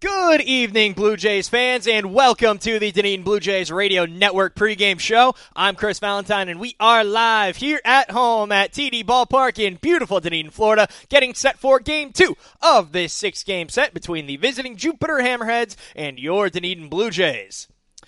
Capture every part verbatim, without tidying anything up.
Good evening, Blue Jays fans, and welcome to the Dunedin Blue Jays Radio Network pregame show. I'm Chris Valentine, and we are live here at home at T D Ballpark in beautiful Dunedin, Florida, getting set for Game two of this six-game set between the visiting Jupiter Hammerheads and your Dunedin Blue Jays.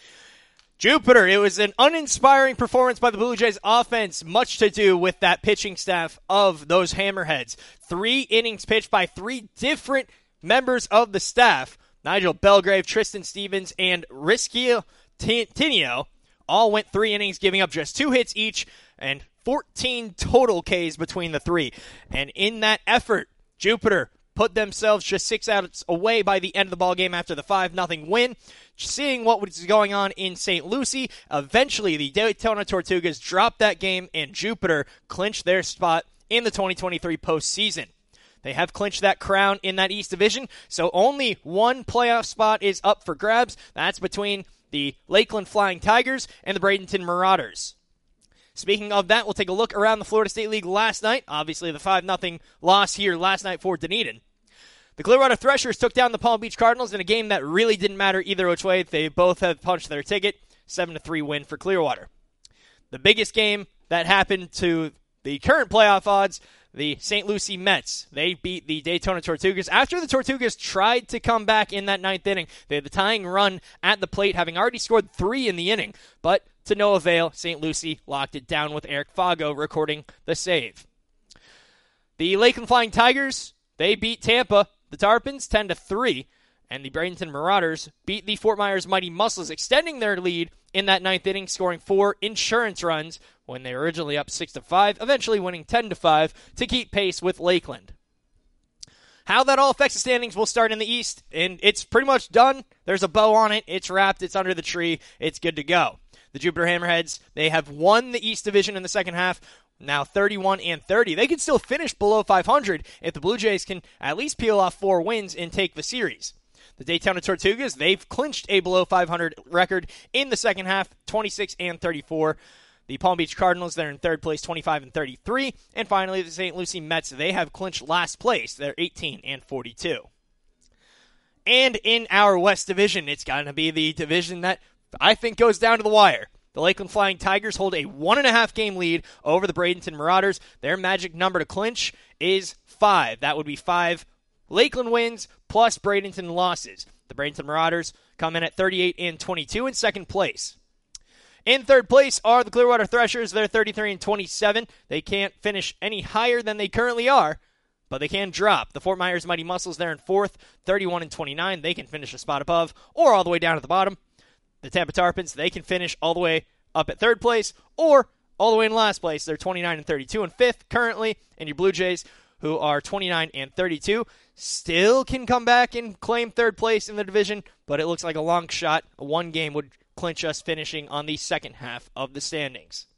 Jupiter, it was an uninspiring performance by the Blue Jays offense, much to do with that pitching staff of those Hammerheads. Three innings pitched by three different members of the staff. Nigel Belgrave, Tristan Stevens, and Risky Tinio all went three innings, giving up just two hits each and fourteen total Ks between the three. And in that effort, Jupiter put themselves just six outs away by the end of the ballgame after the five nothing win. Seeing what was going on in Saint Lucie, eventually the Daytona Tortugas dropped that game and Jupiter clinched their spot in the twenty twenty-three postseason. They have clinched that crown in that East Division, so only one playoff spot is up for grabs. That's between the Lakeland Flying Tigers and the Bradenton Marauders. Speaking of that, we'll take a look around the Florida State League last night. Obviously, the five nothing loss here last night for Dunedin. The Clearwater Threshers took down the Palm Beach Cardinals in a game that really didn't matter either which way. They both have punched their ticket. seven to three win for Clearwater. The biggest game that happened to the current playoff odds, the Saint Lucie Mets. They beat the Daytona Tortugas. After the Tortugas tried to come back in that ninth inning, they had the tying run at the plate, having already scored three in the inning. But to no avail, Saint Lucie locked it down with Eric Fago recording the save. The Lakeland Flying Tigers, they beat Tampa, the Tarpons, ten to three. And the Bradenton Marauders beat the Fort Myers Mighty Muscles, extending their lead in that ninth inning, scoring four insurance runs when they were originally up six to five, eventually winning ten to five to keep pace with Lakeland. How that all affects the standings will start in the East, and it's pretty much done. There's a bow on it. It's wrapped. It's under the tree. It's good to go. The Jupiter Hammerheads, they have won the East Division in the second half, now thirty-one and thirty. They can still finish below five hundred if the Blue Jays can at least peel off four wins and take the series. The Daytona Tortugas, they've clinched a below five hundred record in the second half, twenty-six and thirty-four. The Palm Beach Cardinals, they're in third place, twenty-five and thirty-three. And finally, the Saint Lucie Mets, they have clinched last place. They're eighteen and forty-two. And in our West Division, it's going to be the division that I think goes down to the wire. The Lakeland Flying Tigers hold a one and a half game lead over the Bradenton Marauders. Their magic number to clinch is five. That would be five Lakeland wins plus Bradenton losses. The Bradenton Marauders come in at thirty-eight and twenty-two in second place. In third place are the Clearwater Threshers. They're thirty-three and twenty-seven. They can't finish any higher than they currently are, but they can drop. The Fort Myers Mighty Muscles, they're in fourth, thirty-one and twenty-nine. They can finish a spot above or all the way down at the bottom. The Tampa Tarpons, they can finish all the way up at third place or all the way in last place. They're twenty-nine and thirty-two in fifth currently. And your Blue Jays, who are twenty-nine and thirty-two, still can come back and claim third place in the division, but it looks like a long shot. One game would clinch us finishing on the second half of the standings.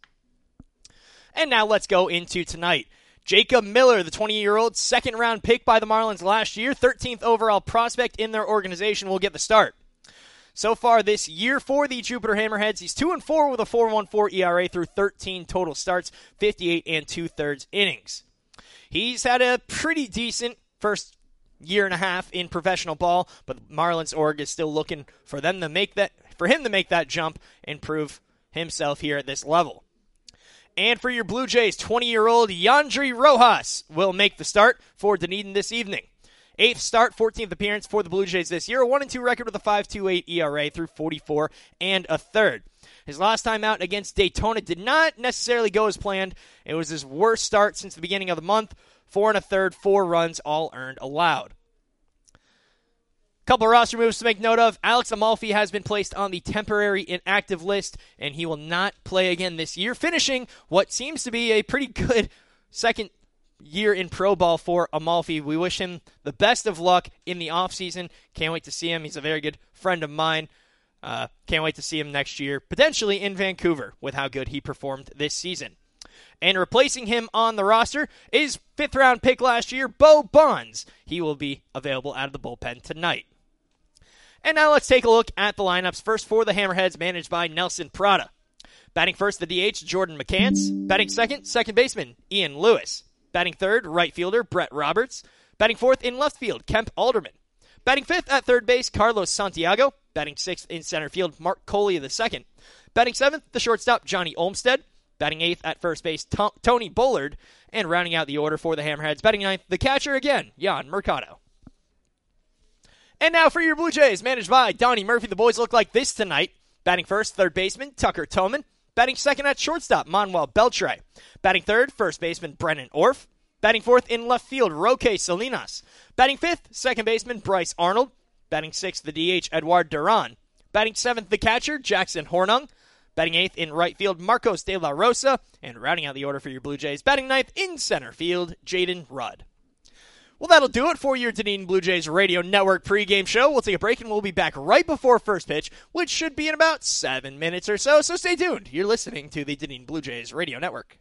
And now let's go into tonight. Jacob Miller, the twenty-year-old second-round pick by the Marlins last year, thirteenth overall prospect in their organization, will get the start. So far this year for the Jupiter Hammerheads, he's two and four with a four point one four E R A through thirteen total starts, fifty-eight and two-thirds innings. He's had a pretty decent first year and a half in professional ball, but the Marlins org is still looking for them to make that, for him to make that jump and prove himself here at this level. And for your Blue Jays, twenty-year-old Yandri Rojas will make the start for Dunedin this evening. Eighth start, fourteenth appearance for the Blue Jays this year, a one and two record with a five point two eight E R A through forty-four and a third. His last time out against Daytona did not necessarily go as planned. It was his worst start since the beginning of the month. Four and a third, four runs, all earned allowed. Couple of roster moves to make note of. Alex Amalfi has been placed on the temporary inactive list, and he will not play again this year, finishing what seems to be a pretty good second year in pro ball for Amalfi. We wish him the best of luck in the offseason. Can't wait to see him. He's a very good friend of mine. Uh, can't wait to see him next year, potentially in Vancouver, with how good he performed this season. And replacing him on the roster is fifth-round pick last year, Bo Bonds. He will be available out of the bullpen tonight. And now let's take a look at the lineups. First for the Hammerheads, managed by Nelson Prada. Batting first, the D H, Jordan McCants. Batting second, second baseman, Ian Lewis. Batting third, right fielder, Brett Roberts. Batting fourth in left field, Kemp Alderman. Batting fifth at third base, Carlos Santiago. Batting sixth in center field, Mark Coley the second. Batting seventh, the shortstop, Johnny Olmstead. Batting eighth at first base, T- Tony Bullard. And rounding out the order for the Hammerheads, batting ninth, the catcher again, Jan Mercado. And now for your Blue Jays, managed by Donnie Murphy. The boys look like this tonight. Batting first, third baseman, Tucker Toman. Batting second at shortstop, Manuel Beltre. Batting third, first baseman, Brennan Orff. Batting fourth in left field, Roque Salinas. Batting fifth, second baseman, Bryce Arnold. Batting sixth, the D H, Edward Duran. Batting seventh, the catcher, Jackson Hornung. Batting eighth in right field, Marcos de la Rosa. And rounding out the order for your Blue Jays, batting ninth in center field, Jaden Rudd. Well, that'll do it for your Dunedin Blue Jays Radio Network pregame show. We'll take a break and we'll be back right before first pitch, which should be in about seven minutes or so. So stay tuned. You're listening to the Dunedin Blue Jays Radio Network.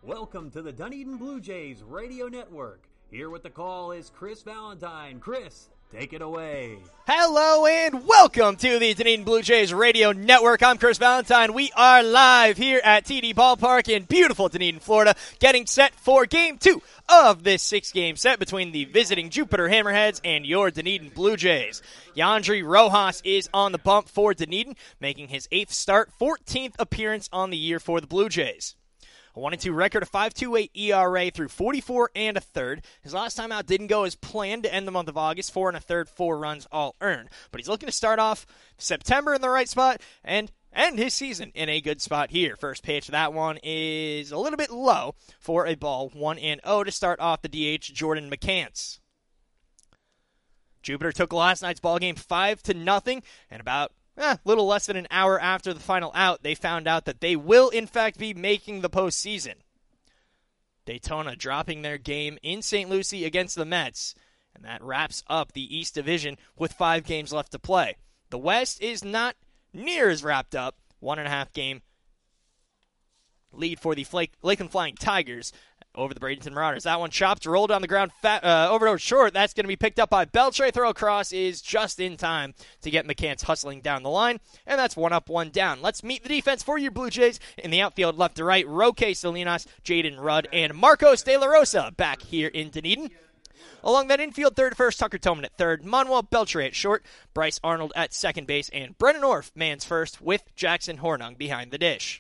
Welcome to the Dunedin Blue Jays Radio Network. Here with the call is Chris Valentine. Chris, take it away. Hello and welcome to the Dunedin Blue Jays Radio Network. I'm Chris Valentine. We are live here at T D Ballpark in beautiful Dunedin, Florida, getting set for Game two of this six-game set between the visiting Jupiter Hammerheads and your Dunedin Blue Jays. Yandri Rojas is on the bump for Dunedin, making his eighth start, fourteenth appearance on the year for the Blue Jays. A one and two record, a five point two eight E R A through forty-four and a third. His last time out didn't go as planned to end the month of August. Four and a third, four runs all earned. But he's looking to start off September in the right spot and end his season in a good spot here. First pitch, that one is a little bit low for a ball. one and oh to start off the D H, Jordan McCants. Jupiter took last night's ballgame five to nothing, and about a eh, little less than an hour after the final out, they found out that they will, in fact, be making the postseason. Daytona dropping their game in Saint Lucie against the Mets, and that wraps up the East Division with five games left to play. The West is not near as wrapped up. One and a half game lead for the Flake, Lakeland Flying Tigers over the Bradenton Marauders. That one chopped, rolled on the ground, fat, uh, over to short. That's going to be picked up by Beltre. Throw across is just in time to get McCants hustling down the line, and that's one up, one down. Let's meet the defense for your Blue Jays in the outfield, left to right. Roque Salinas, Jaden Rudd, and Marcos De La Rosa back here in Dunedin. Along that infield, third to first, Tucker Toman at third, Manuel Beltre at short, Bryce Arnold at second base, and Brennan Orff mans first with Jackson Hornung behind the dish.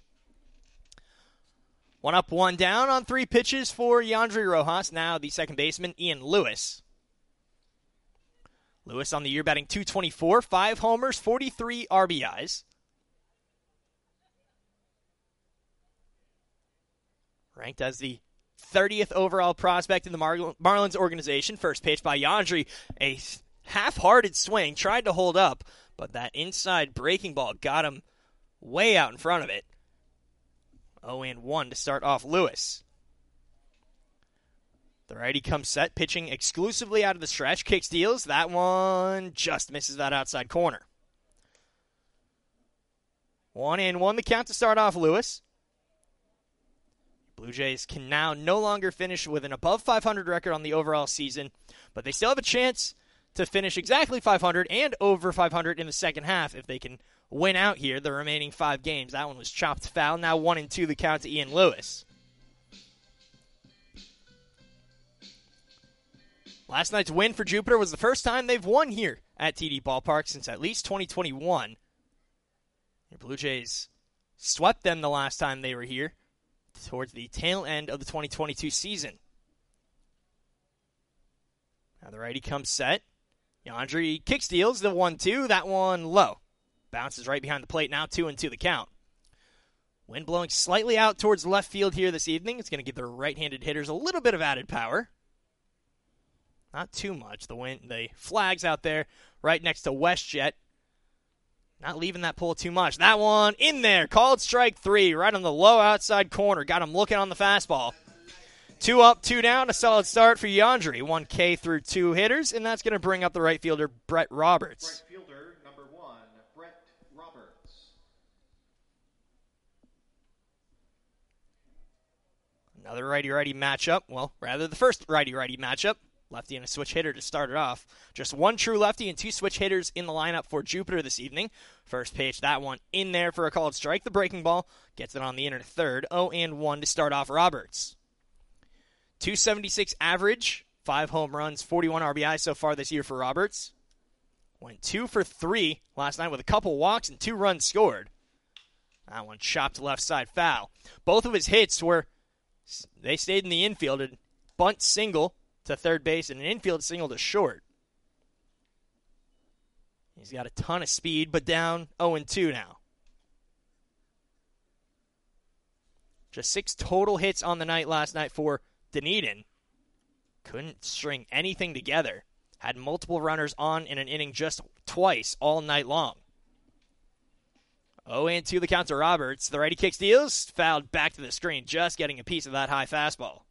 One up, one down on three pitches for Yandri Rojas. Now the second baseman, Ian Lewis. Lewis on the year batting two twenty-four, five homers, forty-three R B Is. Ranked as the thirtieth overall prospect in the Mar- Marlins organization. First pitch by Yandri, a half-hearted swing, tried to hold up, but that inside breaking ball got him way out in front of it. oh and one to start off Lewis. The righty comes set, pitching exclusively out of the stretch. Kick steals. That one just misses that outside corner. One and one the count to start off Lewis. Blue Jays can now no longer finish with an above five hundred record on the overall season, but they still have a chance to finish exactly five hundred and over five hundred in the second half if they can win out here the remaining five games. That one was chopped foul. Now one and two the count to Ian Lewis. Last night's win for Jupiter was the first time they've won here at T D Ballpark since at least twenty twenty-one. The Blue Jays swept them the last time they were here towards the tail end of the twenty twenty-two season. Now the righty comes set. Yandri kick steals the one two. That one low. Bounces right behind the plate. Now two and two the count. Wind blowing slightly out towards left field here this evening. It's going to give the right-handed hitters a little bit of added power. Not too much. The wind, the flag's out there right next to WestJet. Not leaving that pull too much. That one in there. Called strike three. Right on the low outside corner. Got him looking on the fastball. Two up, two down. A solid start for Yandri. One K through two hitters, and that's going to bring up the right fielder, Brett Roberts. Right fielder, number one, Brett Roberts. Another righty-righty matchup. Well, rather the first righty-righty matchup. Lefty and a switch hitter to start it off. Just one true lefty and two switch hitters in the lineup for Jupiter this evening. First pitch, that one in there for a called strike. The breaking ball gets it on the inner third. oh and one to start off Roberts. two seventy-six average, five home runs, forty-one R B Is so far this year for Roberts. Went two for three last night with a couple walks and two runs scored. That one chopped left side foul. Both of his hits were, they stayed in the infield. A bunt single to third base and an infield single to short. He's got a ton of speed, but down oh and two now. Just six total hits on the night last night for Dunedin. Couldn't string anything together. Had multiple runners on in an inning just twice all night long. oh and two the count to Roberts. The righty kick steals, fouled back to the screen, just getting a piece of that high fastball.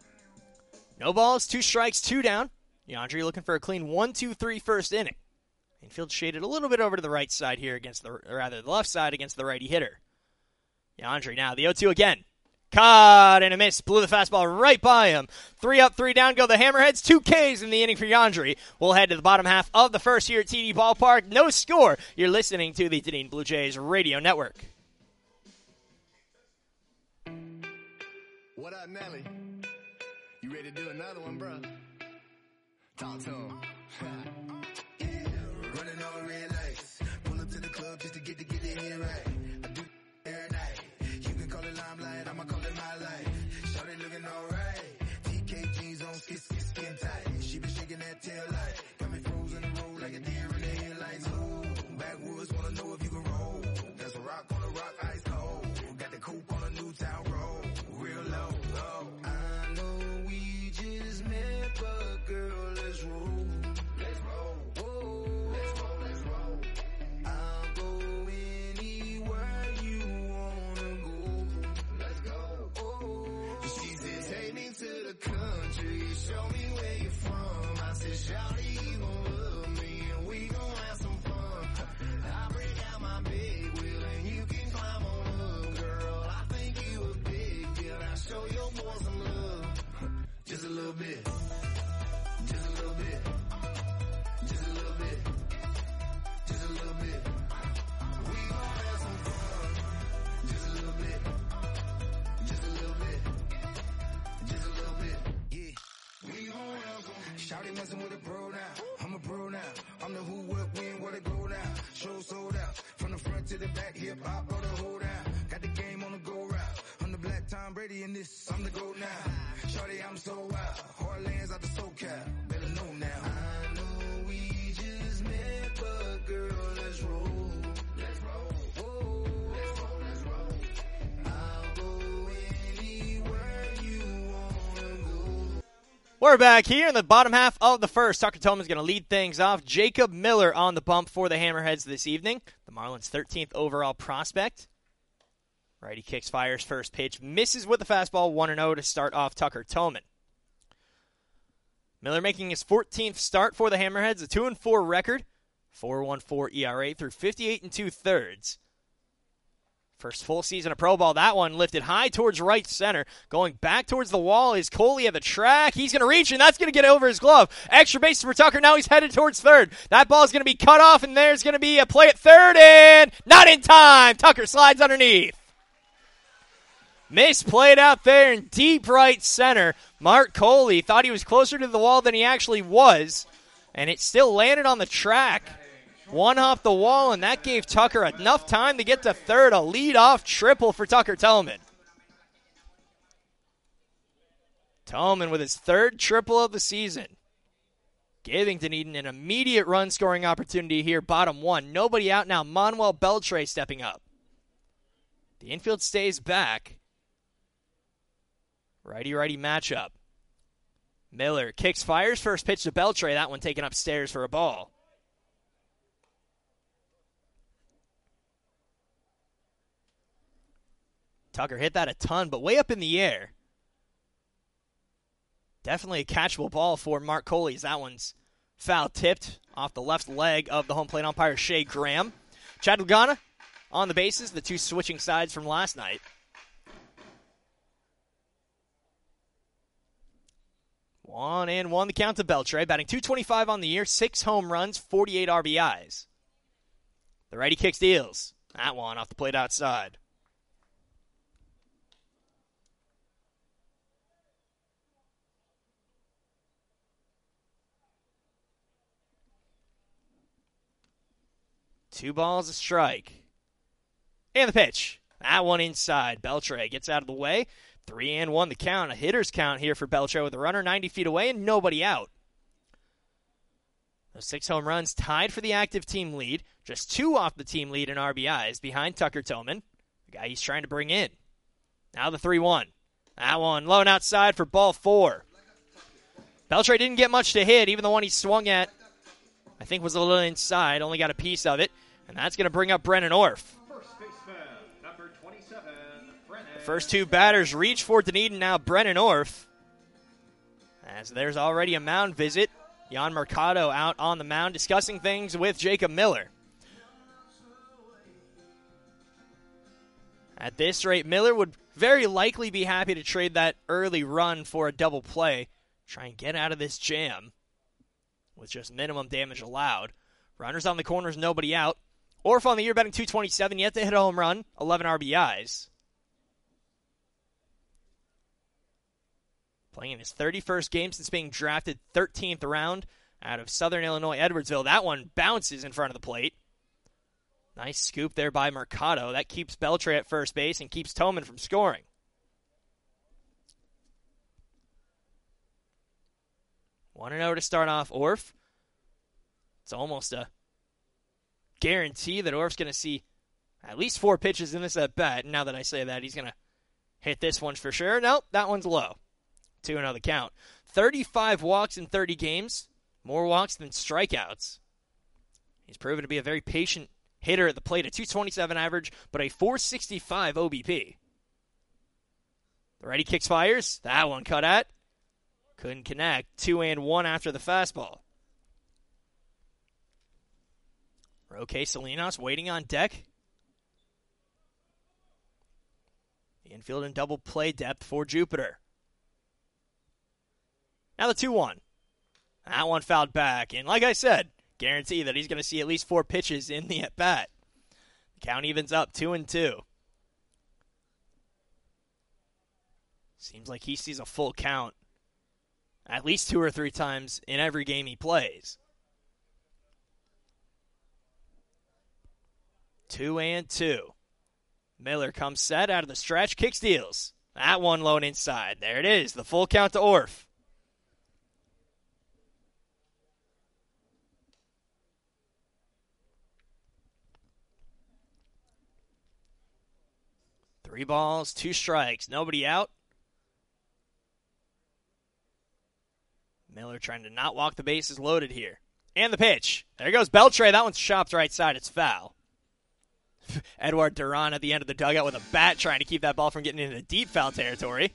No balls, two strikes, two down. Yandri looking for a clean one two three first inning. Infield shaded a little bit over to the right side here against the, or rather the left side against the righty hitter. Yandri now, the oh two again. Caught and a miss. Blew the fastball right by him. Three up, three down go the Hammerheads. Two Ks in the inning for Yandri. We'll head to the bottom half of the first here at T D Ballpark. No score. You're listening to the Dunedin Blue Jays Radio Network. What up, Nelly? You ready to do another one, bro? Talk to him. Yeah, running on red lights. Pull up to the club just to get to get it in right. I do every night. You can call it limelight, I'ma call it my life. Shawty looking alright. T K jeans on, skin, skin, skin tight. She been shaking that tail light. Got me frozen in the road like a deer in the headlights. Ooh, backwoods wanna know if you can roll. That's a rock on a rock, ice cold. Got the coupe on a new town road. Real low, low. I know we just met, but girl, let's roll. Let's roll. Whoa. Let's roll, let's roll. I'll go anywhere you wanna go. Let's go. Oh. She said, take me to the country. Show me where you're from. I said, shawty, you gon' love me and we gon' have some fun. I break out my big wheel and you can climb on up, girl. I think you a big deal. Now show your boy some love. Just a little bit. Just a little bit. Just a little bit. Just a little bit. We gon' have some fun. Just a little bit. Just a little bit. Just a little bit. Yeah. We gon' have some. Shawty messing with a pro now. I'm a pro now. I'm the who, what, when, what it go now. Show sold out. From the front to the back, hip hop or the hold down. Got the game on the go route. I'm the black Tom Brady in this. I'm the GOAT now. Shawty, I'm so wild. Heartlands out the SoCal. Better know now. I know we just met, but girl, let's roll. Let's roll. Whoa. Let's roll, let's roll. I'll go anywhere you wanna go. We're back here in the bottom half of the first. Tucker Tillman's going to lead things off. Jacob Miller on the bump for the Hammerheads this evening. The Marlins' thirteenth overall prospect. Righty kicks, fires first pitch, misses with the fastball, one and oh to start off Tucker Tillman. Miller making his fourteenth start for the Hammerheads, a two and four record, four point one four E R A through fifty-eight and two thirds. First full season of pro ball, that one lifted high towards right center. Going back towards the wall is Coley at the track. He's going to reach, and that's going to get over his glove. Extra base for Tucker. Now he's headed towards third. That ball is going to be cut off, and there's going to be a play at third, and not in time. Tucker slides underneath. Misplayed out there in deep right center. Mark Coley thought he was closer to the wall than he actually was, and it still landed on the track. One off the wall, and that gave Tucker enough time to get to third. A lead-off triple for Tucker Tillman. Tillman with his third triple of the season, giving Dunedin an immediate run-scoring opportunity here, bottom one. Nobody out now. Manuel Beltre stepping up. The infield stays back. Righty-righty matchup. Miller kicks, fires, first pitch to Beltre. That one taken upstairs for a ball. Tucker hit that a ton, but way up in the air. Definitely a catchable ball for Mark Coley, as that one's foul tipped off the left leg of the home plate umpire, Shea Graham. Chad Lugana on the bases, the two switching sides from last night. One and one, the count to Beltre, batting two twenty-five on the year, six home runs, forty-eight R B Is. The righty kick steals. That one off the plate outside. Two balls, a strike. And the pitch. That one inside. Beltre gets out of the way. Three and one the count. A hitter's count here for Beltre with a runner ninety feet away and nobody out. Those six home runs tied for the active team lead. Just two off the team lead in R B Is behind Tucker Tillman, the guy he's trying to bring in. Now the three one. That one low and outside for ball four. Beltre didn't get much to hit. Even the one he swung at, I think, was a little inside. Only got a piece of it. And that's going to bring up Brennan Orff. First baseman, number twenty-seven, Brennan. The first two batters reach for Dunedin now. Brennan Orff, as there's already a mound visit Jan Mercado out on the mound discussing things with Jacob Miller. At this rate, Miller would very likely be happy to trade that early run for a double play. Try and get out of this jam with just minimum damage allowed. Runners on the corners, nobody out. Orf on the year betting two twenty-seven, yet to hit a home run, eleven R B Is. Playing in his thirty-first game since being drafted thirteenth round out of Southern Illinois, Edwardsville. That one bounces in front of the plate. Nice scoop there by Mercado. That keeps Beltre at first base and keeps Toman from scoring. one and oh to start off Orf. It's almost a guarantee that Orf's going to see at least four pitches in this at-bat. Now that I say that, he's going to hit this one for sure. Nope, that one's low. two and oh the count. thirty-five walks in thirty games. More walks than strikeouts. He's proven to be a very patient hitter at the plate, a two twenty-seven average, but a four sixty-five O B P. The righty kicks fires. That one cut at. Couldn't connect. Two and one after the fastball. Roque Salinas waiting on deck. The infield and double play depth for Jupiter. Now the two one. That one fouled back. And like I said, guarantee that he's going to see at least four pitches in the at-bat. The count evens up two and two. Seems like he sees a full count at least two or three times in every game he plays. Two and two. Miller comes set out of the stretch, kick steals. That one low and inside. There it is, the full count to Orf. Three balls, two strikes, nobody out. Miller trying to not walk the bases loaded here. And the pitch. There goes Beltre. That one's chopped right side. It's foul. Edward Duran at the end of the dugout with a bat trying to keep that ball from getting into deep foul territory.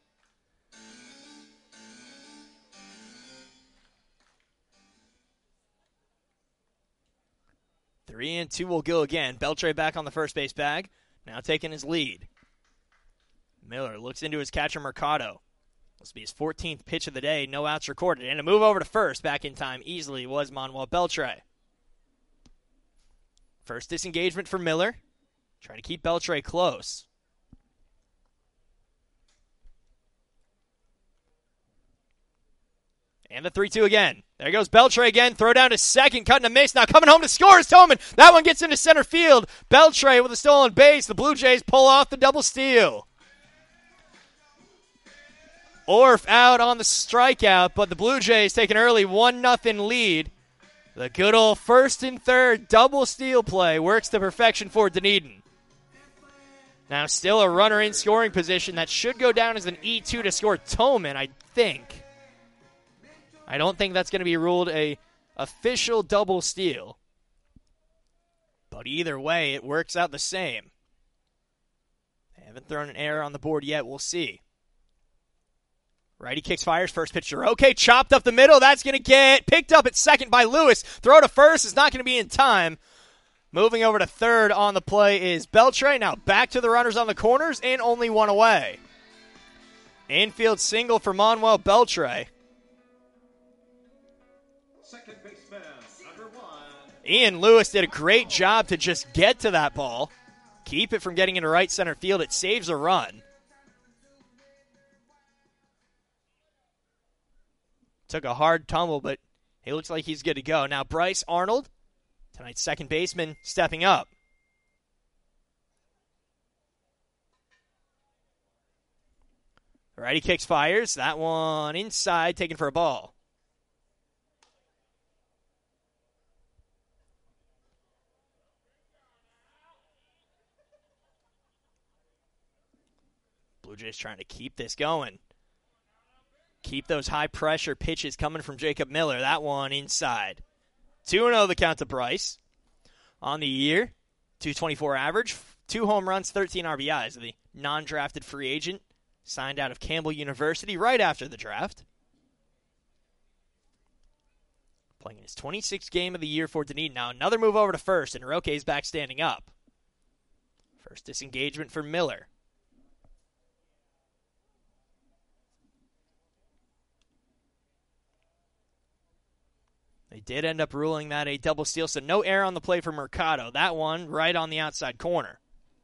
Three and two will go again. Beltre back on the first base bag. Now taking his lead. Miller looks into his catcher Mercado. This will be his fourteenth pitch of the day. No outs recorded. And a move over to first back in time easily was Manuel Beltre. First disengagement for Miller. Trying to keep Beltre close. And the three two again. There goes Beltre again. Throw down to second. Cutting a miss. Now coming home to score is Toman. That one gets into center field. Beltre with a stolen base. The Blue Jays pull off the double steal. Orf out on the strikeout, but the Blue Jays take an early one nothing lead. The good old first and third double steal play works to perfection for Dunedin. Now still a runner in scoring position. That should go down as an E two to score Toman, I think. I don't think that's going to be ruled a official double steal. But either way, it works out the same. They haven't thrown an error on the board yet. We'll see. Righty kicks, fires, first pitch to Roque, chopped up the middle. That's going to get picked up at second by Lewis. Throw to first is not going to be in time. Moving over to third on the play is Beltre. Now back to the runners on the corners and only one away. Infield single for Manuel Beltre. Second baseman, number one. Ian Lewis did a great job to just get to that ball. Keep it from getting into right center field. It saves a run. Took a hard tumble, but he looks like he's good to go. Now Bryce Arnold, tonight's second baseman, stepping up. Righty kicks, fires. That one inside, taken for a ball. Blue Jays trying to keep this going. Keep those high-pressure pitches coming from Jacob Miller. That one inside. two and oh the count to Bryce. On the year, two twenty-four average, two home runs, thirteen R B Is. The non-drafted free agent signed out of Campbell University right after the draft. Playing his twenty-sixth game of the year for Dunedin. Now another move over to first, and Roque's back standing up. First disengagement for Miller. They did end up ruling that a double steal, so no error on the play for Mercado. That one right on the outside corner.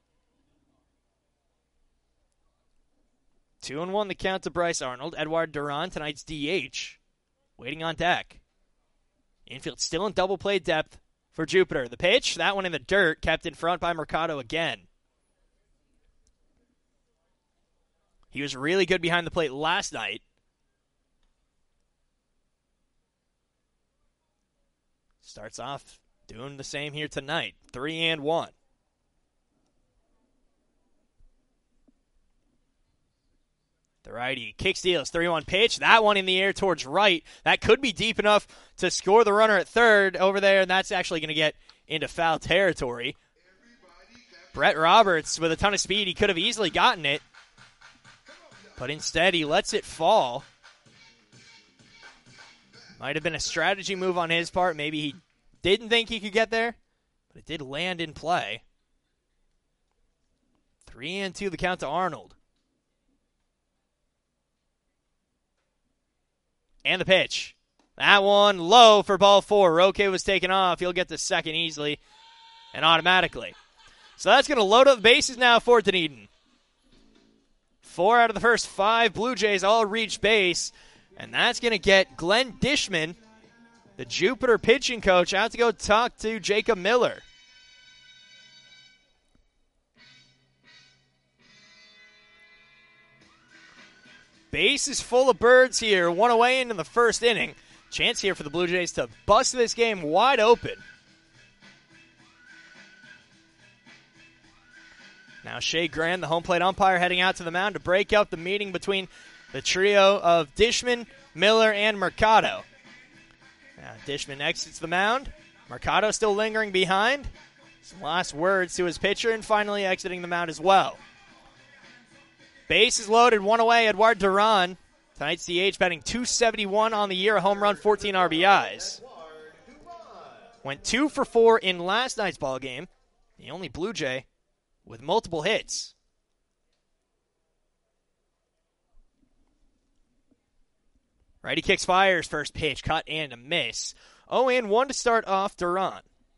Two and one the count to Bryce Arnold. Edouard Duran, tonight's D H, waiting on deck. Infield still in double play depth for Jupiter. The pitch, that one in the dirt, kept in front by Mercado again. He was really good behind the plate last night. Starts off doing the same here tonight. Three and one. The righty kick steals, three one pitch. That one in the air towards right. That could be deep enough to score the runner at third over there, and that's actually going to get into foul territory. Brett Roberts with a ton of speed. He could have easily gotten it, but instead he lets it fall. Might have been a strategy move on his part. Maybe he didn't think he could get there, but it did land in play. Three and two the count to Arnold. And the pitch. That one low for ball four. Roque was taken off. He'll get the second easily and automatically. So that's going to load up the bases now for Dunedin. Four out of the first five Blue Jays all reach base. And that's going to get Glenn Dishman, the Jupiter pitching coach, out to go talk to Jacob Miller. Base is full of birds here. One away into the first inning. Chance here for the Blue Jays to bust this game wide open. Now Shea Grand, the home plate umpire, heading out to the mound to break up the meeting between the trio of Dishman, Miller, and Mercado. Now Dishman exits the mound. Mercado still lingering behind. Some last words to his pitcher and finally exiting the mound as well. Base is loaded, one away, Edouard Duran. Tonight's D H batting two seventy-one on the year, a home run, fourteen R B Is. Went two for four in last night's ball game. The only Blue Jay with multiple hits. Righty kicks, fires, first pitch, cut and a miss. oh and one to start off Duran.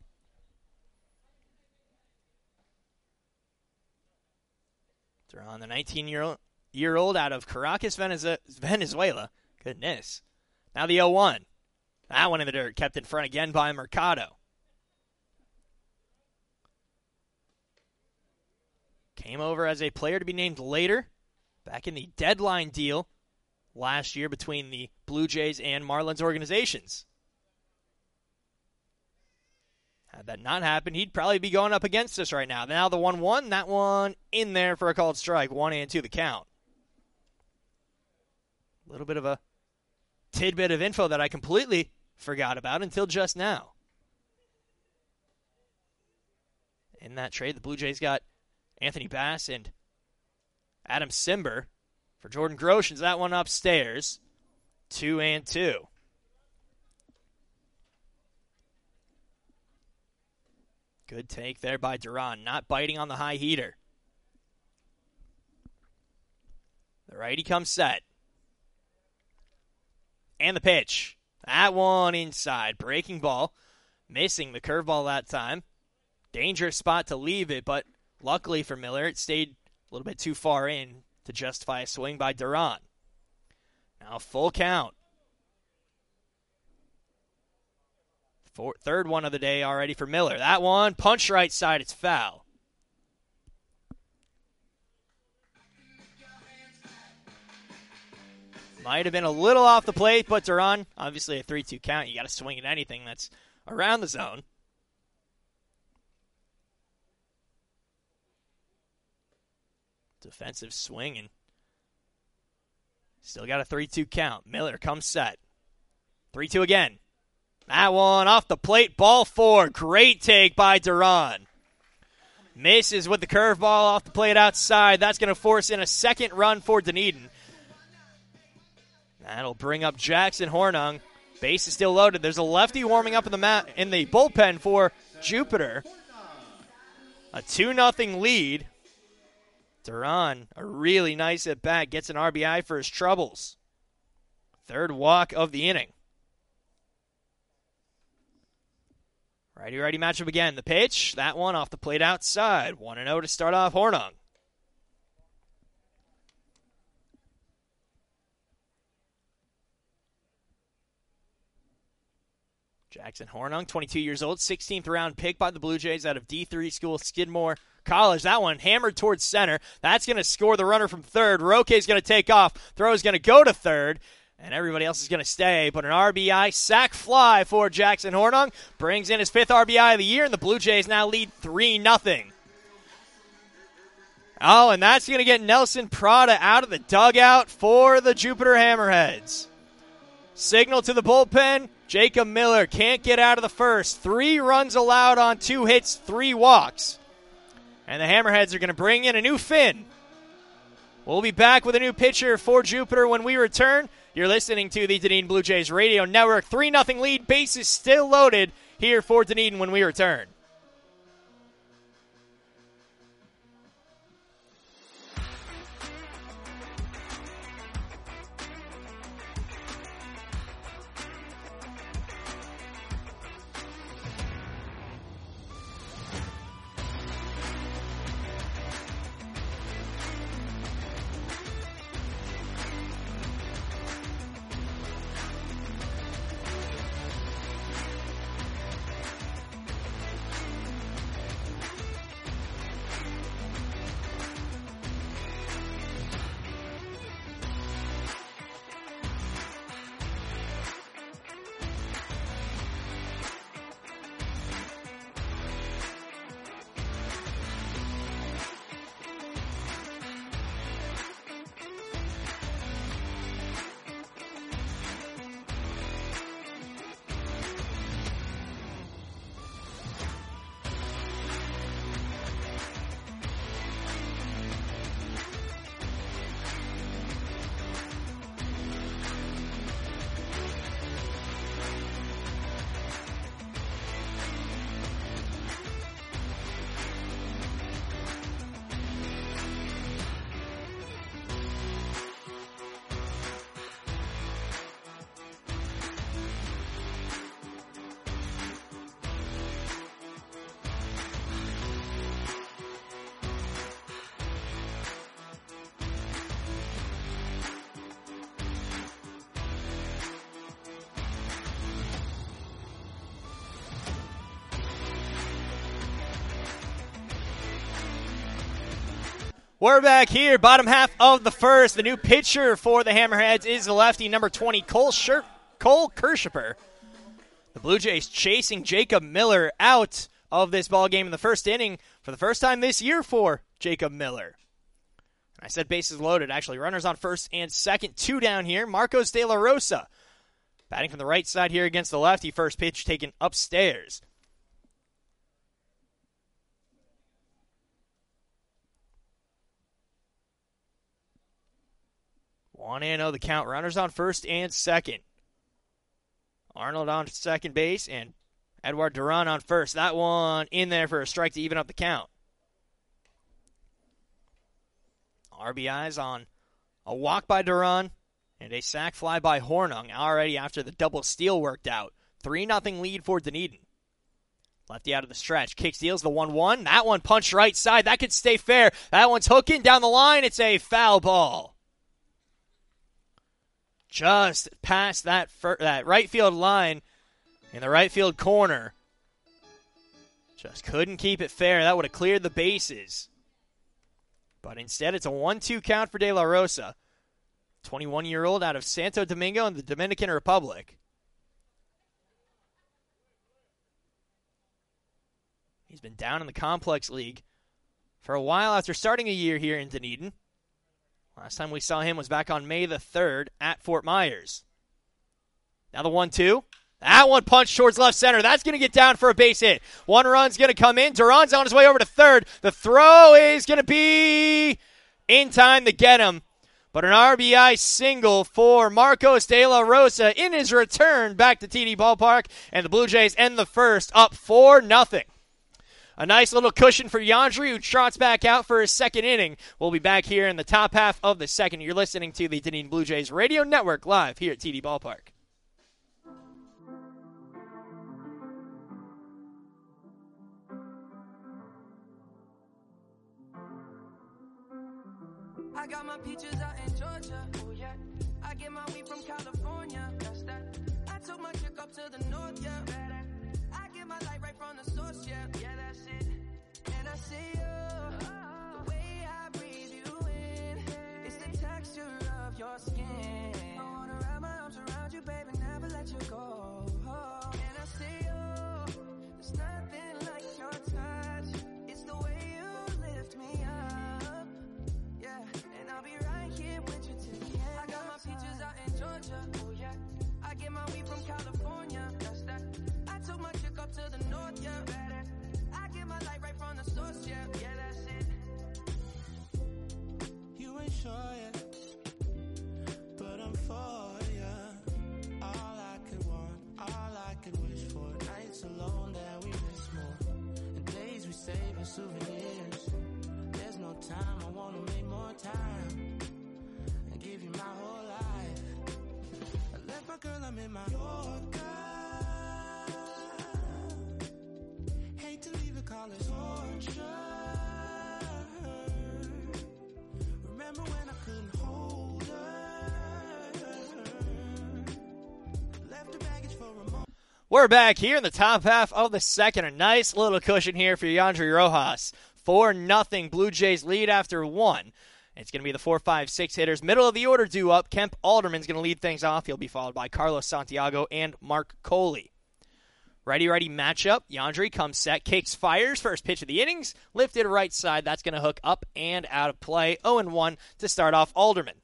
Duran, the nineteen-year-old out of Caracas, Venezuela. Goodness. Now the oh one. That one in the dirt, kept in front again by Mercado. Came over as a player to be named later, back in the deadline deal last year between the Blue Jays and Marlins organizations. Had that not happened, he'd probably be going up against us right now. Now the one one, that one in there for a called strike. One and two the count. A little bit of a tidbit of info that I completely forgot about until just now. In that trade, the Blue Jays got Anthony Bass and Adam Simber for Jordan Groshans. That one upstairs. Two and two. Good take there by Duran, not biting on the high heater. The righty comes set. And the pitch. That one inside. Breaking ball. Missing the curveball that time. Dangerous spot to leave it, but luckily for Miller, it stayed a little bit too far in to justify a swing by Duran. Now full count. Four, third one of the day already for Miller. That one, punch right side, it's foul. Might have been a little off the plate, but Duran, obviously a three two count. You got to swing at anything that's around the zone. Defensive swing, and still got a three two count. Miller comes set. three two again. That one off the plate, ball four. Great take by Duran. Misses with the curveball off the plate outside. That's going to force in a second run for Dunedin. That'll bring up Jackson Hornung Base is still loaded. There's a lefty warming up in the mat in the bullpen for Jupiter. A two nothing lead. Duran, a really nice at bat, gets an R B I for his troubles. Third walk of the inning. Righty-righty matchup again. The pitch, that one off the plate outside. one and oh to start off Hornung. Jackson Hornung, twenty-two years old, sixteenth round pick by the Blue Jays out of D three school Skidmore College. That one hammered towards center. That's going to score the runner from third. Roque's going to take off. Throw is going to go to third. And everybody else is going to stay. But an R B I sac fly for Jackson Hornung. Brings in his fifth R B I of the year, and the Blue Jays now lead three nothing. Oh, and that's going to get Nelson Prada out of the dugout for the Jupiter Hammerheads. Signal to the bullpen. Jacob Miller can't get out of the first. Three runs allowed on two hits, three walks. And the Hammerheads are going to bring in a new Finn. We'll be back with a new pitcher for Jupiter when we return. You're listening to the Dunedin Blue Jays Radio Network. three nothing lead. Bases still loaded here for Dunedin when we return. We're back here, bottom half of the first. The new pitcher for the Hammerheads is the lefty, number twenty, Cole, Scher- Cole Kirschipper. The Blue Jays chasing Jacob Miller out of this ballgame in the first inning for the first time this year for Jacob Miller. I said bases loaded. Actually, runners on first and second. Two down here. Marcos De La Rosa batting from the right side here against the lefty. First pitch taken upstairs. one and oh the count. Runners on first and second. Arnold on second base and Edward Duran on first. That one in there for a strike to even up the count. R B Is on a walk by Duran and a sac fly by Hornung already after the double steal worked out. three nothing lead for Dunedin. Lefty out of the stretch. Kick steals the one one. That one punched right side. That could stay fair. That one's hooking down the line. It's a foul ball. Just past that fir- that right field line in the right field corner. Just couldn't keep it fair. That would have cleared the bases. But instead, it's a one two count for De La Rosa. twenty-one-year-old out of Santo Domingo in the Dominican Republic. He's been down in the Complex League for a while after starting a year here in Dunedin. Last time we saw him was back on May the third at Fort Myers. Now the one two. That one punched towards left center. That's going to get down for a base hit. One run's going to come in. Duran's on his way over to third. The throw is going to be in time to get him. But an R B I single for Marcos De La Rosa in his return back to T D Ballpark, and the Blue Jays end the first up four nothing. A nice little cushion for Yandri, who trots back out for his second inning. We'll be back here in the top half of the second. You're listening to the Dunedin Blue Jays Radio Network live here at T D Ballpark. I got my peaches out in Georgia, oh yeah. I get my weed from California, that's that. I took my chick up to the north, yeah. I get my light right from the source, yeah. Yeah, that's it. And I see you, the way I breathe you in. It's the texture of your skin. I wanna wrap my arms around you, baby, never let you go. And I see you, there's nothing like your touch. It's the way you lift me up, yeah. And I'll be right here with you till the end. I got my peaches out in Georgia, oh yeah. I get my weed from California, that's that. I took my chick up to the north, yeah. I get my light right from the source, yeah. Yeah, that's it. You ain't sure yet, but I'm for ya. All I could want, all I could wish for. Nights alone that we miss more. And days we save as souvenirs. There's no time, I wanna make more time and give you my whole life. I left my girl, I'm in my Yorker. Hate to leave it, call it torture. Remember when I couldn't hold her? Left the baggage for a moment. We're back here in the top half of the second. A nice little cushion here for Yandri Rojas. four nothing Blue Jays lead after one. It's going to be the four, five, six hitters. Middle of the order due up. Kemp Alderman's going to lead things off. He'll be followed by Carlos Santiago and Mark Coley. Righty-righty matchup. Yandri comes set, kicks, fires. First pitch of the innings. Lifted right side. That's going to hook up and out of play. oh and one to start off Alderman.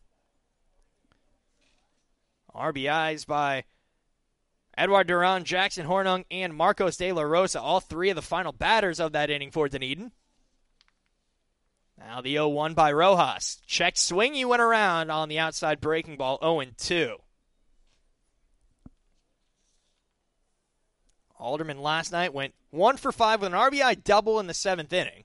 R B Is by Edward Duran, Jackson Hornung, and Marcos De La Rosa. All three of the final batters of that inning for Dunedin. Now the oh one by Rojas. Check swing, he went around on the outside breaking ball, oh and two. Alderman last night went one for five with an R B I double in the seventh inning.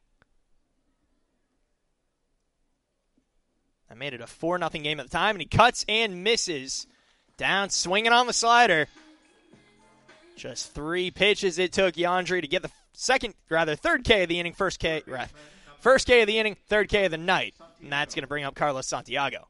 That made it a four nothing game at the time, and he cuts and misses. Down, swinging on the slider. Just three pitches it took Yandri to get the second, rather third K of the inning, first K, right. First K of the inning, third K of the night. And that's going to bring up Carlos Santiago.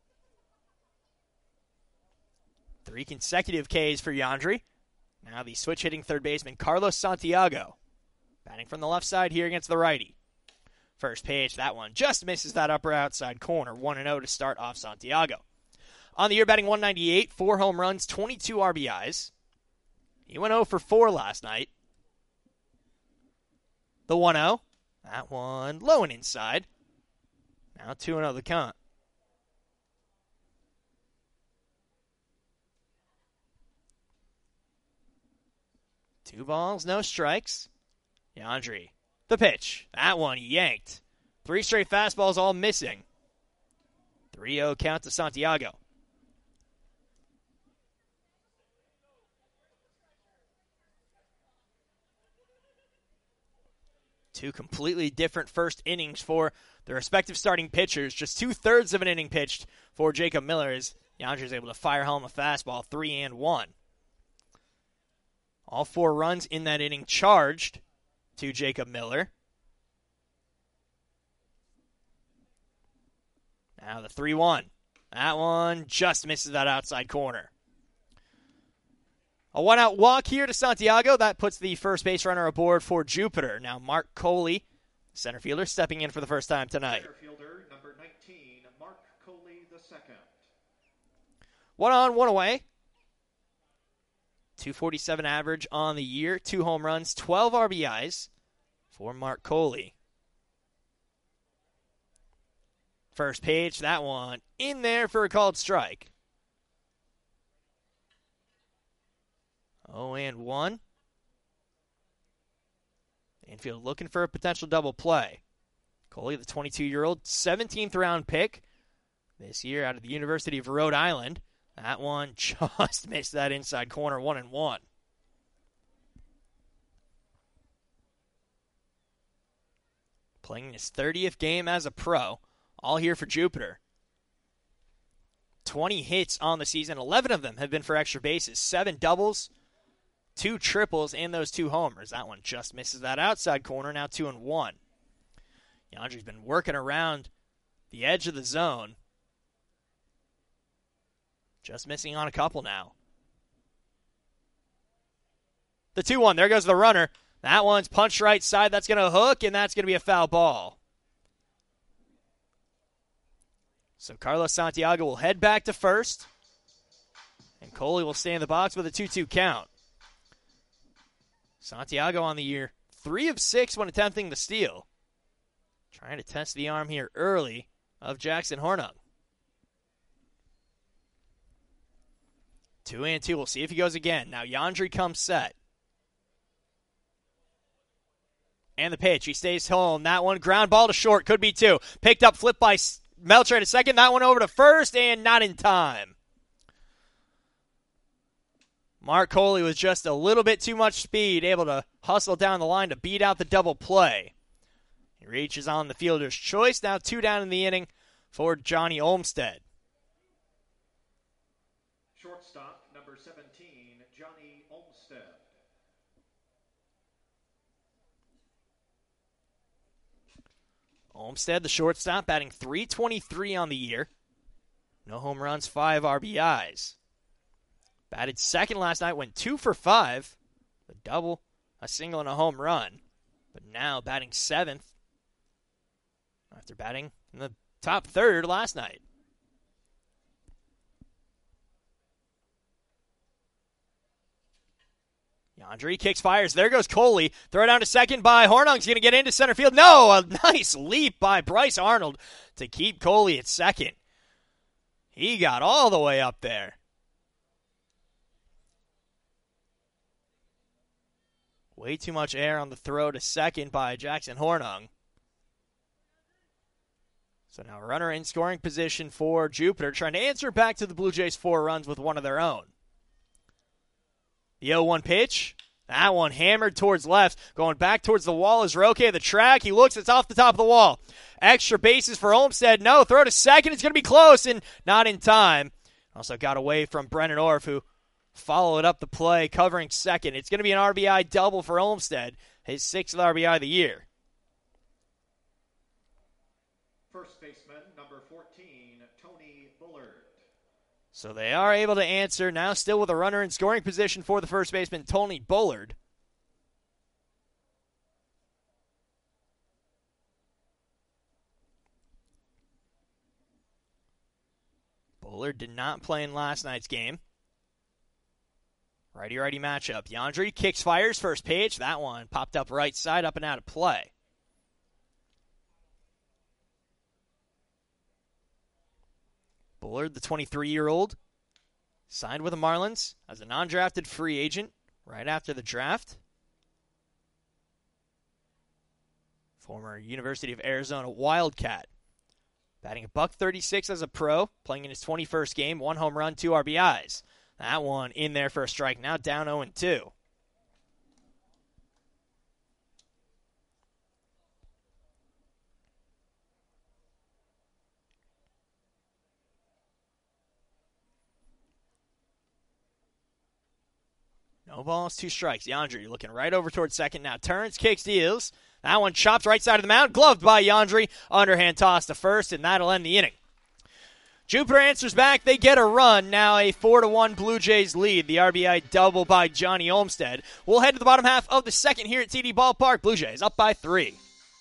Three consecutive Ks for Yandri. Now the switch-hitting third baseman, Carlos Santiago. Batting from the left side here against the righty. First pitch, that one just misses that upper outside corner. one and oh to start off Santiago. On the year, batting one ninety-eight, four home runs, twenty-two R B Is. He went oh for four last night. The one oh. That one low and inside. Now two and oh the count. Two balls, no strikes. Yandri, the pitch. That one yanked. Three straight fastballs all missing. three oh count to Santiago. Two completely different first innings for the respective starting pitchers. Just two-thirds of an inning pitched for Jacob Miller as Yandri is able to fire home a fastball, three and one. All four runs in that inning charged to Jacob Miller. Now the three one. That one just misses that outside corner. A one-out walk here to Santiago. That puts the first base runner aboard for Jupiter. Now Mark Coley, center fielder, stepping in for the first time tonight. Center fielder, number nineteen, Mark Coley the second. One on, one away. two forty-seven average on the year. Two home runs, twelve R B Is for Mark Coley. First pitch, that one in there for a called strike. oh and one. Infield looking for a potential double play. Coley, the twenty-two-year-old, seventeenth round pick this year out of the University of Rhode Island. That one just missed that inside corner, one and one. Playing his thirtieth game as a pro, all here for Jupiter. twenty hits on the season, eleven of them have been for extra bases, seven doubles, two triples, and those two homers. That one just misses that outside corner, now two and one. Yandri's been working around the edge of the zone. Just missing on a couple now. The two one, there goes the runner. That one's punched right side. That's going to hook, and that's going to be a foul ball. So Carlos Santiago will head back to first, and Coley will stay in the box with a two two count. Santiago on the year, three of six when attempting the steal. Trying to test the arm here early of Jackson Hornung. Two and two. We'll see if he goes again. Now Yandri comes set. And the pitch. He stays home. That one, ground ball to short. Could be two. Picked up, flipped by Melcher to second. That one over to first, and not in time. Mark Coley with just a little bit too much speed, able to hustle down the line to beat out the double play. He reaches on the fielder's choice. Now two down in the inning for Johnny Olmstead. Shortstop, number seventeen, Johnny Olmstead. Olmstead, the shortstop, batting three twenty-three on the year. No home runs, five R B Is. Batted second last night, went two for five. A double, a single, and a home run. But now batting seventh after batting in the top third last night. Yandri kicks, fires. There goes Coley. Throw down to second by Hornung's going to get into center field. No, a nice leap by Bryce Arnold to keep Coley at second. He got all the way up there. Way too much air on the throw to second by Jackson Hornung. So now a runner in scoring position for Jupiter, trying to answer back to the Blue Jays' four runs with one of their own. The oh one pitch. That one hammered towards left. Going back towards the wall is Roque at the track. He looks. It's off the top of the wall. Extra bases for Olmstead. No, throw to second. It's going to be close and not in time. Also got away from Brennan Orff, who followed up the play, covering second. It's going to be an R B I double for Olmstead, his sixth R B I of the year. First baseman, number fourteen, Tony Bullard. So they are able to answer, now still with a runner in scoring position for the first baseman, Tony Bullard. Bullard did not play in last night's game. Righty-righty matchup. Yandri kicks, fires, first pitch. That one popped up right side, up and out of play. Bullard, the twenty-three-year-old, signed with the Marlins as a non-drafted free agent right after the draft. Former University of Arizona Wildcat. Batting a buck thirty-six as a pro, playing in his twenty-first game, one home run, two R B Is. That one in there for a strike, now down oh and two. No balls, two strikes. Yandri looking right over towards second now. Turns, kicks, deals. That one chopped right side of the mound. Gloved by Yandri. Underhand toss to first, and that'll end the inning. Jupiter answers back. They get a run. Now a four to one Blue Jays lead. The R B I double by Johnny Olmstead. We'll head to the bottom half of the second here at T D Ballpark. Blue Jays up by three.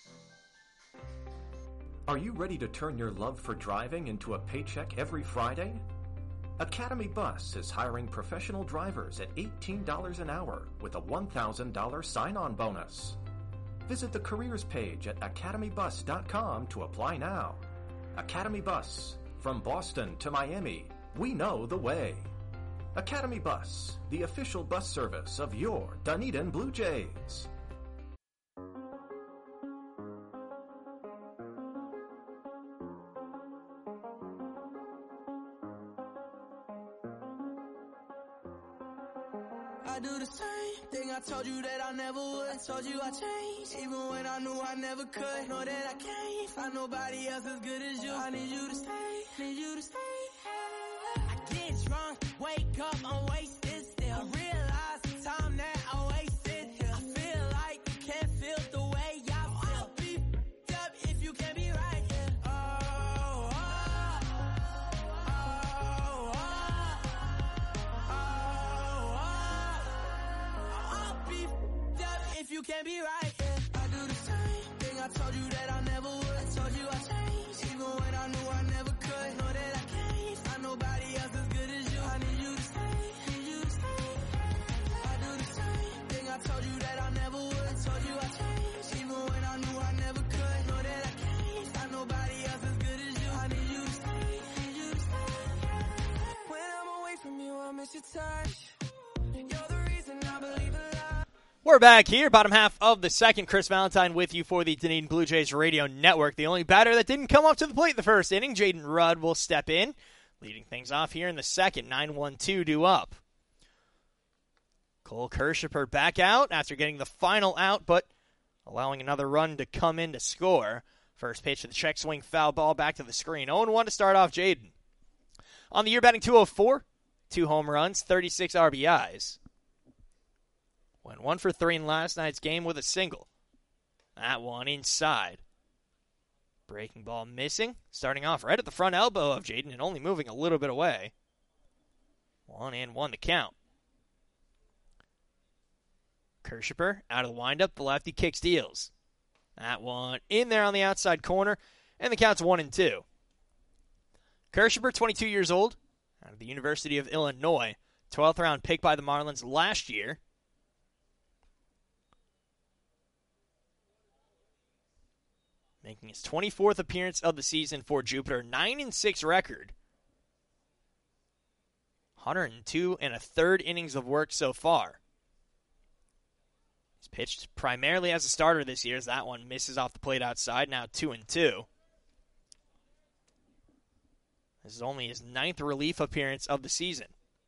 Are you ready to turn your love for driving into a paycheck every Friday? Academy Bus is hiring professional drivers at eighteen dollars an hour with a one thousand dollars sign-on bonus. Visit the careers page at academy bus dot com to apply now. Academy Bus. From Boston to Miami, we know the way. Academy Bus, the official bus service of your Dunedin Blue Jays. same thing I told you that I never would. I told you I changed, even when I knew I never could. Know that I can't find nobody else as good as you. I need you to stay, need you to stay. I get drunk, wake up, I'm wasted still. I realize the time that I wasted here. I feel like you can't feel the way I feel. I'll be f***ed up if you can't be right here. Oh, oh, oh, oh, oh, oh. I'll be f***ed up if you can't be right here. I do the same thing I told you that I never would. I told you I changed, even when I knew I never could. Know that I can't find nobody else as good as you. I need you to stay, need you to stay. I do the same thing I told you that I never would. I told you I changed, even when I knew I never could. Know that I can't find nobody else as good as you. I need you to stay, need you to stay. When I'm away from you, I miss your touch. You're the reason I believe in love. We're back here, bottom half of the second. Chris Valentine with you for the Dunedin Blue Jays Radio Network. The only batter that didn't come up to the plate the first inning, Jaden Rudd, will step in, leading things off here in the second. nine one two due up. Cole Kirshiper back out after getting the final out, but allowing another run to come in to score. First pitch to the check swing, foul ball back to the screen. oh one to start off Jaden. On the year, batting two oh four, two home runs, thirty-six R B Is. Went one for three in last night's game with a single. That one inside. Breaking ball missing. Starting off right at the front elbow of Jaden and only moving a little bit away. One and one to count. Kirshiper out of the windup. The lefty kick steals. That one in there on the outside corner. And the count's one and two. Kirshiper, twenty-two years old. Out of the University of Illinois. twelfth round pick by the Marlins last year. Making his twenty-fourth appearance of the season for Jupiter. nine and six record. one oh two and a third innings of work so far. He's pitched primarily as a starter this year, as that one misses off the plate outside. Now two and two. This is only his ninth relief appearance of the season.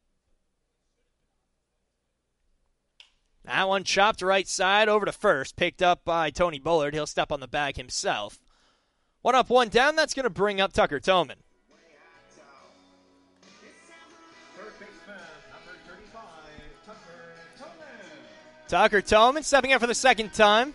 That one chopped right side over to first, picked up by Tony Bullard. He'll step on the bag himself. One up, one down. That's going to bring up Tucker Toman. Third baseman, number thirty-five, Tucker Toman. Tucker Toman stepping in for the second time.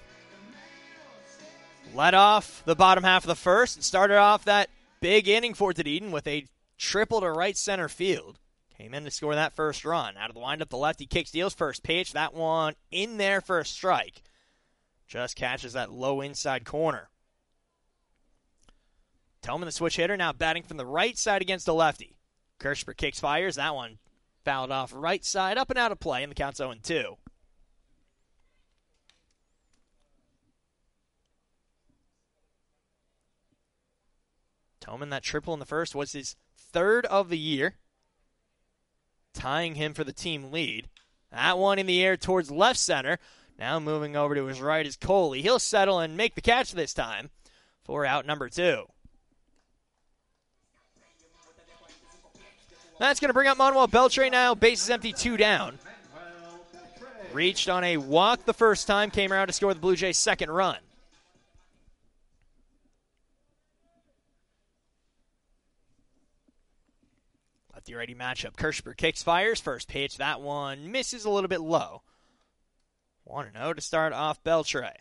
Led off the bottom half of the first and started off that big inning for Dunedin with a triple to right center field. Came in to score that first run. Out of the windup, the lefty kick steals first pitch. That one in there for a strike. Just catches that low inside corner. Toman, the switch hitter, now batting from the right side against the lefty. Kirshiper kicks, fires. That one fouled off right side, up and out of play, and the count's oh and two. Toman, that triple in the first was his third of the year, tying him for the team lead. That one in the air towards left center. Now moving over to his right is Coley. He'll settle and make the catch this time for out number two. That's going to bring up Manuel Beltre now. Bases empty, two down. Reached on a walk the first time. Came around to score the Blue Jays' second run. Lefty-righty matchup. Kirshiper kicks, fires. First pitch. That one misses a little bit low. one and oh to start off Beltre.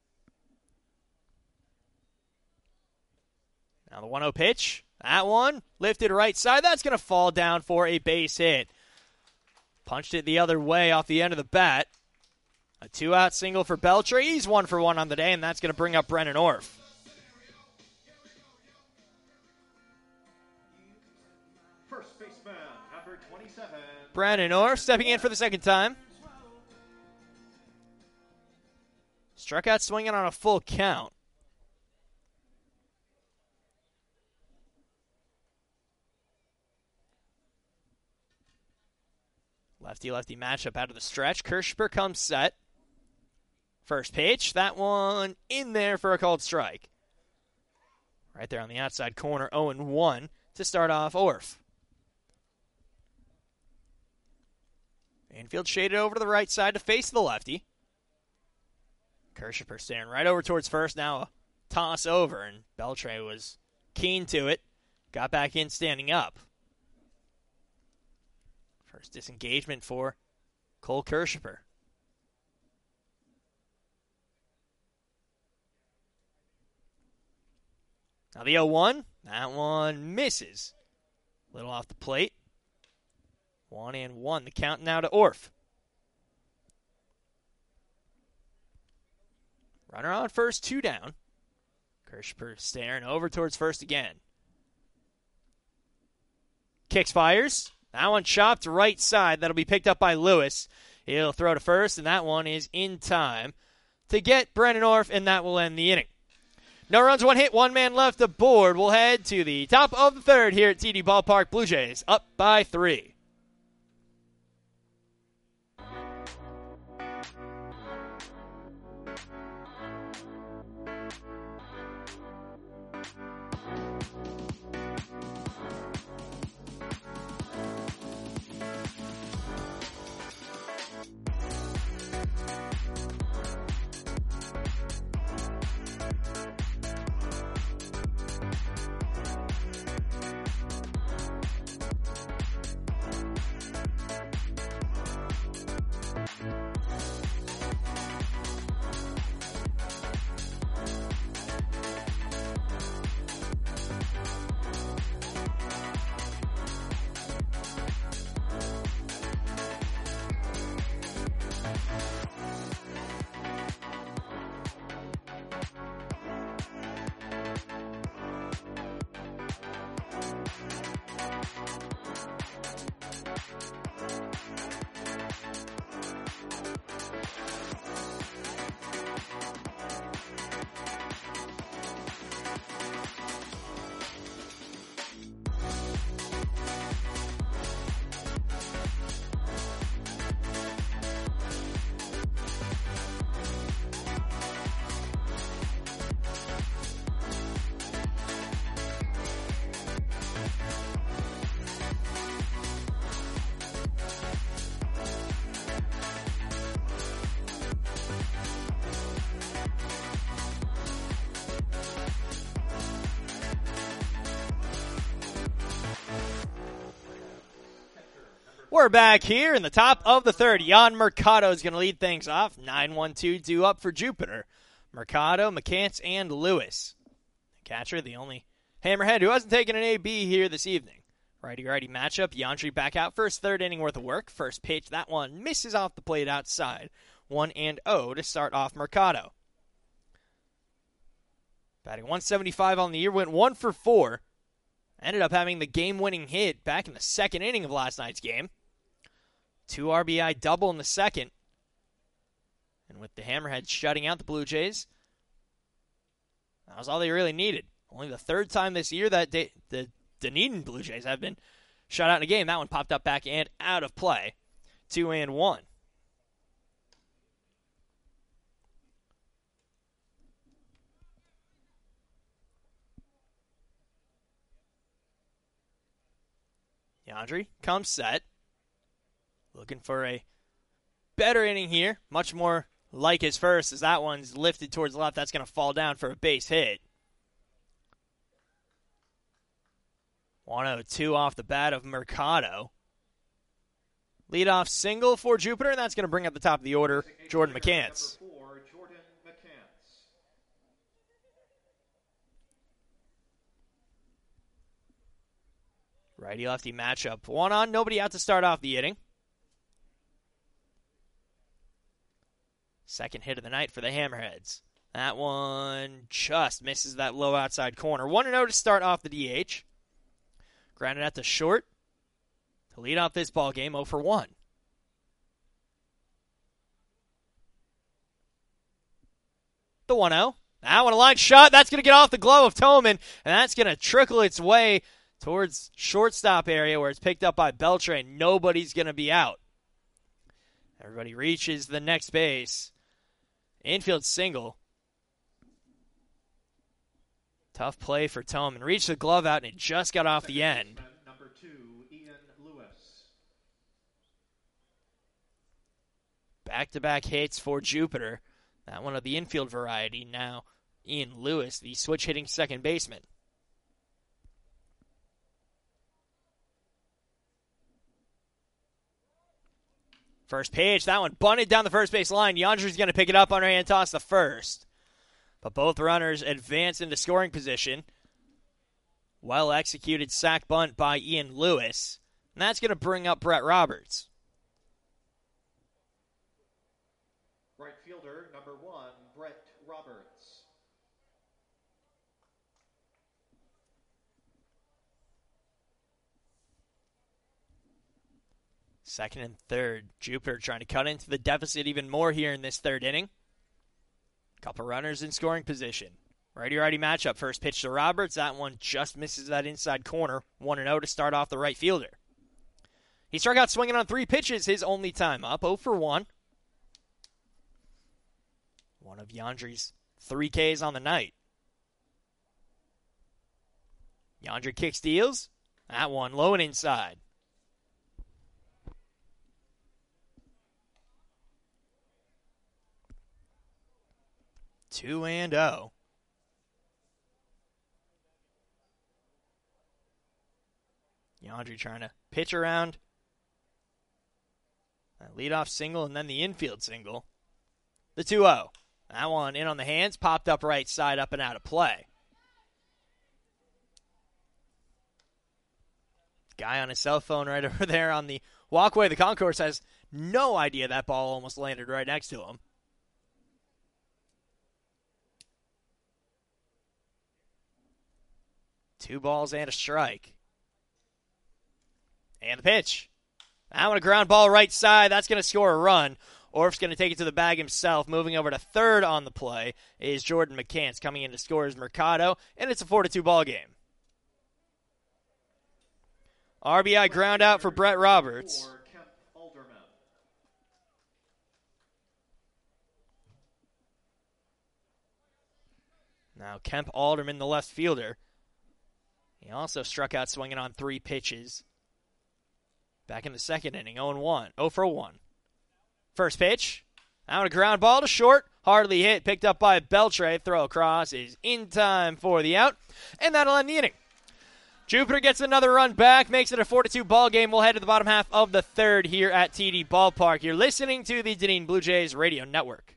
Now the one oh pitch. That one lifted right side. That's going to fall down for a base hit. Punched it the other way off the end of the bat. A two-out single for Beltre. He's one for one on the day, and that's going to bring up Brennan Orff. First baseman, number twenty-seven. Brennan Orff stepping in for the second time. Struck out swinging on a full count. Lefty-lefty matchup out of the stretch. Kirshiper comes set. First pitch. That one in there for a called strike. Right there on the outside corner. oh and one to start off Orff. Infield shaded over to the right side to face the lefty. Kirschiper staring right over towards first. Now a toss over, and Beltre was keen to it. Got back in standing up. First disengagement for Cole Kirschiper. Now the oh one, that one misses. Little off the plate. One and one. The count now to Orf. Runner on first, two down. Kirschiper staring over towards first again. Kicks, fires. That one chopped right side. That'll be picked up by Lewis. He'll throw to first, and that one is in time to get Brennan Orf, and that will end the inning. No runs, one hit, one man left aboard. We'll head to the top of the third here at T D Ballpark. Blue Jays up by three. We're back here in the top of the third. Jan Mercado is going to lead things off. nine one two due up for Jupiter. Mercado, McCants, and Lewis. Catcher, the only Hammerhead who hasn't taken an A B here this evening. Righty-righty matchup. Yandri back out first, third inning worth of work. First pitch, that one misses off the plate outside. one and oh to start off Mercado. Batting one seventy-five on the year, went one for four. Ended up having the game-winning hit back in the second inning of last night's game. Two R B I double in the second. And with the Hammerheads shutting out the Blue Jays, that was all they really needed. Only the third time this year that day, the Dunedin Blue Jays have been shut out in a game. That one popped up back and out of play. Two and one. Yandri comes set. Looking for a better inning here. Much more like his first, as that one's lifted towards the left. That's going to fall down for a base hit. one oh two off the bat of Mercado. Leadoff single for Jupiter, and that's going to bring up the top of the order, Jordan McCants. Righty-lefty matchup. One on, nobody out to start off the inning. Second hit of the night for the Hammerheads. That one just misses that low outside corner. one and oh to start off the D H. Grounded out to short to lead off this ball game, oh for one. The one oh. That one a line shot. That's going to get off the glove of Toman, and that's going to trickle its way towards shortstop area where it's picked up by Beltran. Nobody's going to be out. Everybody reaches the next base. Infield single. Tough play for Toman. Reached the glove out, and it just got off the end. Number two, Ian Lewis. Back-to-back hits for Jupiter. That one of the infield variety. Now Ian Lewis, the switch-hitting second baseman. First pitch, that one bunted down the first base line. Yandri's going to pick it up, underhand toss to first. But both runners advance into scoring position. Well-executed sac bunt by Ian Lewis. And that's going to bring up Brett Roberts. Right fielder, number one, Brett Roberts. Second and third. Jupiter trying to cut into the deficit even more here in this third inning. Couple runners in scoring position. Righty-righty matchup. First pitch to Roberts. That one just misses that inside corner. one and oh to start off the right fielder. He struck out swinging on three pitches his only time up. oh for one. One of Yandri's three Ks on the night. Yandri kicks deals. That one low and inside. Two and oh. Yandri trying to pitch around. That leadoff single and then the infield single. The two oh. That one in on the hands, popped up right side, up and out of play. Guy on his cell phone right over there on the walkway of the concourse has no idea that ball almost landed right next to him. Two balls and a strike. And the pitch. That one a ground ball right side. That's going to score a run. Orf's going to take it to the bag himself. Moving over to third on the play is Jordan McCants coming in to score his Mercado, and it's a four to two ball game. R B I ground out for Brett Roberts. Now Kemp Alderman, the left fielder. He also struck out swinging on three pitches. Back in the second inning, oh and one. oh for one. First pitch. Out a ground ball to short. Hardly hit. Picked up by Beltre. Throw across is in time for the out. And that'll end the inning. Jupiter gets another run back. Makes it a four to two ball game. We'll head to the bottom half of the third here at T D Ballpark. You're listening to the Dunedin Blue Jays Radio Network.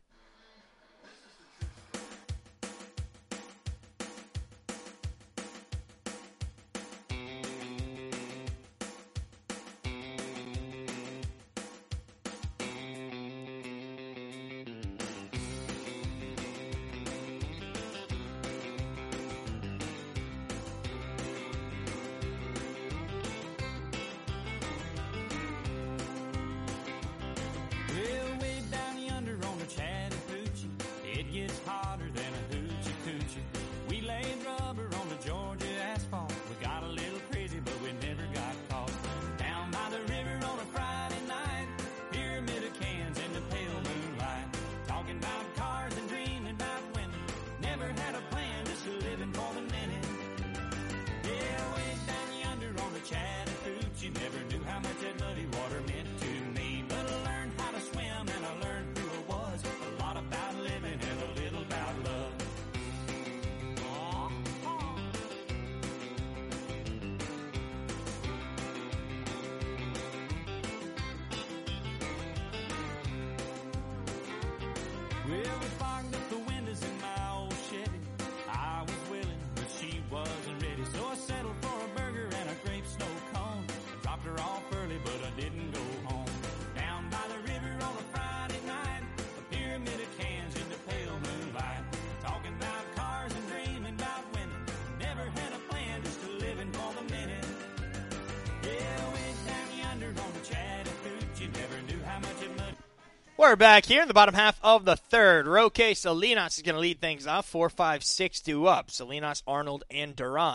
We're back here in the bottom half of the third. Roque Salinas is going to lead things off, four five six two up. Salinas, Arnold, and Duran.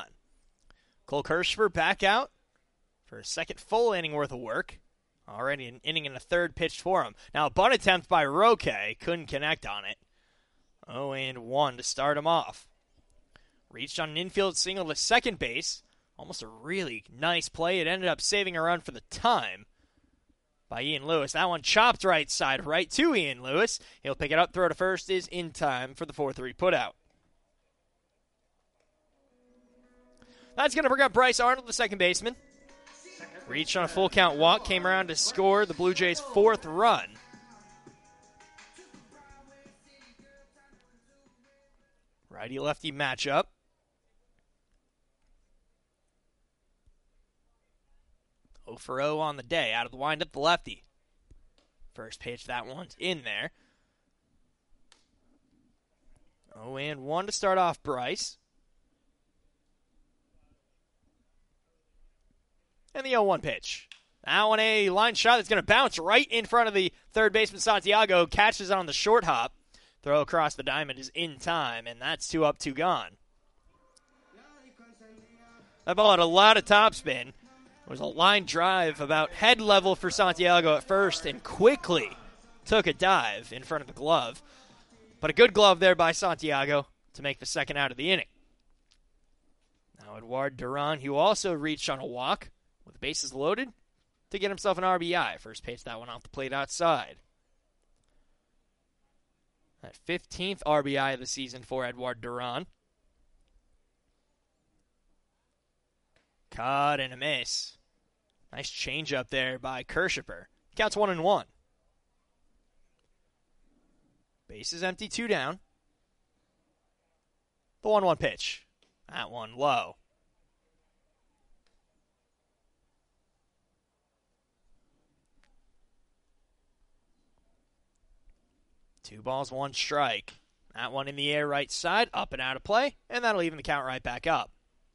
Cole Kirschfer back out for a second full inning worth of work. Already an inning and a third pitched for him. Now a bunt attempt by Roque. Couldn't connect on it. oh and one to start him off. Reached on an infield single to second base. Almost a really nice play. It ended up saving a run for the time by Ian Lewis. That one chopped right side right to Ian Lewis. He'll pick it up. Throw to first is in time for the four three putout. That's going to bring up Bryce Arnold, the second baseman. Reached on a full count walk, came around to score the Blue Jays' fourth run. Righty-lefty matchup. oh for oh on the day. Out of the windup, the lefty. First pitch, that one's in there. oh and one to start off Bryce. And the oh one pitch. That one a line shot that's going to bounce right in front of the third baseman, Santiago. Catches it on the short hop. Throw across the diamond is in time, and that's two up, two gone. That ball had a lot of topspin. It was a line drive about head level for Santiago at first and quickly took a dive in front of the glove. But a good glove there by Santiago to make the second out of the inning. Now Edouard Duran, who also reached on a walk with the bases loaded to get himself an R B I. First pitch, that one off the plate outside. That fifteenth R B I of the season for Edouard Duran. Caught and a miss. Nice changeup there by Kirschiper. Counts one and one. Bases empty, two down. The one one pitch. That one low. Two balls, one strike. That one in the air right side, up and out of play, and that'll even the count right back up.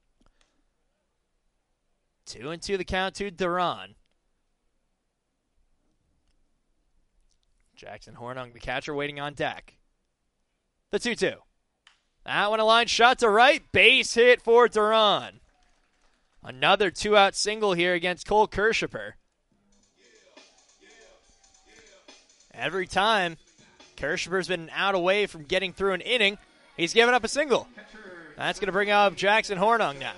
Two and two the count to Duran. Jackson Hornung, the catcher, waiting on deck. The two two. That one a line shot to right. Base hit for Duran. Another two-out single here against Cole Kirschiper. Every time Kirschiper's been out away from getting through an inning, he's given up a single. That's going to bring up Jackson Hornung now.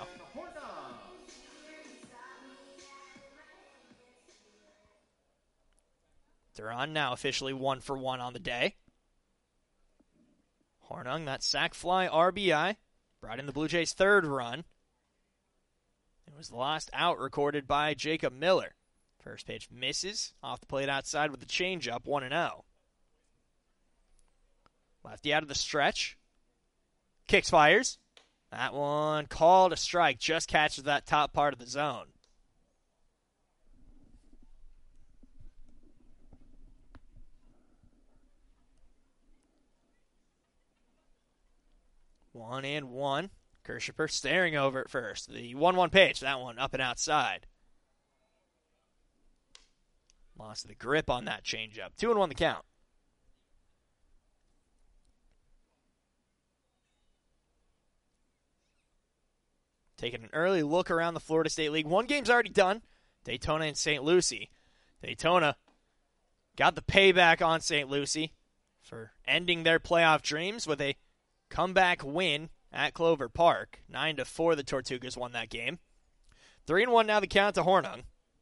Duran now officially one for one on the day. Hornung, that sac fly R B I, brought in the Blue Jays' third run. It was the last out recorded by Jacob Miller. First pitch misses off the plate outside with the changeup, one and oh. Lefty out of the stretch. Kicks, fires. That one called a strike. Just catches that top part of the zone. One and one. Kirschiper staring over at first. The one one pitch. That one up and outside. Lost the grip on that changeup. Two and one the count. Taking an early look around the Florida State League. One game's already done. Daytona and Saint Lucie. Daytona got the payback on Saint Lucie for ending their playoff dreams with a comeback win at Clover Park. Nine to four, the Tortugas won that game. Three and one now the count to Hornung.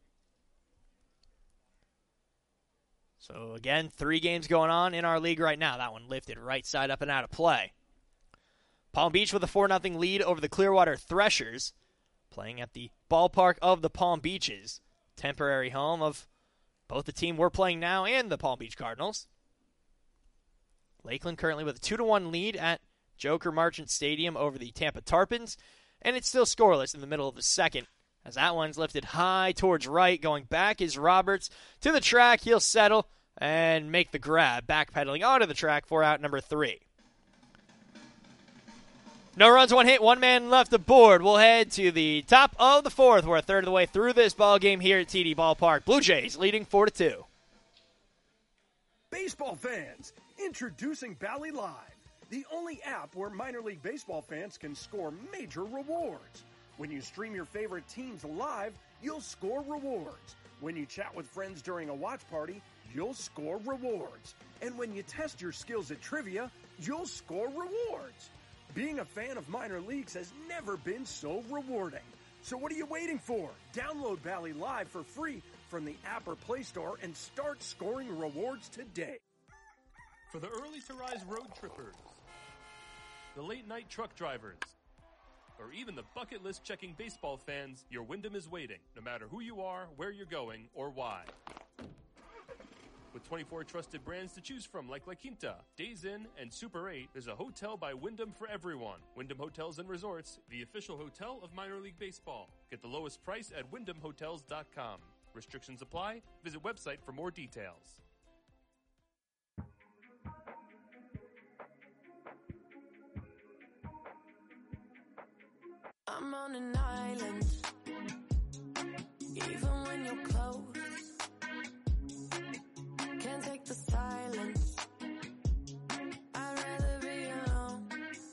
So again, three games going on in our league right now. That one lifted right side up and out of play. Palm Beach with a four nothing lead over the Clearwater Threshers, playing at the ballpark of the Palm Beaches, temporary home of both the team we're playing now and the Palm Beach Cardinals. Lakeland currently with a two to one lead at Joker Marchant Stadium over the Tampa Tarpons, and it's still scoreless in the middle of the second, as that one's lifted high towards right. Going back is Roberts to the track. He'll settle and make the grab, backpedaling onto the track for out number three. No runs, one hit, one man left aboard. We'll head to the top of the fourth. We're a third of the way through this ball game here at T D Ballpark. Blue Jays leading four to two. Baseball fans, introducing Bally Live, the only app where minor league baseball fans can score major rewards. When you stream your favorite teams live, you'll score rewards. When you chat with friends during a watch party, you'll score rewards. And when you test your skills at trivia, you'll score rewards. Being a fan of minor leagues has never been so rewarding. So what are you waiting for? Download Bally Live for free from the app or Play Store and start scoring rewards today. For the early-to-rise road trippers, the late-night truck drivers, or even the bucket list checking baseball fans, your Wyndham is waiting, no matter who you are, where you're going, or why. With twenty-four trusted brands to choose from like La Quinta, Days Inn, and Super eight, there's a hotel by Wyndham for everyone. Wyndham Hotels and Resorts, the official hotel of minor league baseball. Get the lowest price at wyndham hotels dot com. Restrictions apply. Visit website for more details. I'm on an island, even when you're close. Can't take the silence. I'd rather be alone.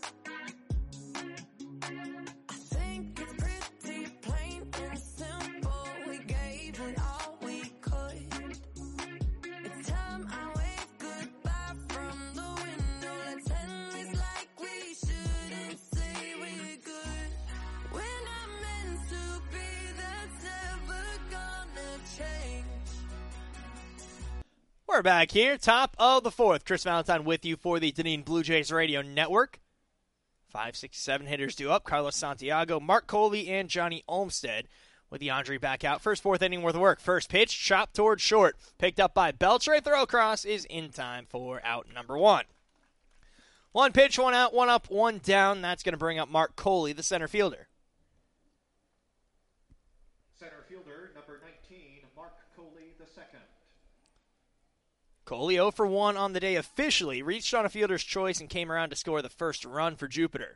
I think it's pretty plain and simple. We gave it all we could. It's time I wave goodbye from the window. Let's end this like we shouldn't say we're good. We're not meant to be, that's never gonna change. We're back here, top of the fourth. Chris Valentine with you for the Dunedin Blue Jays Radio Network. Five, six, seven hitters due up. Carlos Santiago, Mark Coley, and Johnny Olmstead with Yandri back out. First fourth inning worth of work. First pitch, chopped towards short. Picked up by Beltre. Throw across is in time for out number one. One pitch, one out, one up, one down. That's going to bring up Mark Coley, the center fielder. Center fielder, number nineteen, Mark Coley the second. Coley oh for one on the day officially, reached on a fielder's choice and came around to score the first run for Jupiter.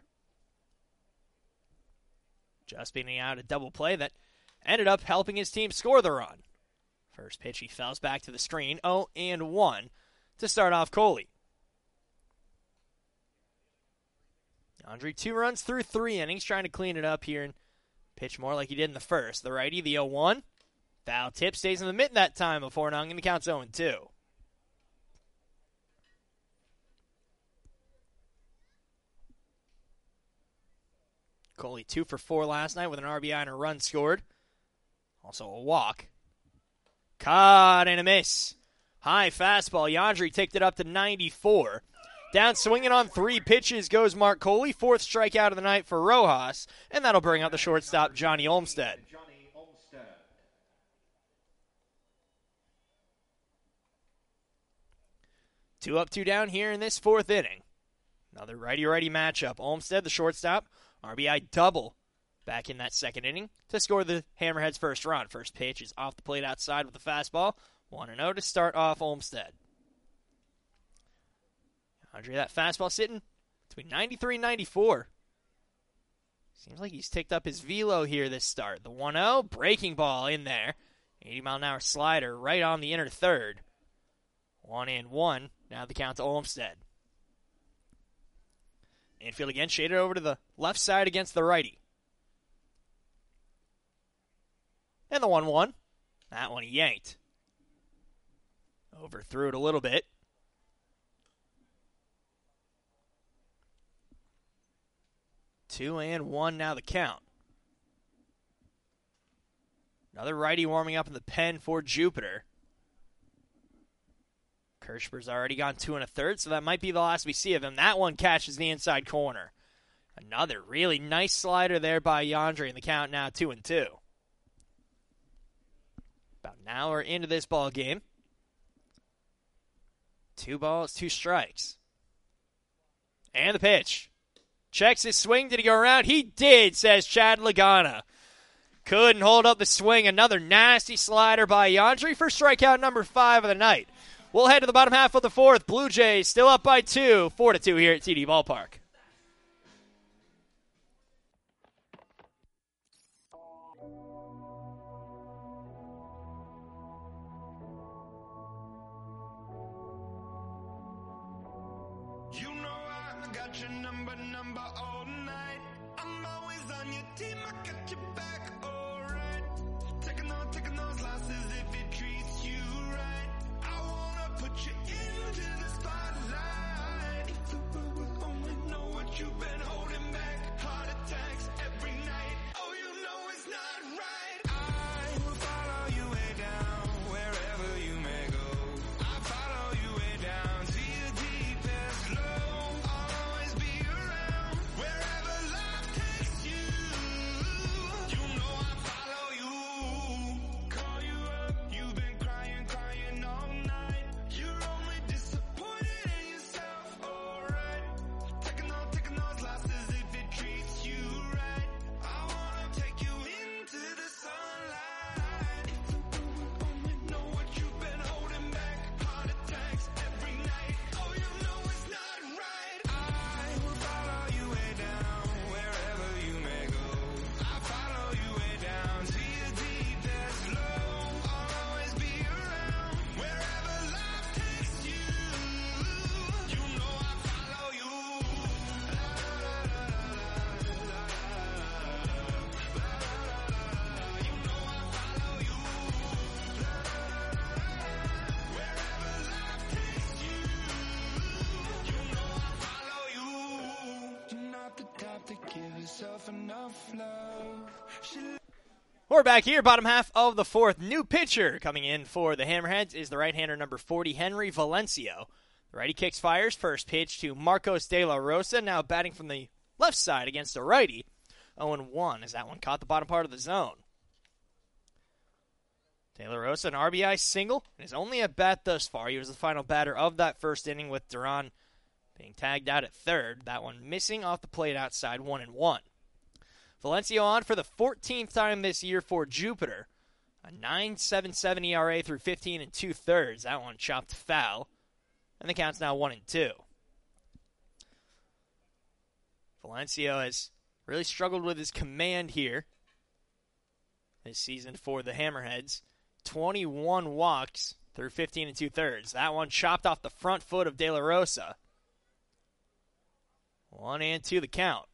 Just beating out a double play that ended up helping his team score the run. First pitch, he fouls back to the screen, oh and one to start off Coley. Andre, two runs through three innings, trying to clean it up here and pitch more like he did in the first. The righty, the oh one. Foul tip, stays in the mitt that time before Nung, and the count's oh and two. Coley two for four last night with an R B I and a run scored. Also a walk. Caught and a miss. High fastball. Yandri ticked it up to ninety-four. Down swinging on three pitches goes Mark Coley. Fourth strikeout of the night for Rojas. And that'll bring out the shortstop, Johnny Olmstead. Johnny Olmstead. Two up, two down here in this fourth inning. Another righty-righty matchup. Olmstead, the shortstop, R B I double back in that second inning to score the Hammerheads' first run. First pitch is off the plate outside with the fastball. one and oh to start off Olmstead. Andre, that fastball sitting between ninety-three and ninety-four. Seems like he's ticked up his velo here this start. The one oh, breaking ball in there. eighty mile an hour slider right on the inner third. One and one. Now the count to Olmstead. Infield again, shaded over to the left side against the righty. And the one one. That one he yanked. Overthrew it a little bit. Two and one now the count. Another righty warming up in the pen for Jupiter. Kirschberg's already gone two and a third, so that might be the last we see of him. That one catches the inside corner. Another really nice slider there by Yandri, and the count now two and two. About an hour into this ball game. Two balls, two strikes. And the pitch. Checks his swing. Did he go around? He did, says Chad Lagana. Couldn't hold up the swing. Another nasty slider by Yandri for strikeout number five of the night. We'll head to the bottom half of the fourth. Blue Jays still up by two, four to two here at T D Ballpark. You know I got your number, number all night. I'm always on your team, I got your back, alright. Taking on, taking those losses if it treats you right. I wanna put you into the spotlight. If the world would only know what you've been holding back. Heart attacks every night. Oh, you know it's not right. I will follow you way down. tough love. She We're back here, bottom half of the fourth. New pitcher coming in for the Hammerheads is the right-hander number forty, Henry Valencio. The righty kicks fires. First pitch to Marcos De La Rosa, now batting from the left side against a righty. oh and one as that one caught the bottom part of the zone. De La Rosa, an R B I single, and his only at bat thus far. He was the final batter of that first inning with Duran being tagged out at third. That one missing off the plate outside, one and one. Valencio on for the fourteenth time this year for Jupiter. A nine point seven seven E R A through fifteen and two-thirds. That one chopped foul. And the count's now one and two. Valencio has really struggled with his command here this season for the Hammerheads. twenty-one walks through fifteen and two-thirds. That one chopped off the front foot of De La Rosa. One and two the count.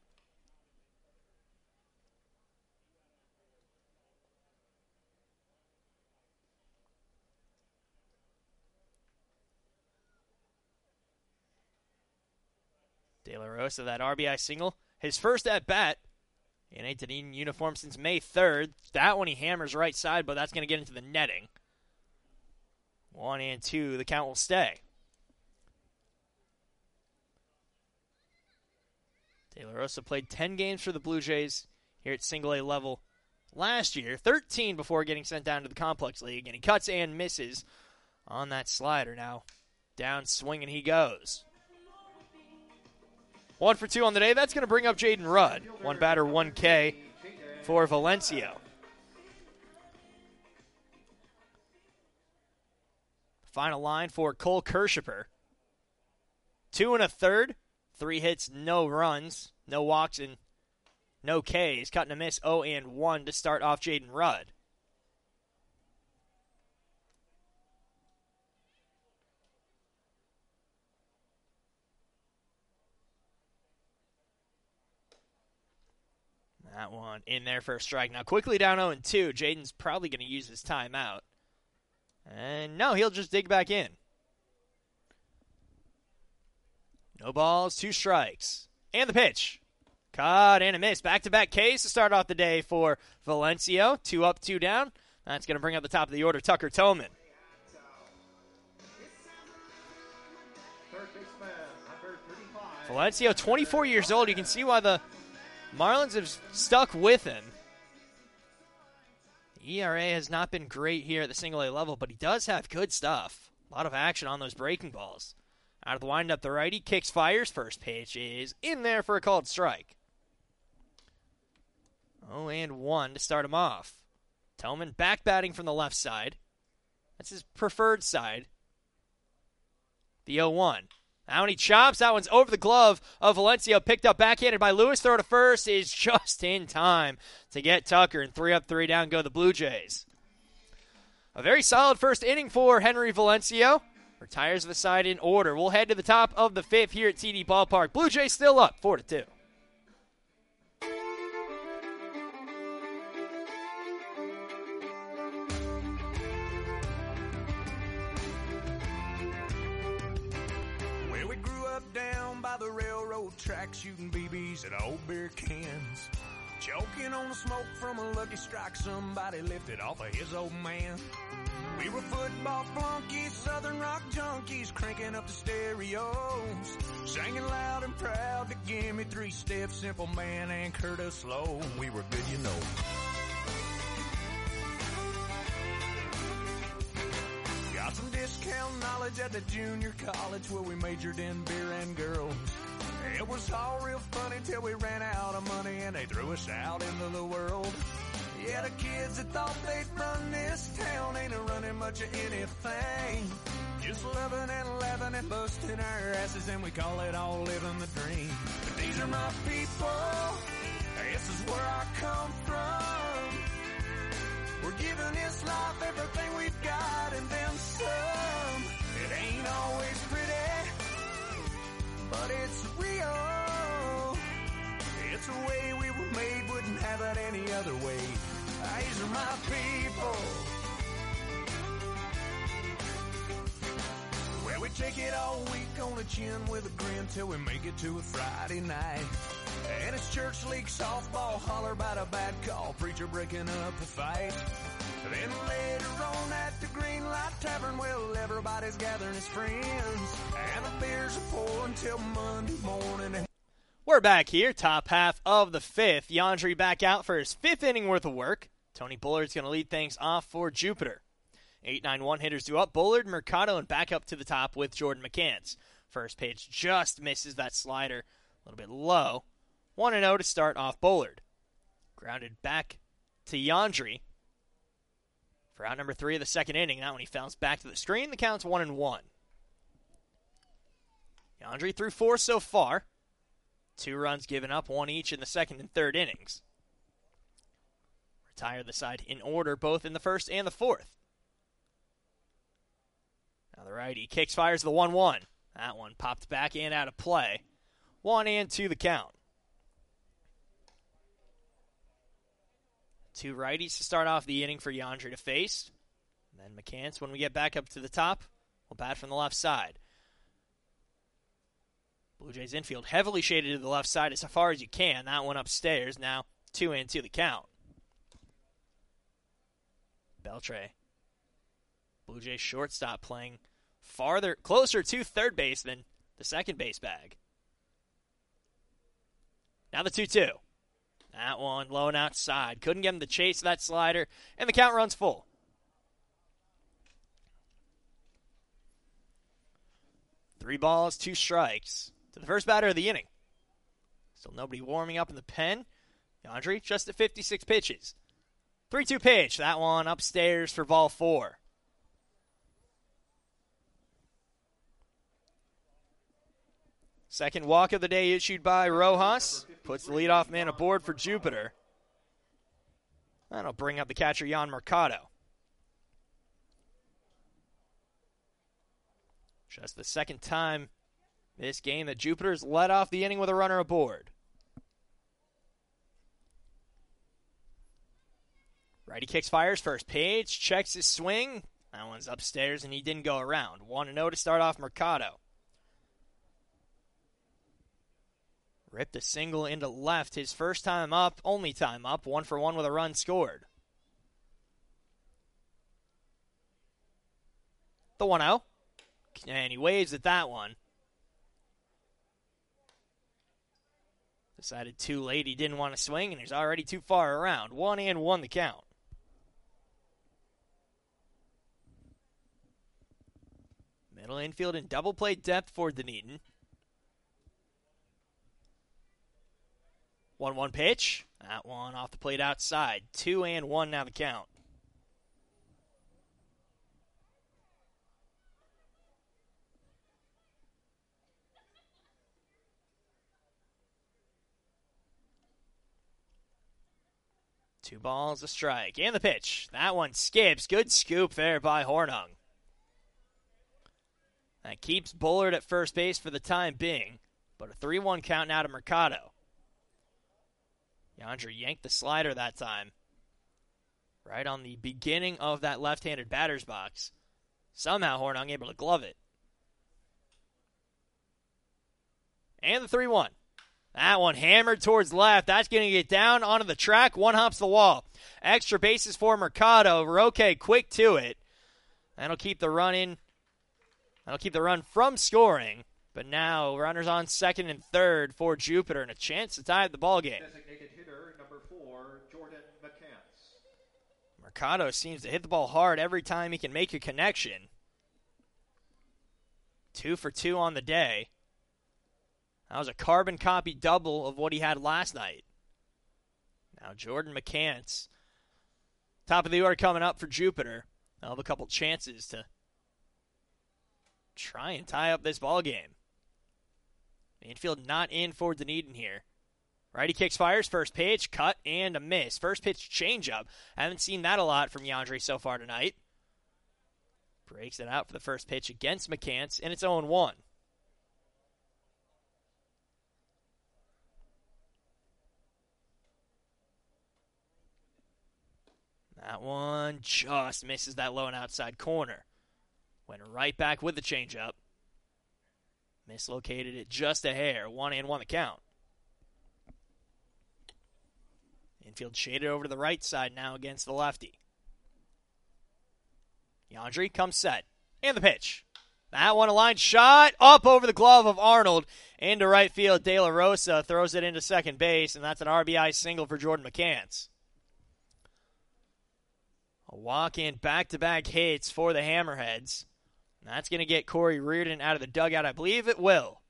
De La Rosa, that R B I single. His first at-bat in a Dunedin uniform since May third. That one he hammers right side, but that's going to get into the netting. One and two, the count will stay. De La Rosa played ten games for the Blue Jays here at single A level last year. thirteen before getting sent down to the Complex League, and he cuts and misses on that slider. Now down swinging he goes. One for two on the day. That's going to bring up Jaden Rudd. One batter, one K for Valencio. Final line for Cole Kirshiper. Two and a third. Three hits, no runs, no walks, and no Ks. Cut and a miss, oh and one to start off Jaden Rudd. That one in there for a strike. Now quickly down oh and two. Jaden's probably going to use his timeout. And no, he'll just dig back in. No balls, two strikes. And the pitch. Caught and a miss. Back-to-back Ks to start off the day for Valencio. Two up, two down. That's going to bring up the top of the order, Tucker Toman. Valencio, twenty-four years old. You can see why the Marlins have stuck with him. The E R A has not been great here at the single A level, but he does have good stuff. A lot of action on those breaking balls. Out of the windup, the righty kicks, fires. First pitch is in there for a called strike. oh and one to start him off. Tillman back batting from the left side. That's his preferred side. The oh one. Now when he chops, that one's over the glove of Valencio. Picked up backhanded by Lewis. Throw to first is just in time to get Tucker. And three up, three down go the Blue Jays. A very solid first inning for Henry Valencio. Retires the side in order. We'll head to the top of the fifth here at T D Ballpark. Blue Jays still up, four to two. Well, we grew up down by the railroad track, shooting B Bs at old beer cans. Choking on the smoke from a lucky strike somebody lifted off of his old man. We were football flunkies, southern rock junkies, cranking up the stereos, singing loud and proud to give me three steps, Simple Man and Curtis Slow. We were good, you know. Got some discount knowledge at the junior college where we majored in beer and girls. It was all real funny till we ran out of money and they threw us out into the world. Yeah, the kids that thought they'd run this town ain't a running much of anything. Just loving and laughing and busting our asses, and we call it all living the dream. But these are my people, this is where I come from. We're giving this life everything we've got and then some. It ain't always pretty, but it's real. It's the way we were made, wouldn't have it any other way. These are my people. Well, we take it all week on the chin with a grin till we make it to a Friday night. And it's church league softball, holler about a bad call, preacher breaking up a fight. Then later on at the Green Light Tavern, well, everybody's gathering his friends, and the beers are pouring till Monday morning. We're back here, top half of the fifth. Yandri back out for his fifth inning worth of work. Tony Bullard's going to lead things off for Jupiter. eight nine one hitters due up. Bullard, Mercado, and back up to the top with Jordan McCants. First pitch just misses that slider a little bit low. one and oh to start off Bullard. Grounded back to Yandri for out number three of the second inning. That one he fouls back to the screen. The count's one and one. Yandri threw four so far. Two runs given up, one each in the second and third innings. Retire the side in order, both in the first and the fourth. Now the righty kicks, fires the one one. That one popped back and out of play. One and two the count. Two righties to start off the inning for Yandri to face. And then McCants, when we get back up to the top, will bat from the left side. Blue Jays infield heavily shaded to the left side as far as you can. That one upstairs. Now two and two the count. Beltre. Blue Jays shortstop playing farther, closer to third base than the second base bag. Now the two two. That one low and outside. Couldn't get him to chase that slider, and the count runs full. Three balls, two strikes to the first batter of the inning. Still nobody warming up in the pen. Yandri just at fifty-six pitches. three two pitch. That one upstairs for ball four. Second walk of the day issued by Rojas. Puts the leadoff man aboard for Jupiter. That'll bring up the catcher, Jan Mercado. Just the second time this game that Jupiter's led off the inning with a runner aboard. Righty kicks, fires, first pitch, checks his swing. That one's upstairs, and he didn't go around. one and oh to start off Mercado. Ripped a single into left, his first time up, only time up, one for one with a run scored. The one oh. And he waves at that one. Decided too late he didn't want to swing, and he's already too far around. One and one the count. Middle infield in double play depth for Dunedin. one one pitch. That one off the plate outside. Two and one now the count. Two balls, a strike. And the pitch. That one skips. Good scoop there by Hornung. That keeps Bullard at first base for the time being. But a three one count now to Mercado. Yandri yanked the slider that time. Right on the beginning of that left-handed batter's box. Somehow Hornung able to glove it. And the three one. That one hammered towards left. That's going to get down onto the track. One hops the wall. Extra bases for Mercado. Roque quick to it. That'll keep the run in. That'll keep the run from scoring. But now runners on second and third for Jupiter and a chance to tie the ball game. Designated hitter number four, Jordan McCants. Mercado seems to hit the ball hard every time he can make a connection. Two for two on the day. That was a carbon copy double of what he had last night. Now Jordan McCants, top of the order coming up for Jupiter. They'll have a couple chances to try and tie up this ball game. Infield not in for Dunedin here. Righty kicks, fires, first pitch, cut, and a miss. First pitch changeup. Haven't seen that a lot from Yandri so far tonight. Breaks it out for the first pitch against McCants, and it's oh one. That one just misses that low and outside corner. Went right back with the changeup. Mislocated it just a hair. One and one the count. Infield shaded over to the right side now against the lefty. Yandry comes set. And the pitch. That one a line shot up over the glove of Arnold into right field. De La Rosa throws it into second base, and that's an R B I single for Jordan McCants. A walk-in back-to-back hits for the Hammerheads. That's going to get Corey Reardon out of the dugout. I believe it will.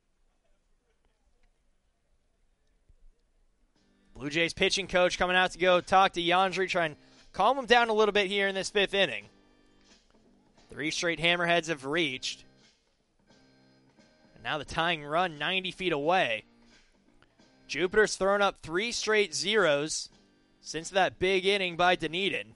Blue Jays pitching coach coming out to go talk to Yandry, try and calm him down a little bit here in this fifth inning. Three straight Hammerheads have reached. And now the tying run ninety feet away. Jupiter's thrown up three straight zeros since that big inning by Dunedin.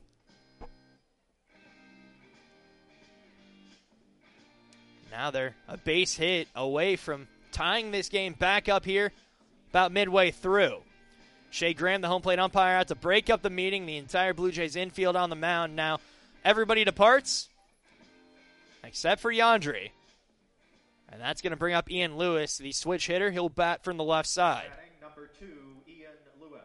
Now they're a base hit away from tying this game back up here about midway through. Shea Graham, the home plate umpire, out to break up the meeting. The entire Blue Jays infield on the mound. Now everybody departs except for Yandry. And that's going to bring up Ian Lewis, the switch hitter. He'll bat from the left side. Batting number two, Ian Lewis.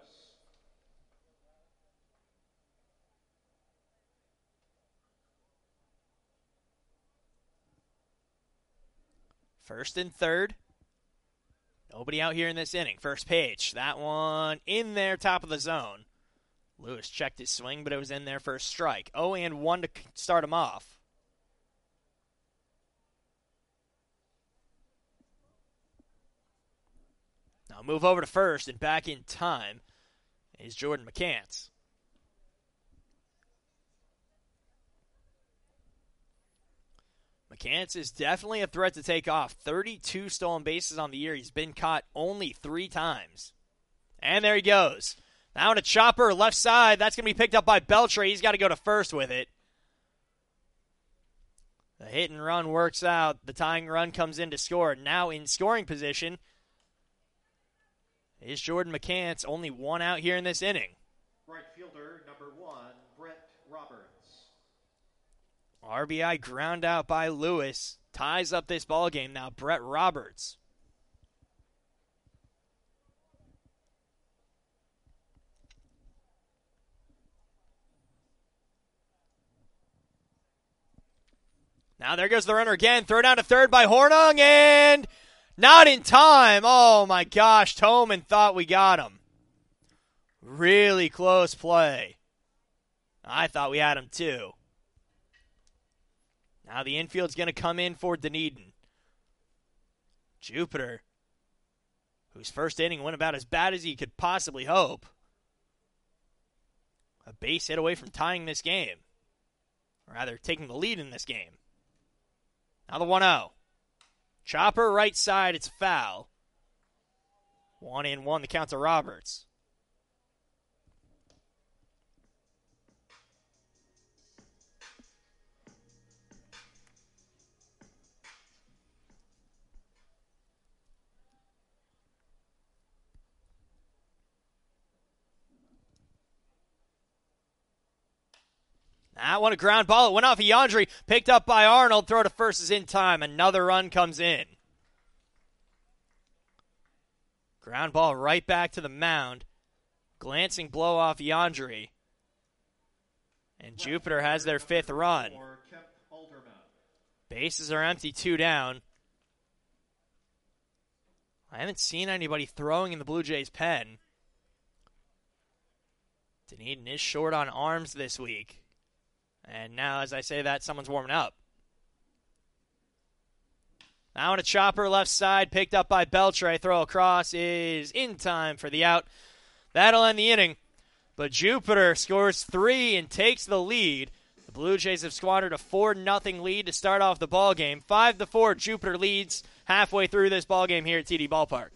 First and third. Nobody out here in this inning. First pitch. That one in there, top of the zone. Lewis checked his swing, but it was in there for a strike. oh and one to start him off. Now move over to first, and back in time is Jordan McCants. McCants is definitely a threat to take off. thirty-two stolen bases on the year. He's been caught only three times. And there he goes. Now on a chopper, left side. That's going to be picked up by Beltre. He's got to go to first with it. The hit and run works out. The tying run comes in to score. Now in scoring position is Jordan McCants. Only one out here in this inning. Right fielder, number one, Brett Roberts. R B I ground out by Lewis. Ties up this ball game now. Brett Roberts. Now there goes the runner again. Throw down to third by Hornung, and not in time. Oh my gosh, Toman thought we got him. Really close play. I thought we had him too. Now the infield's going to come in for Dunedin. Jupiter, whose first inning went about as bad as he could possibly hope. A base hit away from tying this game. Or rather, taking the lead in this game. Now the one oh. Chopper right side, it's foul. One and one, the count to Roberts. That one a ground ball. It went off of Yandry. Picked up by Arnold. Throw to first is in time. Another run comes in. Ground ball right back to the mound. Glancing blow off Yandry. And Jupiter has their fifth run. Bases are empty, two down. I haven't seen anybody throwing in the Blue Jays' pen. Dunedin is short on arms this week. And now, as I say that, someone's warming up. Now on a chopper, left side, picked up by Beltre. Throw across is in time for the out. That'll end the inning. But Jupiter scores three and takes the lead. The Blue Jays have squandered a four nothing lead to start off the ball game. five to four, Jupiter leads halfway through this ball game here at T D Ballpark.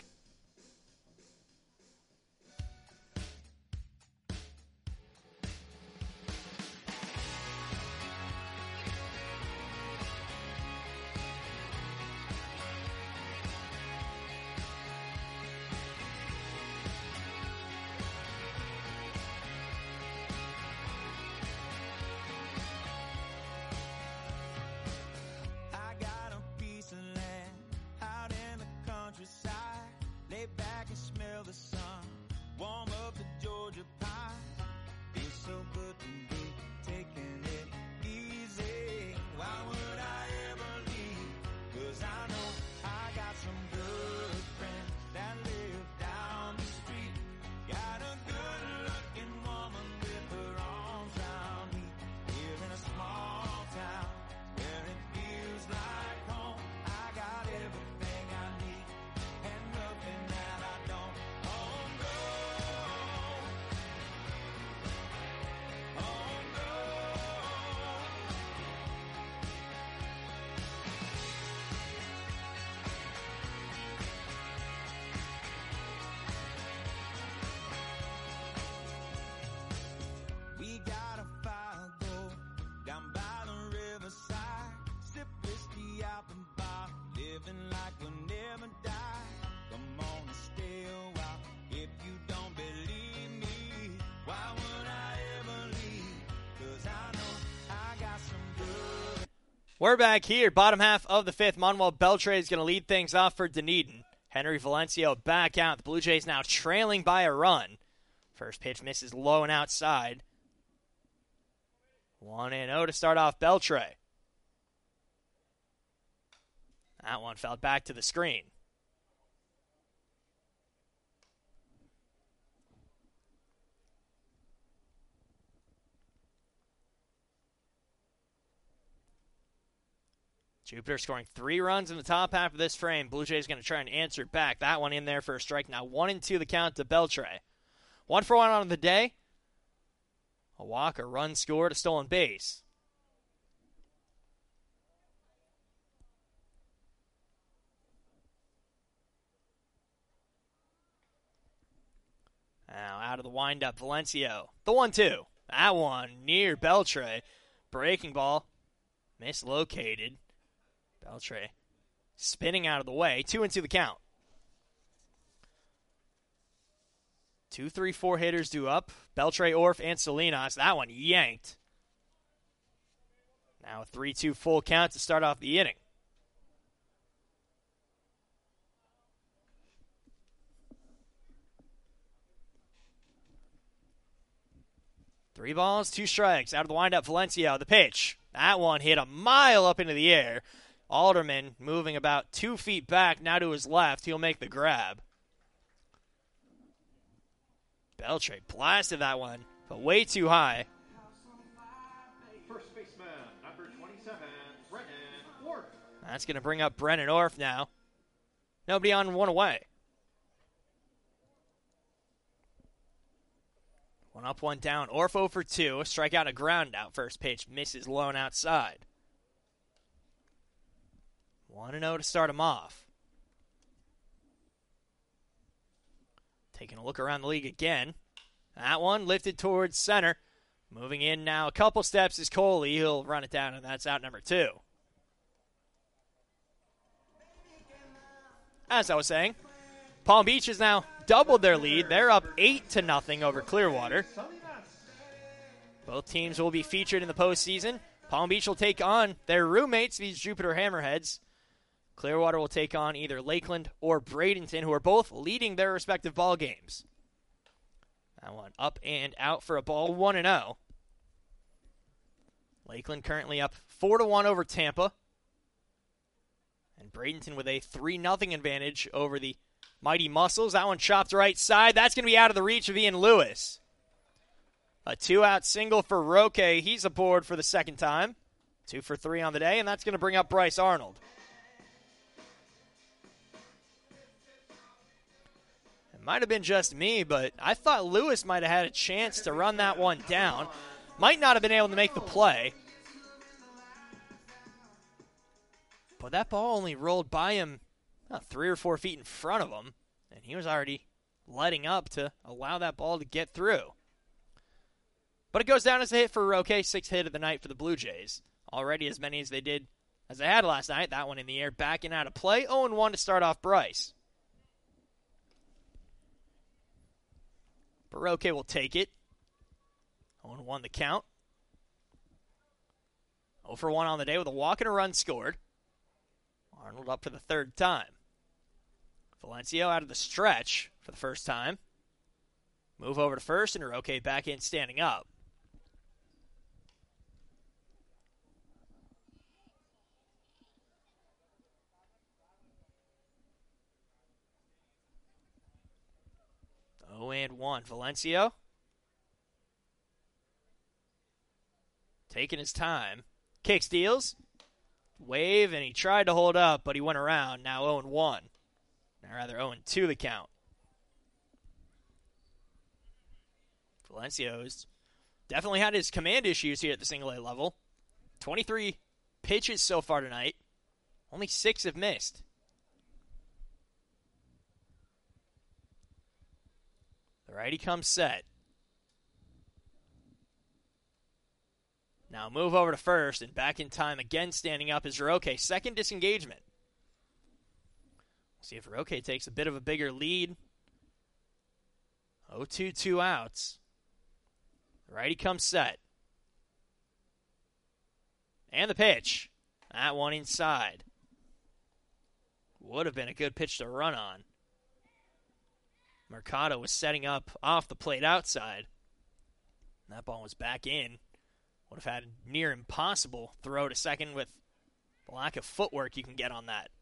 Lay back and smell the sun. Warm up the Georgia pie. We're back here, bottom half of the fifth. Manuel Beltre is going to lead things off for Dunedin. Henry Valencio back out. The Blue Jays now trailing by a run. First pitch misses low and outside. one and oh to start off Beltre. That one fell back to the screen. Jupiter scoring three runs in the top half of this frame. Blue Jays going to try and answer back. That one in there for a strike. Now one and two the count to Beltre. One for one on the day. A walk, a run scored, a stolen base. Now out of the windup, Valencio. The one two. That one near Beltre. Breaking ball. Mislocated. Beltre spinning out of the way. Two and two the count. Two, three, four hitters due up. Beltre, Orf, and Salinas. That one yanked. Now a three two full count to start off the inning. Three balls, two strikes. Out of the windup, Valencio. The pitch. That one hit a mile up into the air. Alderman moving about two feet back, now to his left. He'll make the grab. Beltre blasted that one, but way too high. First baseman, number twenty-seven, Brennan Orf. That's going to bring up Brennan Orf now. Nobody on, one away. One up, one down. Orf oh for two. A strikeout, a ground out. First pitch misses low and outside. one and oh to start him off. Taking a look around the league again. That one lifted towards center. Moving in now a couple steps is Coley. He'll run it down, and that's out number two. As I was saying, Palm Beach has now doubled their lead. They're up eight to nothing over Clearwater. Both teams will be featured in the postseason. Palm Beach will take on their roommates, these Jupiter Hammerheads. Clearwater will take on either Lakeland or Bradenton, who are both leading their respective ball games. That one up and out for a ball, one and oh. Lakeland currently up four to one over Tampa. And Bradenton with a three nothing advantage over the Mighty Muscles. That one chopped right side. That's going to be out of the reach of Ian Lewis. A two-out single for Roque. He's aboard for the second time. Two for three on the day, and that's going to bring up Bryce Arnold. It might have been just me, but I thought Lewis might have had a chance to run that one down. Might not have been able to make the play. But that ball only rolled by him about three or four feet in front of him, and he was already letting up to allow that ball to get through. But it goes down as a hit for Roque, sixth hit of the night for the Blue Jays. Already as many as they did as they had last night. That one in the air, back and out of play. oh and one to start off Bryce. But Roque will take it. oh and one the count. oh for one on the day with a walk and a run scored. Arnold up for the third time. Valencio out of the stretch for the first time. Move over to first, and Roque back in standing up. oh and one. Valencio taking his time. Kick steals. Wave, and he tried to hold up, but he went around. Now oh and one. Or rather oh and two the count. Valencio's definitely had his command issues here at the single A level. twenty-three pitches so far tonight. Only six have missed. The righty comes set. Now move over to first, and back in time again standing up is Roque. Second disengagement. We'll see if Roque takes a bit of a bigger lead. oh two, two outs. The righty comes set. And the pitch. That one inside. Would have been a good pitch to run on. Mercado was setting up off the plate outside. That ball was back in. Would have had a near impossible throw to second with the lack of footwork you can get on that.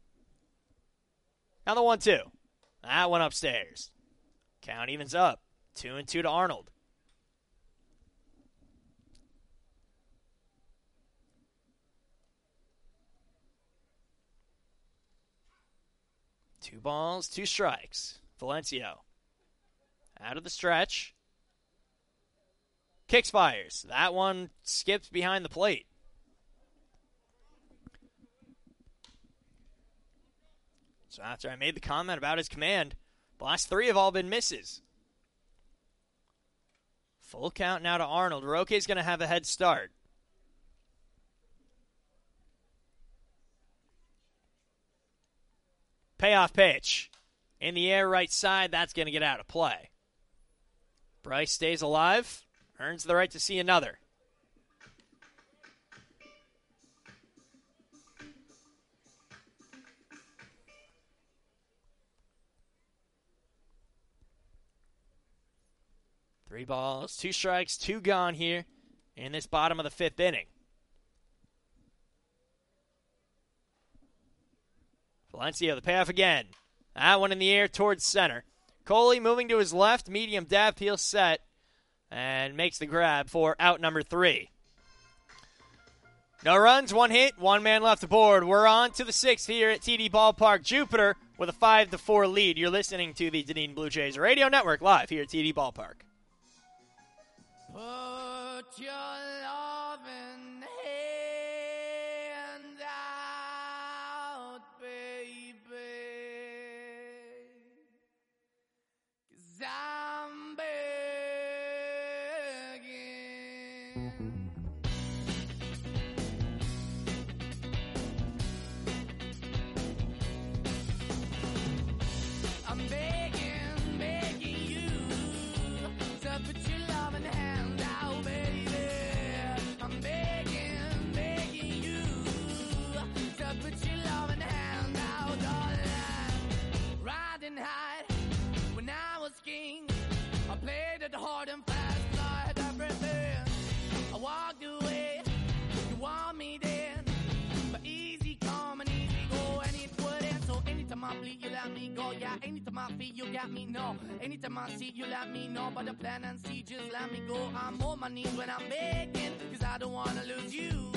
Now the one two. That one upstairs. Count evens up. Two and two to Arnold. Two balls, two strikes. Valencio out of the stretch. Kicks, fires. That one skips behind the plate. So after I made the comment about his command, the last three have all been misses. Full count now to Arnold. Roque's going to have a head start. Payoff pitch. In the air, right side. That's going to get out of play. Bryce stays alive. Earns the right to see another. Three balls, two strikes, two gone here in this bottom of the fifth inning. Valencia, the payoff again. That one in the air towards center. Coley moving to his left, medium depth, he'll set, and makes the grab for out number three. No runs, one hit, one man left aboard. We're on to the sixth here at T D Ballpark. Jupiter with a five to four lead. You're listening to the Dunedin Blue Jays Radio Network live here at T D Ballpark. Put your loving hand out, baby, 'cause I'm begging. I'm begging, begging you to put your loving hand out, baby. I'm begging, begging you to put your loving hand out, darling. Riding high when I was king, I played it hard and fast, I had everything. I walked away, you want me then, but easy come and easy go, and it wouldn't. So anytime I bleed, you let me go. Yeah, anytime I feel, you got me, no. Anytime I see, you let me know. But the plan and see, just let me go. I'm on my knees when I'm begging, 'cause I don't wanna lose you.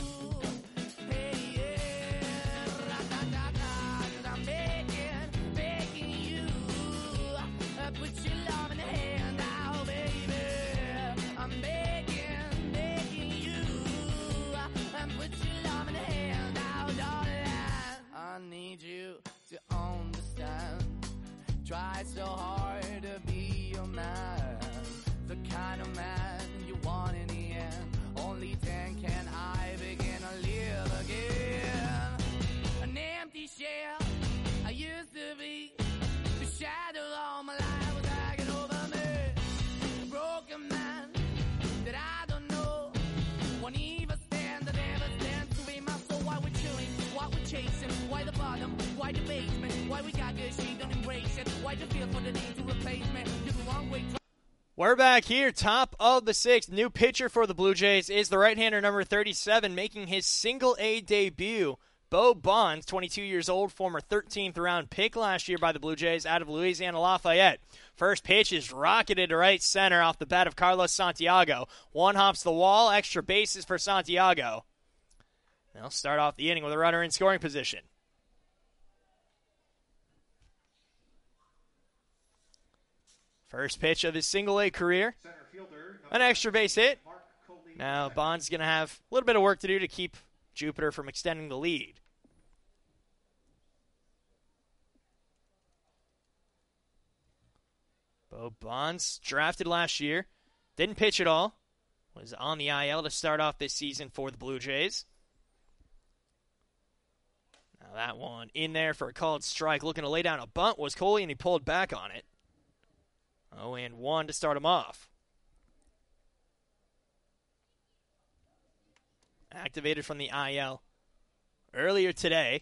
Hey, yeah, ra-da-da-da, 'cause I'm begging, begging you, uh, put your love in the hand out, baby. I'm begging, begging you, uh, and put your love in the hand out, darling. I need you to understand. Try so hard to be your man, the kind of man you want in the end. Only then can I begin to live again. An empty shell I used to be, the shadow all my life was hanging over me. A broken man that I don't know, won't even stand, that never stands to be my soul. Why we're chewing, why we're chasing, why the bottom, why the basement, why we got good, she don't embrace it, why the feel for the need to replace me, you're the wrong way. We're back here, top of the sixth. New pitcher for the Blue Jays is the right-hander number thirty-seven, making his single-A debut. Bo Bonds, twenty-two years old, former thirteenth round pick last year by the Blue Jays out of Louisiana Lafayette. First pitch is rocketed to right center off the bat of Carlos Santiago. One hops the wall, extra bases for Santiago. They'll start off the inning with a runner in scoring position. First pitch of his single-A career. An extra base hit. Now Bond's going to have a little bit of work to do to keep Jupiter from extending the lead. Bo Bonds, drafted last year. Didn't pitch at all. Was on the I L to start off this season for the Blue Jays. Now that one in there for a called strike. Looking to lay down a bunt was Coley, and he pulled back on it. oh and one to start him off. Activated from the I L earlier today.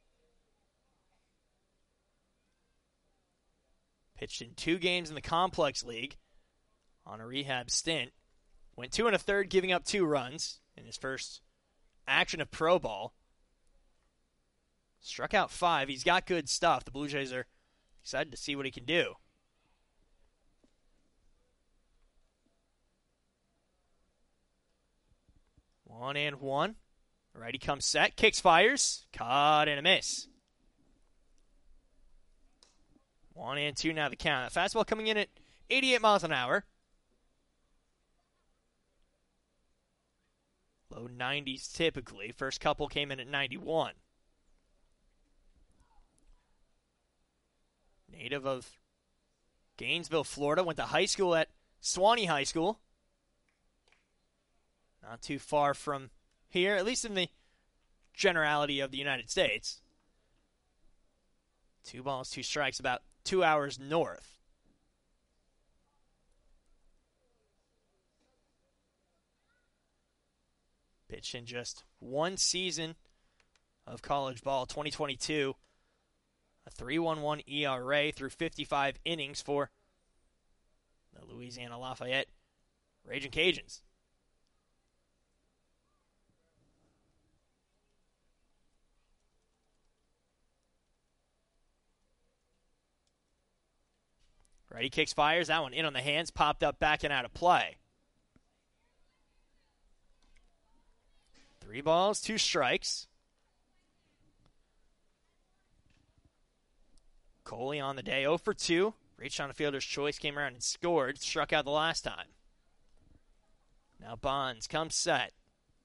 Pitched in two games in the Complex League on a rehab stint. Went two and a third, giving up two runs in his first action of pro ball. Struck out five. He's got good stuff. The Blue Jays are excited to see what he can do. One and one. Righty comes set. Kicks, fires. Caught and a miss. One and two now the count. That fastball coming in at eighty-eight miles an hour. Low nineties typically. First couple came in at ninety-one. Native of Gainesville, Florida. Went to high school at Sewanee High School. Not too far from here, at least in the generality of the United States. Two balls, two strikes, about two hours north. Pitched in just one season of college ball, twenty twenty-two. A three point one one E R A through fifty-five innings for the Louisiana Lafayette Ragin' Cajuns. Righty kicks, fires. That one in on the hands. Popped up, back and out of play. Three balls, two strikes. Coley on the day, oh for two. Reached on a fielder's choice, came around and scored. Struck out the last time. Now Bonds comes set.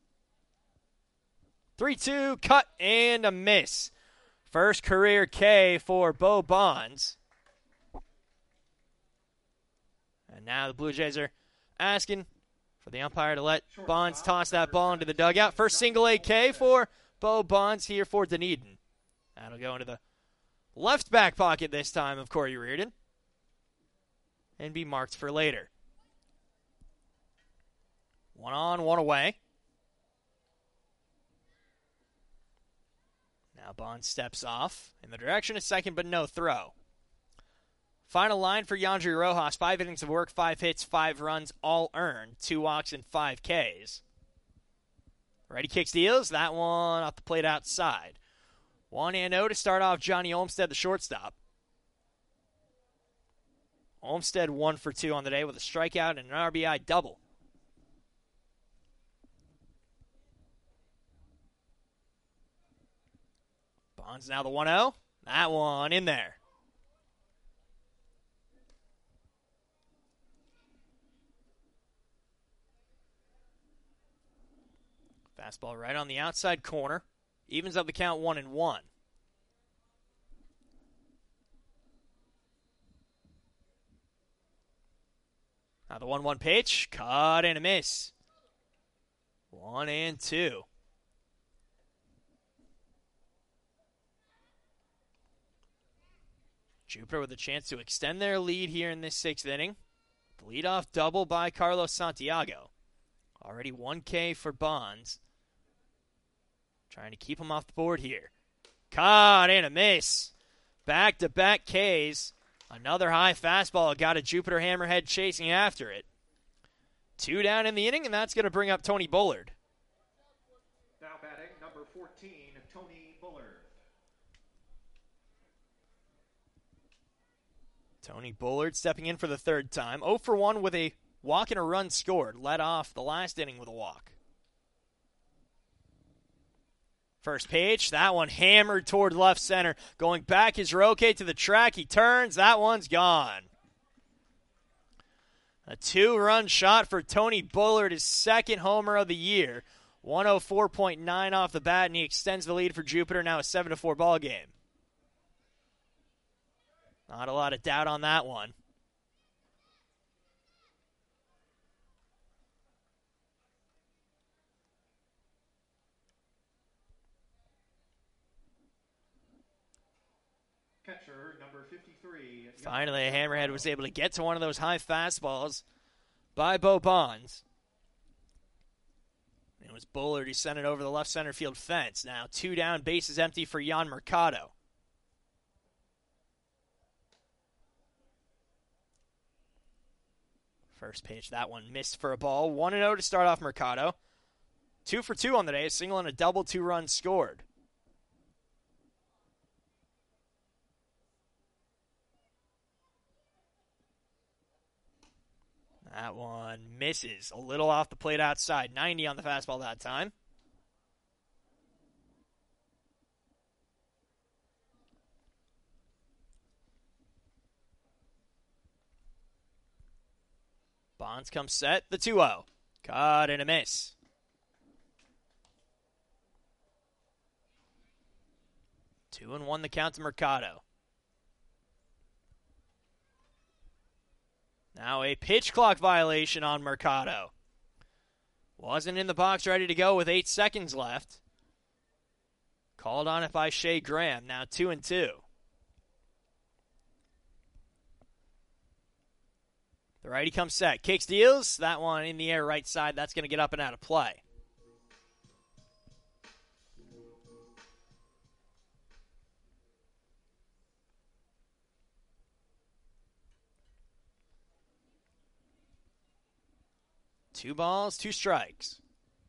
three two, cut and a miss. First career K for Bo Bonds. And now the Blue Jays are asking for the umpire to let Bonds toss that ball into the dugout. First single A K for Bo Bonds here for Dunedin. That'll go into the left back pocket this time of Corey Reardon and be marked for later. One on, one away. Now Bonds steps off in the direction of second, but no throw. Final line for Yandri Rojas. Five innings of work, five hits, five runs, all earned. Two walks and five Ks. Righty kicks, deals. That one off the plate outside. one and oh to start off Johnny Olmstead, the shortstop. Olmstead one for two on the day with a strikeout and an R B I double. Bonds now the one oh. That one in there. Fastball right on the outside corner. Evens up the count one and one. Now the one one pitch. Caught and a miss. One and two. Jupiter with a chance to extend their lead here in this sixth inning. The leadoff double by Carlos Santiago. Already one K for Bonds. Trying to keep him off the board here. Caught and a miss. Back-to-back Ks. Another high fastball got a Jupiter Hammerhead chasing after it. Two down in the inning, and that's going to bring up Tony Bullard. Now batting, number fourteen, Tony Bullard. Tony Bullard stepping in for the third time. oh for one with a walk and a run scored. Led off the last inning with a walk. First pitch, that one hammered toward left center. Going back is Roque to the track. He turns. That one's gone. A two-run shot for Tony Bullard, his second homer of the year. one oh four point nine off the bat, and he extends the lead for Jupiter. Now a seven to four ball game. Not a lot of doubt on that one. Catcher, number fifty-three. Finally, a Hammerhead was able to get to one of those high fastballs by Bo Bonds. It was Bullard who sent it over the left center field fence. Now two down, bases empty for Jan Mercado. First pitch, that one missed for a ball. one and oh to start off Mercado. Two for two on the day, a single and a double, two runs scored. That one misses. A little off the plate outside. ninety on the fastball that time. Bonds comes set. The two oh. Caught and a miss. Two and one the count to Mercado. Now a pitch clock violation on Mercado. Wasn't in the box ready to go with eight seconds left. Called on it by Shea Graham. Now two and two. The righty comes set. Kicks, deals. That one in the air right side. That's going to get up and out of play. Two balls, two strikes.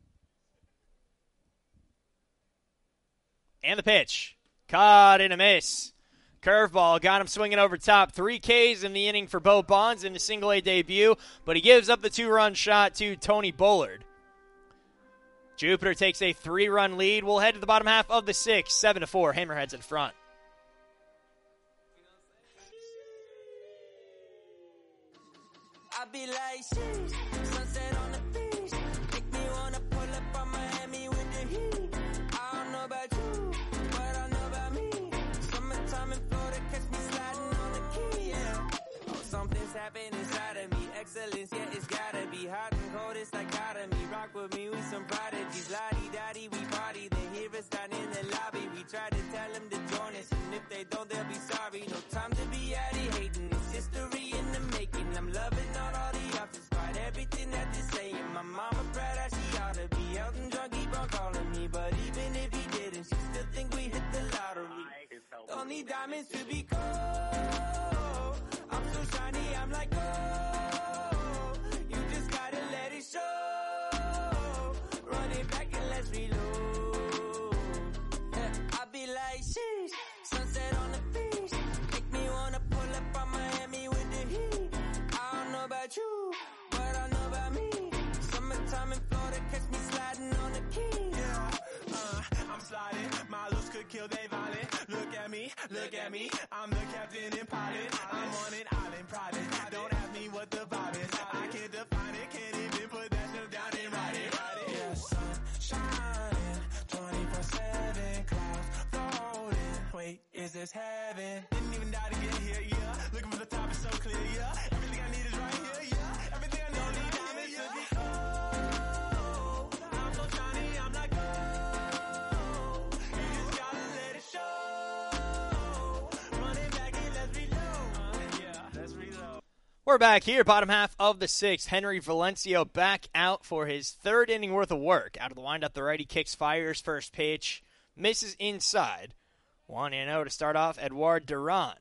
And the pitch. Caught in a miss. Curveball got him swinging over top. Three Ks in the inning for Bo Bonds in his single-A debut, but he gives up the two-run shot to Tony Bullard. Jupiter takes a three-run lead. We'll head to the bottom half of the sixth. seven to four, Hammerheads in front. I be like, sheesh, sunset on the beach. Make me wanna pull up on Miami with the heat. I don't know about you, but I know about me. Summertime in Florida, catch me sliding on the key, yeah. Oh, something's happening inside of me. Excellence, yeah, it's gotta be hot and cold, it's dichotomy. Rock with me, we some prodigies. Lottie-dottie, we party. They hear us down in the lobby. We try to tell them to join us, and if they don't, they'll be sorry. No time to be addy hating. It's history in the making. I'm loving all, all the options, despite everything that they say. And my mama proud that she ought to be out and drunk, keep on calling me. But even if he didn't, she still think we hit the lottery. Don't need diamonds to be cold. I'm so shiny, I'm like, oh, you just gotta let it show. Run it back and let's reload. Yeah, I be like, sheesh, sunset on the beach. Make me wanna pull up on Miami with the heat. I don't know about you, but I know about me. Summertime in Florida, catch me sliding on the key. Yeah, uh, I'm sliding. My looks could kill they violent. Look at me, look at me. I'm the captain and pilot. I'm on an island private. Don't ask me what the vibe is. I can't define it, can't even put that shit down and write it. Yeah, sun shining, twenty-four seven, clouds floating. Wait, is this heaven? Didn't even die to get here, yeah. Looking for the top is so clear, yeah. Everything I need is right here, yeah. Everything I don't need diamonds to be cold. I'm so shiny, I'm like, oh, you just gotta let it show. Run it back and let's reload. Yeah, let's reload. We're back here, bottom half of the sixth. Henry Valencio back out for his third inning worth of work. Out of the windup, the righty kicks, fires, first pitch, misses inside. one and oh to start off, Edouard Duran.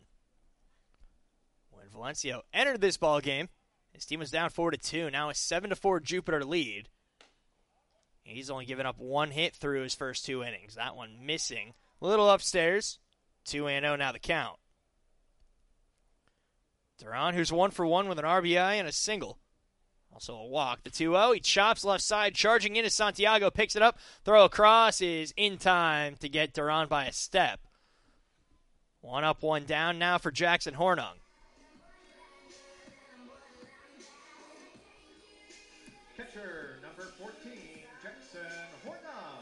When Valencio entered this ball game, his team was down four to two. Now a seven to four Jupiter lead. He's only given up one hit through his first two innings. That one missing. A little upstairs. two and oh now the count. Duran, who's one for one with an R B I and a single. Also a walk. The two oh. He chops left side. Charging into Santiago. Picks it up. Throw across is in time to get Duran by a step. One up, one down now for Jackson Hornung. Catcher number fourteen, Jackson Hornung.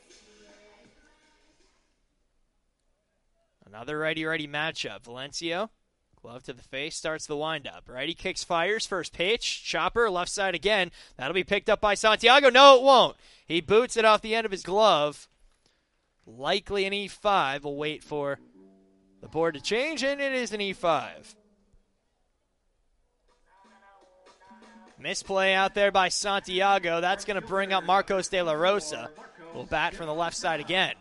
Another righty-righty matchup. Valencio, glove to the face, starts the windup. Righty kicks, fires, first pitch. Chopper, left side again. That'll be picked up by Santiago. No, it won't. He boots it off the end of his glove. Likely an E five. We'll wait for the board to change, and it is an E five. Misplay out there by Santiago. That's going to bring up Marcos de la Rosa. Will bat from the left side again.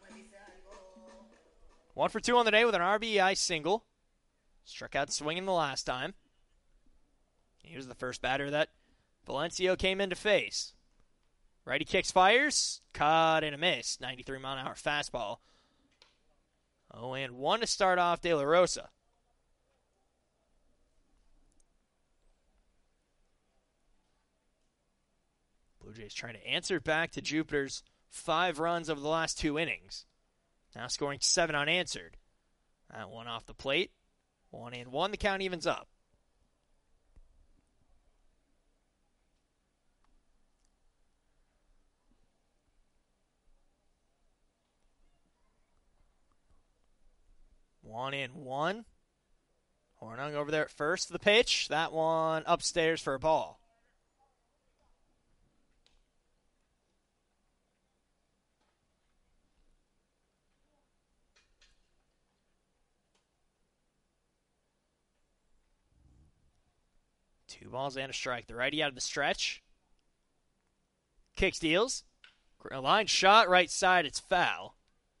One for two on the day with an R B I single. Struck out swinging the last time. He was the first batter that Valencio came in to face. Righty kicks, fires. Caught and a miss. ninety-three mile an hour fastball. Oh, and one to start off De La Rosa. Blue Jays trying to answer back to Jupiter's five runs over the last two innings. Now scoring seven unanswered. That one off the plate. One and one. The count evens up. One and one. Hornung over there at first for the pitch. That one upstairs for a ball. Two balls and a strike. The righty out of the stretch. Kick steals. Line shot right side. It's foul.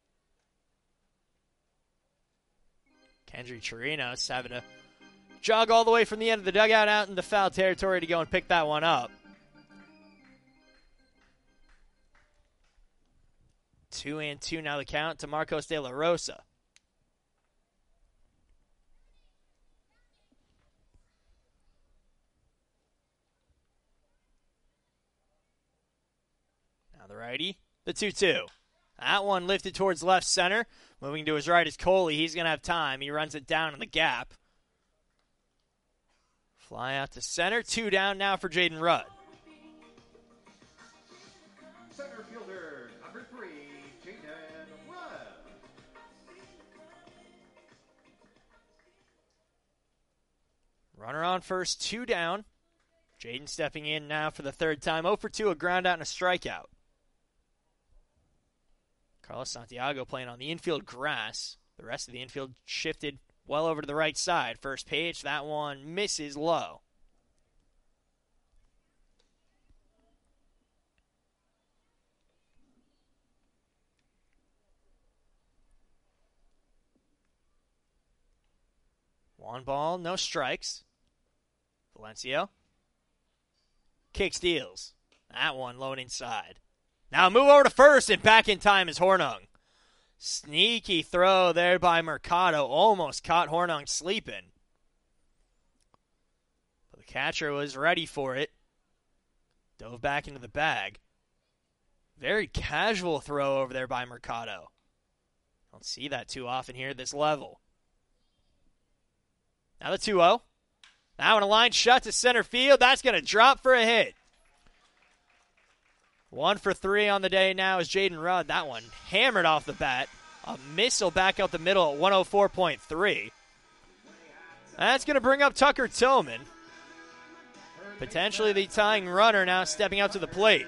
Kendry Chirinos having to jog all the way from the end of the dugout out into foul territory to go and pick that one up. Two and two now the count to Marcos de la Rosa. Now the righty, the two two. That one lifted towards left center. Moving to his right is Coley. He's going to have time. He runs it down in the gap. Fly out to center. Two down now for Jaden Rudd. Center fielder, number three, Jaden Rudd. Runner on first, two down. Jaden stepping in now for the third time. oh for two, a ground out and a strikeout. Carlos Santiago playing on the infield grass. The rest of the infield shifted well over to the right side. First pitch, that one misses low. One ball, no strikes. Valencio. Kick steals. That one low and inside. Now move over to first, and back in time is Hornung. Sneaky throw there by Mercado. Almost caught Hornung sleeping. But the catcher was ready for it. Dove back into the bag. Very casual throw over there by Mercado. Don't see that too often here at this level. Now the two oh. Now in a line shot to center field. That's going to drop for a hit. One for three on the day now is Jaden Rudd. That one hammered off the bat. A missile back out the middle at one oh four point three. That's going to bring up Tucker Tillman. Potentially the tying runner now stepping out to the plate.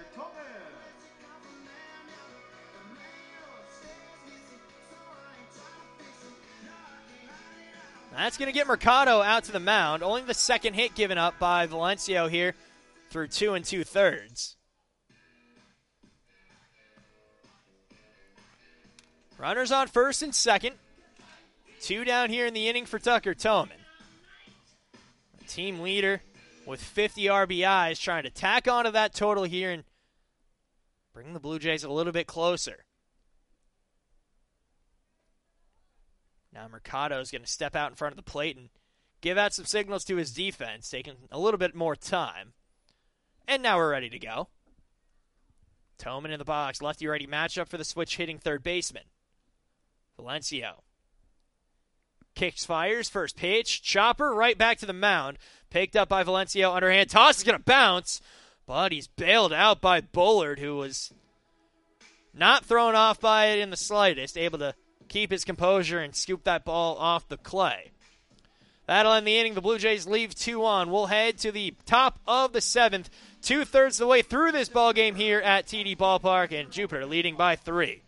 That's going to get Mercado out to the mound. Only the second hit given up by Valencio here through two and two-thirds. Runners on first and second. Two down here in the inning for Tucker Tillman. A team leader with fifty R B Is trying to tack onto that total here and bring the Blue Jays a little bit closer. Now Mercado is going to step out in front of the plate and give out some signals to his defense, taking a little bit more time. And now we're ready to go. Tillman in the box, lefty-righty matchup for the switch-hitting third baseman. Valencio. Kicks, fires, first pitch. Chopper right back to the mound. Picked up by Valencio, underhand. Toss is going to bounce, but he's bailed out by Bullard, who was not thrown off by it in the slightest, able to keep his composure and scoop that ball off the clay. That'll end the inning. The Blue Jays leave two on. We'll head to the top of the seventh, two-thirds of the way through this ball game here at T D Ballpark, and Jupiter leading by three.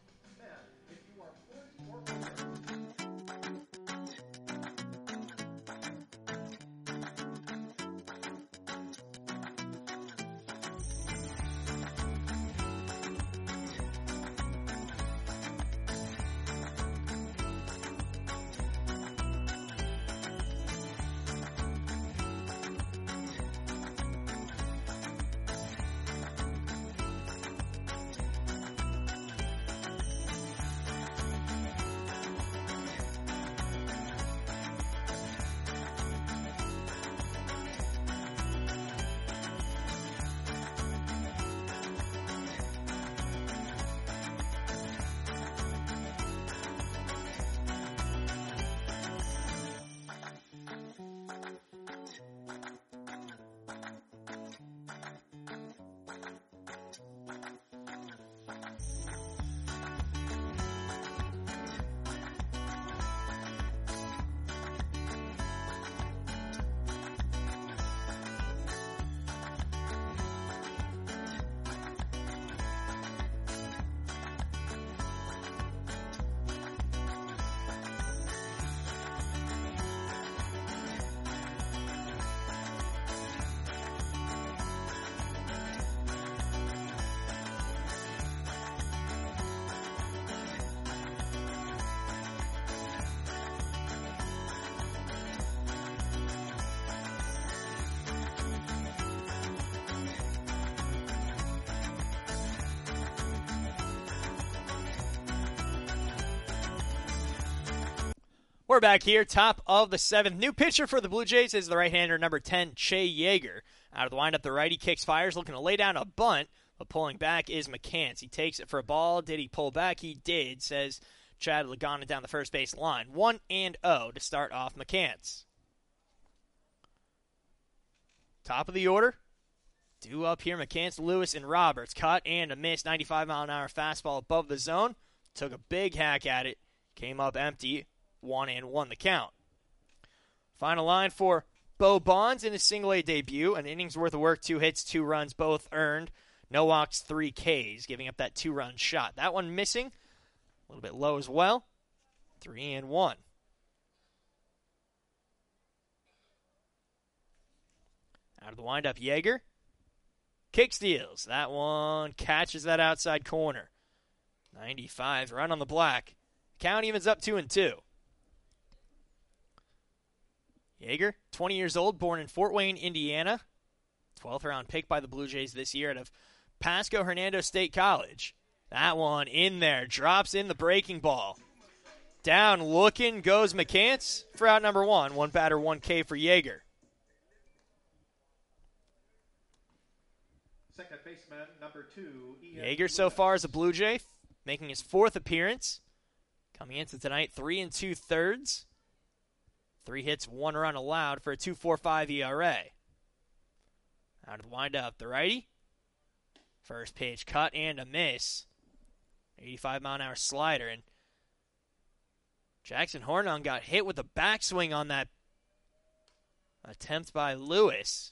We're back here, top of the seventh. New pitcher for the Blue Jays is the right-hander, number ten, Che Yeager. Out of the windup, the righty kicks, fires, looking to lay down a bunt, but pulling back is McCants. He takes it for a ball. Did he pull back? He did, says Chad Lagana down the first base line. one and oh to start off McCants. Top of the order. Due up here, McCants, Lewis, and Roberts. Cut and a miss. ninety-five mile an hour fastball above the zone. Took a big hack at it. Came up empty. One and one the count. Final line for Bo Bonds in his single-A debut. An inning's worth of work, two hits, two runs, both earned. No walks, three Ks, giving up that two-run shot. That one missing. A little bit low as well. Three and one. Out of the windup, Yeager. Kick steals. That one catches that outside corner. ninety-five, run on the black. Count evens up two and two. Yeager, twenty years old, born in Fort Wayne, Indiana. twelfth round pick by the Blue Jays this year out of Pasco Hernando State College. That one in there. Drops in the breaking ball. Down looking goes McCants for out number one. One batter, one K for Yeager. Second baseman, number two, Ian Yeager so far is a Blue Jay, making his fourth appearance. Coming into tonight, three and two thirds. Three hits, one run allowed for a two point four five E R A. Out of the windup, the righty. First pitch, cut and a miss. eighty-five mile an hour slider. And Jackson Hornung got hit with a backswing on that attempt by Lewis.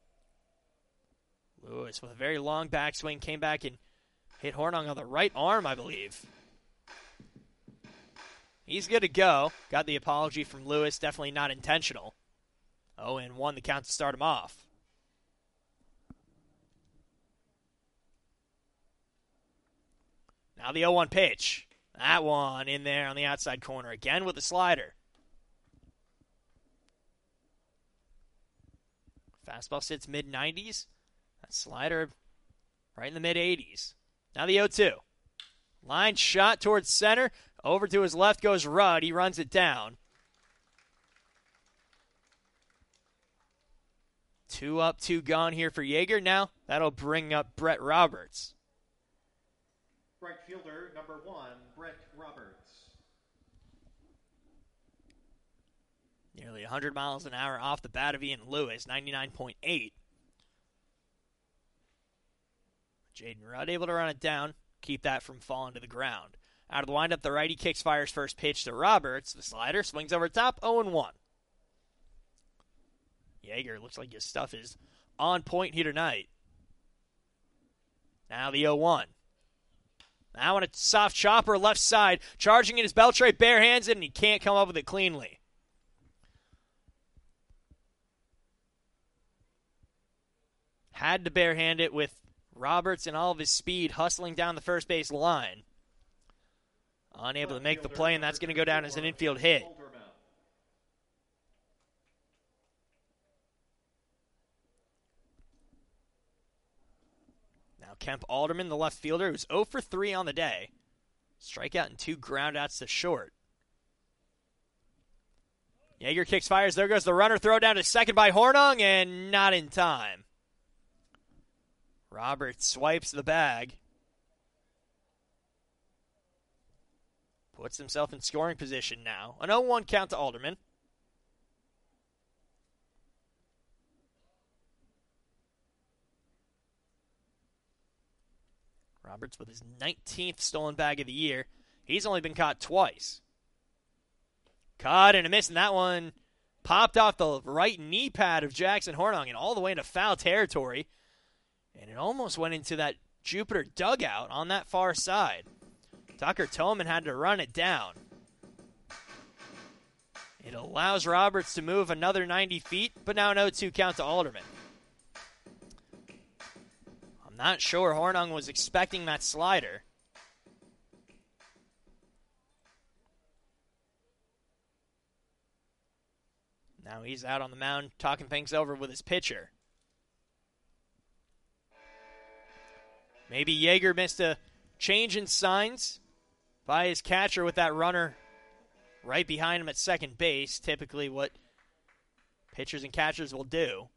Lewis with a very long backswing came back and hit Hornung on the right arm, I believe. He's good to go. Got the apology from Lewis. Definitely not intentional. oh and one the count to start him off. Now the oh one pitch. That one in there on the outside corner again with the slider. Fastball sits mid nineties. That slider right in the mid eighties. Now the oh two. Line shot towards center. Over to his left goes Rudd. He runs it down. Two up, two gone here for Yeager. Now that'll bring up Brett Roberts. Right fielder, number one, Brett Roberts. Nearly one hundred miles an hour off the bat of Ian Lewis, ninety-nine point eight. Jaden Rudd able to run it down, keep that from falling to the ground. Out of the windup, the righty kicks, fires first pitch to Roberts. The slider swings over top, oh and one. Yeager looks like his stuff is on point here tonight. Now the oh one. Now on a soft chopper left side, charging in his Beltre, barehands it, and he can't come up with it cleanly. Had to barehand it with Roberts and all of his speed hustling down the first base line. Unable to make the play, and that's going to go down as an infield hit. Now Kemp Alderman, the left fielder, who's oh for three on the day. Strikeout and two groundouts to short. Yeager kicks, fires. There goes the runner. Throw down to second by Hornung, and not in time. Roberts swipes the bag. Puts himself in scoring position now. An oh one count to Alderman. Roberts with his nineteenth stolen bag of the year. He's only been caught twice. Caught and a miss, and that one popped off the right knee pad of Jackson Hornung and all the way into foul territory. And it almost went into that Jupiter dugout on that far side. Tucker Tolman had to run it down. It allows Roberts to move another ninety feet, but now an oh two count to Alderman. I'm not sure Hornung was expecting that slider. Now he's out on the mound talking things over with his pitcher. Maybe Yeager missed a change in signs by his catcher with that runner right behind him at second base, typically what pitchers and catchers will do.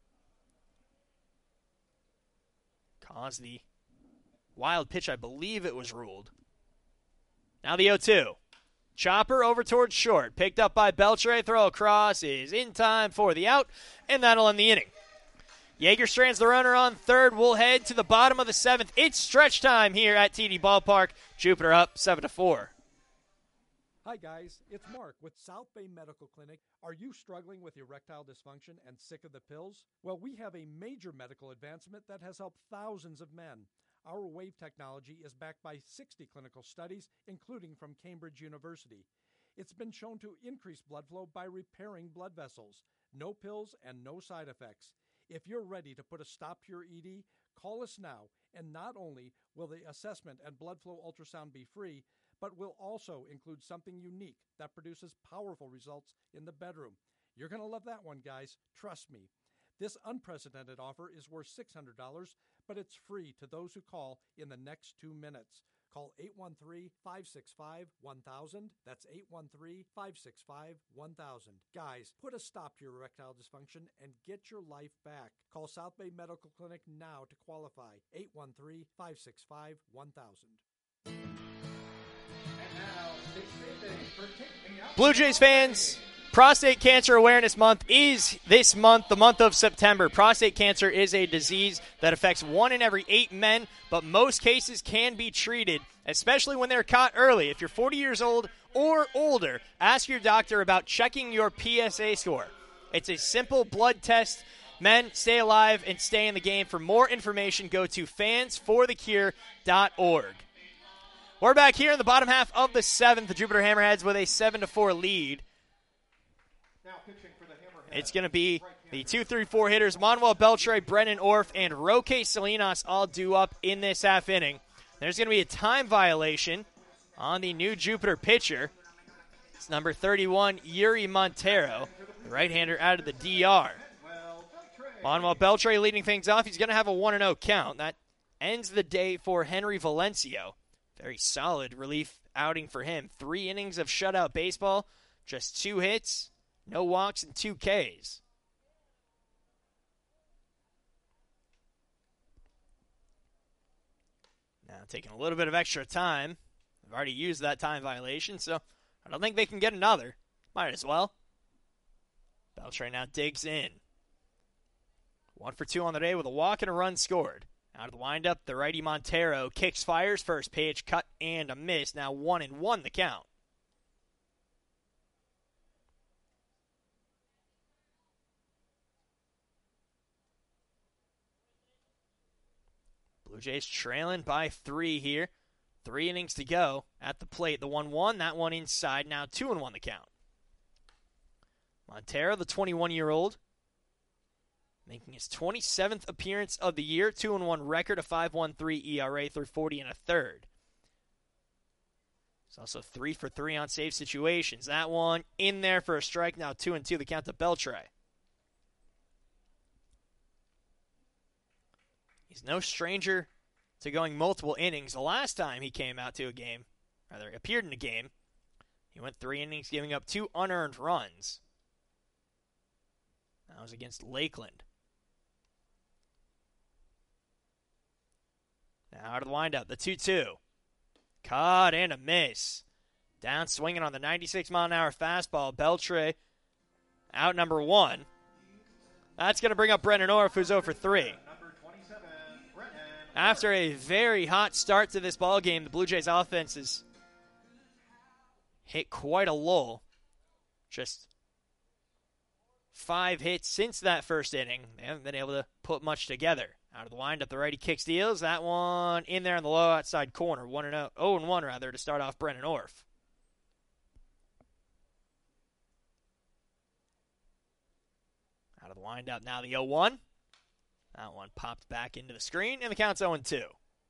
Caused the wild pitch, I believe it was ruled. Now the oh two. Chopper over towards short. Picked up by Beltre. Throw across is in time for the out, and that'll end the inning. Yeager strands the runner on third. We'll head to the bottom of the seventh. It's stretch time here at T D Ballpark. Jupiter up seven to four. Hi guys, it's Mark with South Bay Medical Clinic. Are you struggling with erectile dysfunction and sick of the pills? Well, we have a major medical advancement that has helped thousands of men. Our WAVE technology is backed by sixty clinical studies, including from Cambridge University. It's been shown to increase blood flow by repairing blood vessels. No pills and no side effects. If you're ready to put a stop to your E D, call us now, and not only will the assessment and blood flow ultrasound be free, but will also include something unique that produces powerful results in the bedroom. You're going to love that one, guys. Trust me. This unprecedented offer is worth six hundred dollars, but it's free to those who call in the next two minutes. Call eight one three, five six five, one thousand. That's eight one three, five six five, one thousand. Guys, put a stop to your erectile dysfunction and get your life back. Call South Bay Medical Clinic now to qualify. eight one three, five six five, one thousand. Blue Jays fans, Prostate Cancer Awareness Month is this month, the month of September. Prostate cancer is a disease that affects one in every eight men, but most cases can be treated, especially when they're caught early. If you're forty years old or older, ask your doctor about checking your P S A score. It's a simple blood test. Men, stay alive and stay in the game. For more information, go to fans for the cure dot org. We're back here in the bottom half of the seventh. The Jupiter Hammerheads with a seven to four lead. It's going to be the two three four hitters, Manuel Beltre, Brennan Orff, and Roque Salinas all due up in this half inning. There's going to be a time violation on the new Jupiter pitcher. It's number thirty-one, Yuri Montero, the right-hander out of the D R. Manuel Beltre leading things off. He's going to have a one and oh count. That ends the day for Henry Valencio. Very solid relief outing for him. Three innings of shutout baseball, just two hits. No walks and two Ks. Now taking a little bit of extra time. I've already used that time violation, so I don't think they can get another. Might as well. Beltre now digs in. One for two on the day with a walk and a run scored. Out of the windup, the righty Montero kicks, fires, first pitch, cut, and a miss. Now one and one the count. Blue Jays trailing by three here. Three innings to go at the plate. The one one, that one inside. Now two and one the count. Montero, the twenty-one-year-old, making his twenty-seventh appearance of the year. two and one record, a five point one three E R A through forty and a third. He's also three for three on save situations. That one in there for a strike. Now two and two the count to Beltre. He's no stranger to going multiple innings. The last time he came out to a game, rather appeared in a game, he went three innings, giving up two unearned runs. That was against Lakeland. Now out of the windup, the two two. Caught and a miss. Down swinging on the ninety-six mile an hour fastball. Beltre out number one. That's going to bring up Brennan Orff, who's oh for three. After a very hot start to this ball game, the Blue Jays offense has hit quite a lull. Just five hits since that first inning. They haven't been able to put much together. Out of the windup, the righty kick steals. That one in there in the low outside corner. one and oh, oh and one rather to start off Brennan Orff. Out of the windup now the oh one. That one popped back into the screen, and the count's oh and two.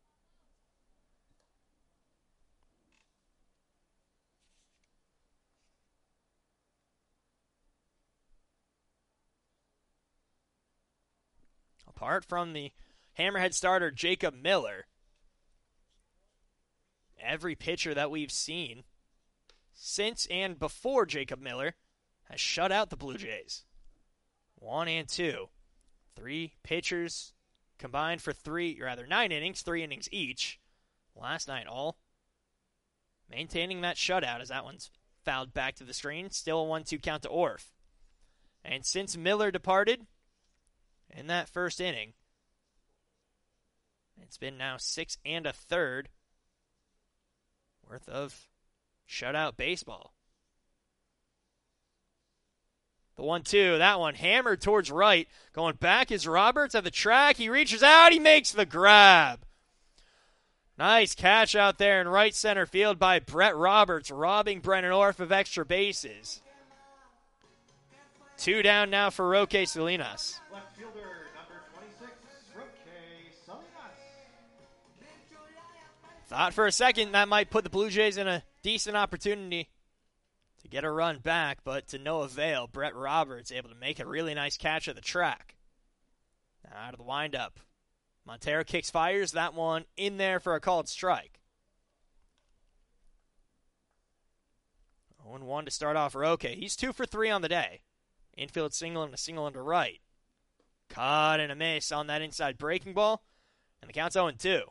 Apart from the Hammerhead starter Jacob Miller, every pitcher that we've seen since and before Jacob Miller has shut out the Blue Jays. One and two. Three pitchers combined for three, or rather nine innings, three innings each. Last night, all maintaining that shutout as that one's fouled back to the screen. Still a one two count to Orf. And since Miller departed in that first inning, it's been now six and a third worth of shutout baseball. The one two, that one hammered towards right. Going back is Roberts at the track. He reaches out. He makes the grab. Nice catch out there in right center field by Brett Roberts, robbing Brennan Orf of extra bases. Two down now for Roque Salinas. Left fielder number twenty-six, Roque Salinas. Thought for a second that might put the Blue Jays in a decent opportunity to get a run back, but to no avail. Brett Roberts able to make a really nice catch at the track. Now out of the windup. Montero kicks, fires. That one in there for a called strike. oh and one to start off Roque. He's two for three on the day. Infield single and a single into right. Caught and a miss on that inside breaking ball. And the count's oh and two.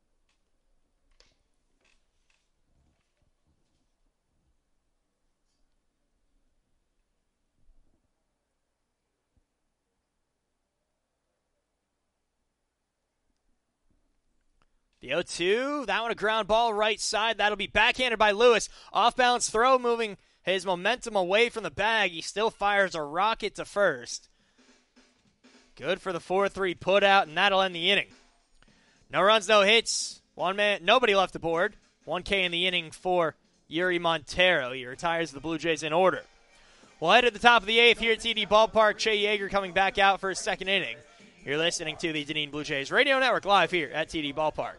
The oh two, that one a ground ball right side. That'll be backhanded by Lewis. Off balance throw, moving his momentum away from the bag. He still fires a rocket to first. Good for the four three put out, and that'll end the inning. No runs, no hits. One man, nobody left the board. one K in the inning for Yuri Montero. He retires the Blue Jays in order. We'll head to the top of the eighth here at T D Ballpark. Shea Yeager coming back out for his second inning. You're listening to the Deneen Blue Jays Radio Network live here at T D Ballpark.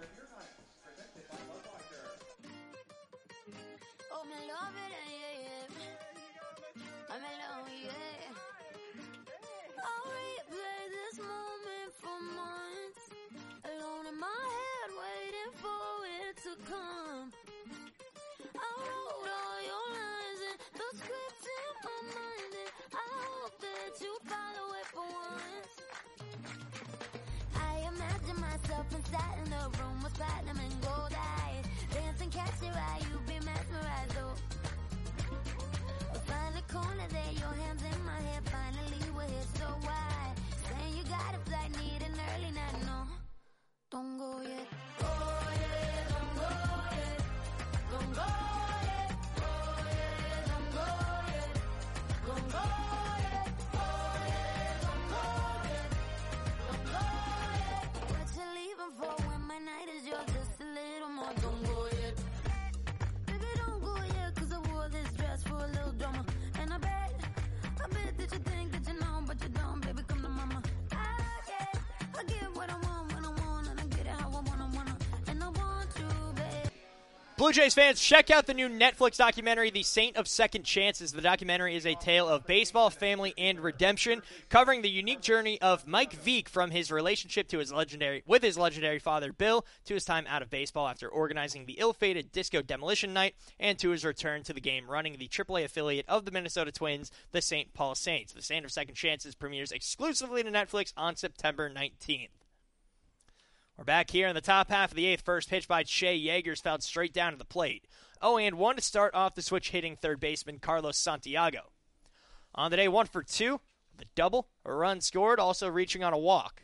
Inside in the room with platinum and gold eyes, dance and catch your eye, you be mesmerized. Oh, we'll find a corner there, your hands in my hair. Finally, we're here so wide. Saying you got a flight, need an early night. No, don't go yet. Oh yeah, don't go yet. Don't go yet. Oh yeah, don't go yet. Don't go yet. Oh yeah, don't go yet. Don't go yet. What you leaving for when my night is yours? Just a little more. Don't go yet. Baby, don't go yet, cause I wore this dress for a little drama. And I bet, I bet that you think that you know, but you don't. Baby, come to mama. I get, I get what I want when I want, and I get it how I wanna, wanna. And I want you, babe. Blue Jays fans, check out the new Netflix documentary, The Saint of Second Chances. The documentary is a tale of baseball, family, and redemption, covering the unique journey of Mike Veek from his relationship to his legendary with his legendary father, Bill, to his time out of baseball after organizing the ill-fated Disco Demolition Night, and to his return to the game running the triple A affiliate of the Minnesota Twins, the Saint Paul Saints. The Saint of Second Chances premieres exclusively to Netflix on September nineteenth. We're back here in the top half of the eighth. First pitch by Shea Yeager's fouled straight down to the plate. oh and one to start off the switch hitting third baseman Carlos Santiago. On the day, one for two. The double, a run scored, also reaching on a walk.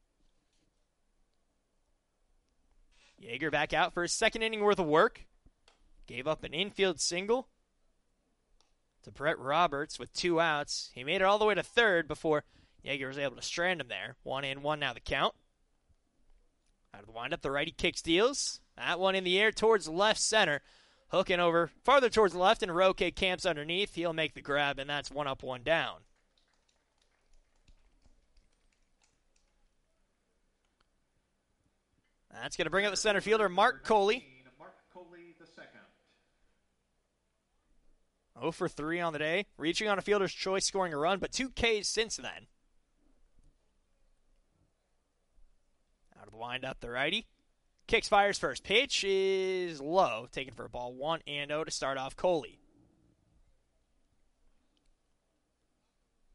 Yeager back out for his second inning worth of work. Gave up an infield single to Brett Roberts with two outs. He made it all the way to third before Yeager was able to strand him there. One and one now the count. Out of the windup, the righty kick steals. That one in the air towards left center. Hooking over farther towards the left, and Roque camps underneath. He'll make the grab, and that's one up, one down. That's going to bring up the center fielder, Mark Coley. Mark Coley the second. oh for three on the day. Reaching on a fielder's choice, scoring a run, but two Ks since then. Out of the windup, the righty. Kicks, fires first. Pitch is low. Taken for a ball one and oh to start off Coley.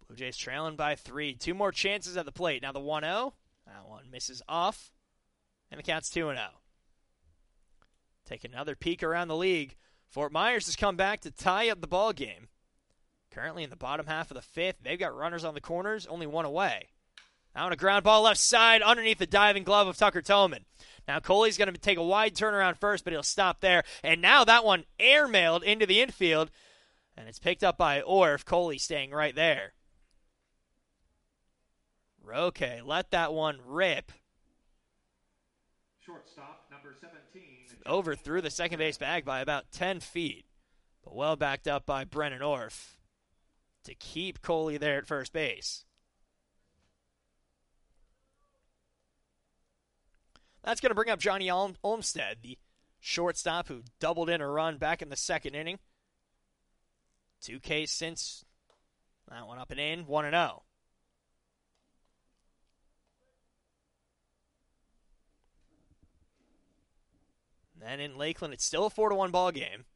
Blue Jays trailing by three. Two more chances at the plate. Now the one oh. That one misses off. And the count's two and oh. Take another peek around the league. Fort Myers has come back to tie up the ball game. Currently in the bottom half of the fifth. They've got runners on the corners, only one away. Now on a ground ball left side underneath the diving glove of Tucker Toman. Now Coley's going to take a wide turnaround first, but he'll stop there. And now that one airmailed into the infield. And it's picked up by Orf. Coley staying right there. Roque let that one rip. Shortstop, number seventeen. Over through the second base bag by about ten feet. But well backed up by Brennan Orf to keep Coley there at first base. That's going to bring up Johnny Olm- Olmstead, the shortstop who doubled in a run back in the second inning. Two Ks since that one up and in, one and oh. Then in Lakeland, it's still a four to one ball game.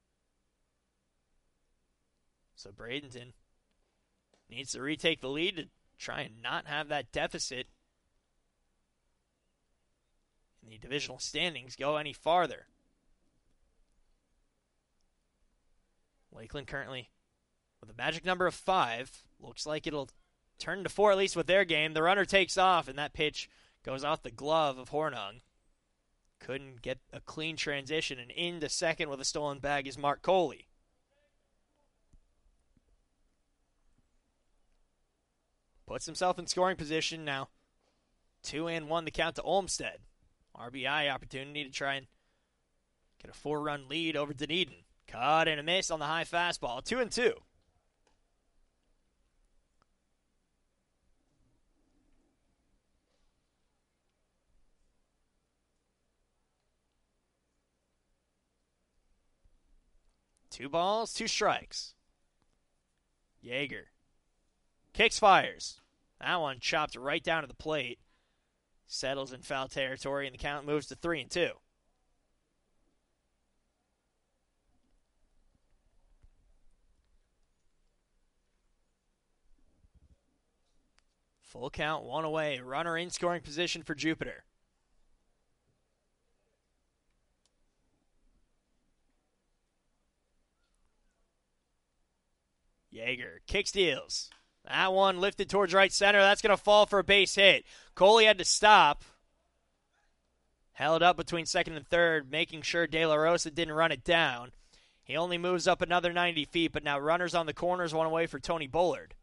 So Bradenton needs to retake the lead to try and not have that deficit in the divisional standings go any farther. Lakeland currently with a magic number of five. Looks like it'll turn to four at least with their game. The runner takes off, and that pitch goes off the glove of Hornung. Couldn't get a clean transition, and into second with a stolen bag is Mark Coley. Puts himself in scoring position now. Two and one the count to Olmstead. R B I opportunity to try and get a four-run lead over Dunedin. Caught and a miss on the high fastball. Two and two. Two balls, two strikes. Yeager kicks, fires. That one chopped right down to the plate. Settles in foul territory, and the count moves to three and two. Full count, one away. Runner in scoring position for Jupiter. Yeager kick steals. That one lifted towards right center. That's going to fall for a base hit. Coley had to stop. Held up between second and third, making sure De La Rosa didn't run it down. He only moves up another ninety feet, but now runners on the corners, one away for Tony Bullard.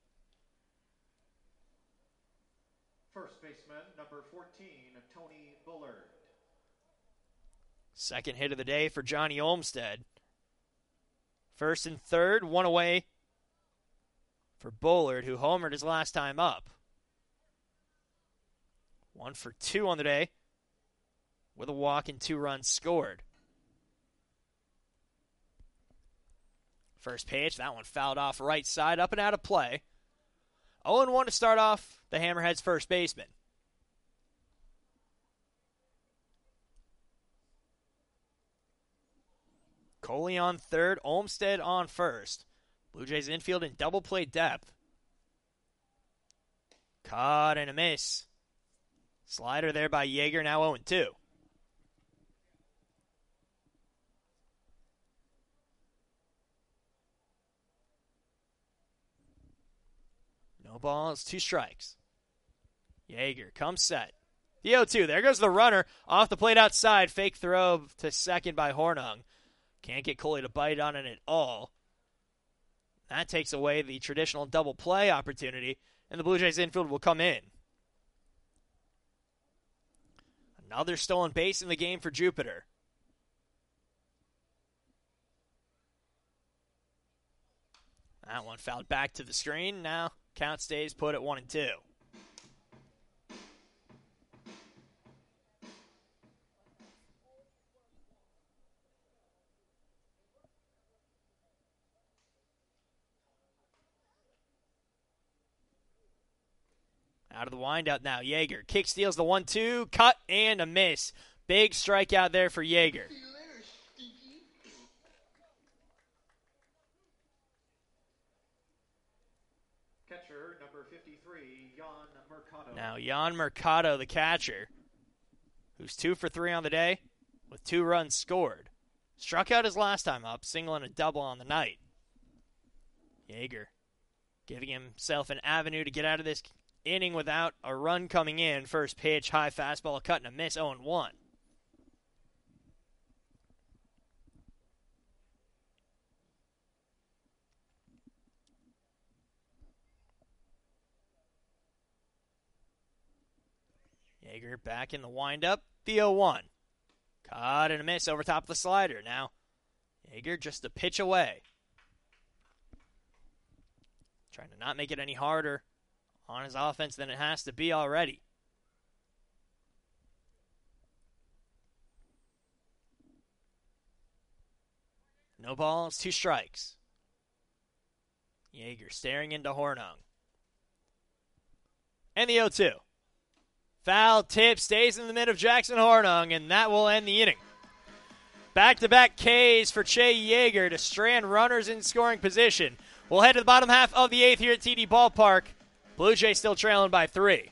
First baseman, number fourteen, Tony Bullard. Second hit of the day for Johnny Olmstead. First and third, one away for Bullard, who homered his last time up. One for two on the day, with a walk and two runs scored. First pitch, that one fouled off right side, up and out of play. oh and one to start off the Hammerheads' first baseman. Coley on third, Olmstead on first. Blue Jays infield in double play depth. Caught and a miss. Slider there by Yeager, now oh and two. No balls, two strikes. Yeager comes set. The oh two, there goes the runner. Off the plate outside, fake throw to second by Hornung. Can't get Coley to bite on it at all. That takes away the traditional double play opportunity, and the Blue Jays infield will come in. Another stolen base in the game for Jupiter. That one fouled back to the screen. Now count stays put at one and two. Out of the windup now, Yeager. Kick steals the one two, cut and a miss. Big strikeout there for Yeager. catcher, number fifty-three, Jan Mercado. Now, Jan Mercado, the catcher, who's two for three on the day with two runs scored. Struck out his last time up, single and a double on the night. Yeager giving himself an avenue to get out of this inning without a run coming in. First pitch, high fastball, cut and a miss, oh and one. Yeager back in the windup, the oh one. Caught and a miss over top of the slider. Now, Yeager just a pitch away. Trying to not make it any harder on his offense than it has to be already. No balls, two strikes. Yeager staring into Hornung. And the oh two. Foul tip stays in the mid of Jackson Hornung, and that will end the inning. Back-to-back Ks for Che Yeager to strand runners in scoring position. We'll head to the bottom half of the eighth here at T D Ballpark. Blue Jays still trailing by three.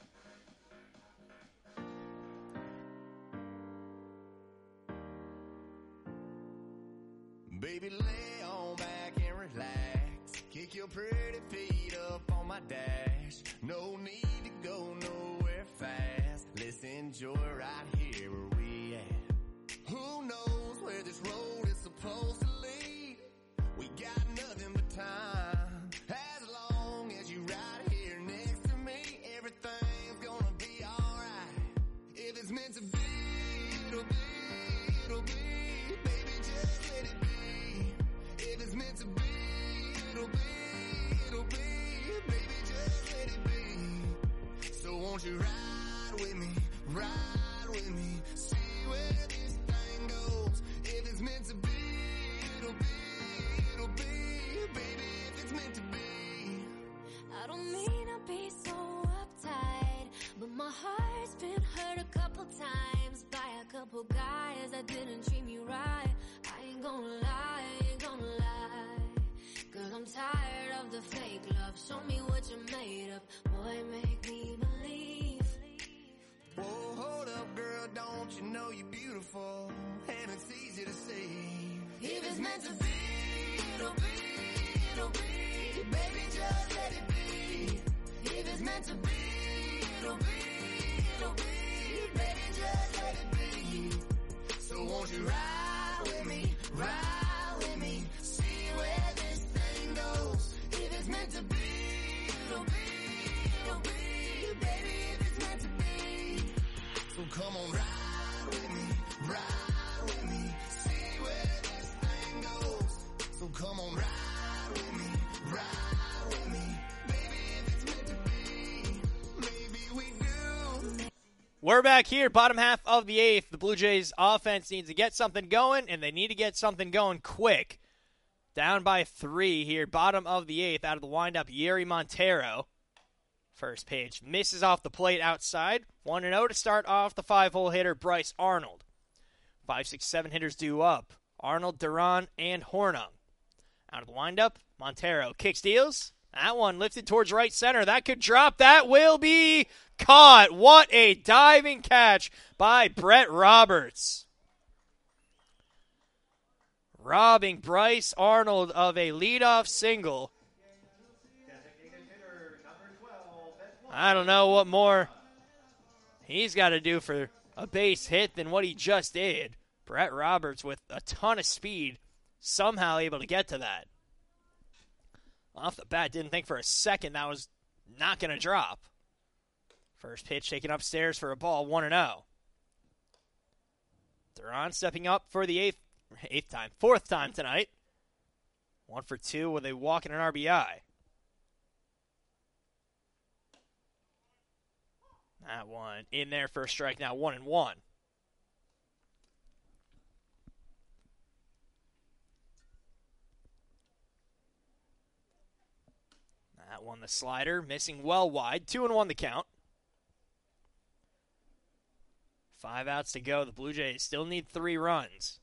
Baby, lay on back and relax. Kick your pretty feet up on my dash. No need to go nowhere fast. Let's enjoy right here where we at. Who knows where this road is supposed to lead? We got nothing but time. As long as you right here next to me, everything's gonna be alright. If it's meant to be, it'll be, it'll be. Baby, just let it be. If it's meant to be, it'll be, it'll be. Baby, just let it be. So won't you ride with me, ride with me, see where this thing goes. If it's meant to be, it'll be, it'll be. Baby, if it's meant to be. I don't mean to be so uptight, but my heart's been hurt a couple times by a couple guys that didn't treat me right. I ain't gonna lie, I ain't gonna lie, cause I'm tired of the fake love. Show me what you're made of, boy, make me believe. Whoa, hold up, girl, don't you know you're beautiful? And it's easy to see. If it's meant to be, it'll be, it'll be. Baby, just let it be. If it's meant to be, it'll be, it'll be. Baby, just let it be. So won't you ride with me, ride with me, see where this thing goes. If it's meant to be, it'll be, it'll be. Baby, if it's meant to be. So come on, ride with me, ride with me, see where this thing goes. So come on, ride with me, ride with me, baby, if it's meant to be, maybe we do. We're back here, bottom half of the eighth. The Blue Jays offense needs to get something going, and they need to get something going quick. Down by three here, bottom of the eighth, out of the windup, Yeri Montero. First pitch misses off the plate outside. one and oh to start off the five-hole hitter, Bryce Arnold. five, six, seven hitters due up. Arnold, Duran, and Hornung. Out of the windup, Montero kicks, deals. That one lifted towards right center. That could drop. That will be caught. What a diving catch by Brett Roberts. Robbing Bryce Arnold of a leadoff single. I don't know what more he's got to do for a base hit than what he just did. Brett Roberts with a ton of speed, somehow able to get to that. Off the bat, didn't think for a second that was not going to drop. First pitch taken upstairs for a ball, one and oh. Duran stepping up for the eighth, eighth time, fourth time tonight. One for two with a walk and an R B I. That one in there for a strike, now one and one. That one, the slider, missing well wide. Two and one the count. Five outs to go. The Blue Jays still need three runs.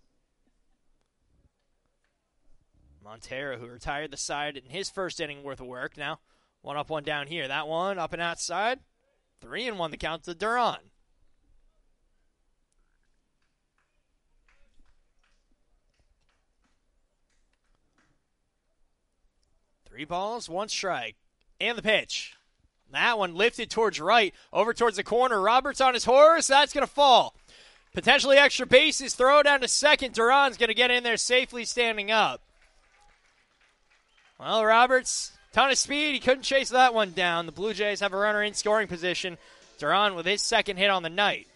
Montero, who retired the side in his first inning worth of work, now One up, one down here. That one up and outside. Three and one the count to Duran. Three balls, one strike. And the pitch. That one lifted towards right, over towards the corner. Roberts on his horse. That's going to fall. Potentially extra bases. Throw down to second. Duran's going to get in there safely standing up. Well, Roberts, ton of speed. He couldn't chase that one down. The Blue Jays have a runner in scoring position. Duran with his second hit on the night.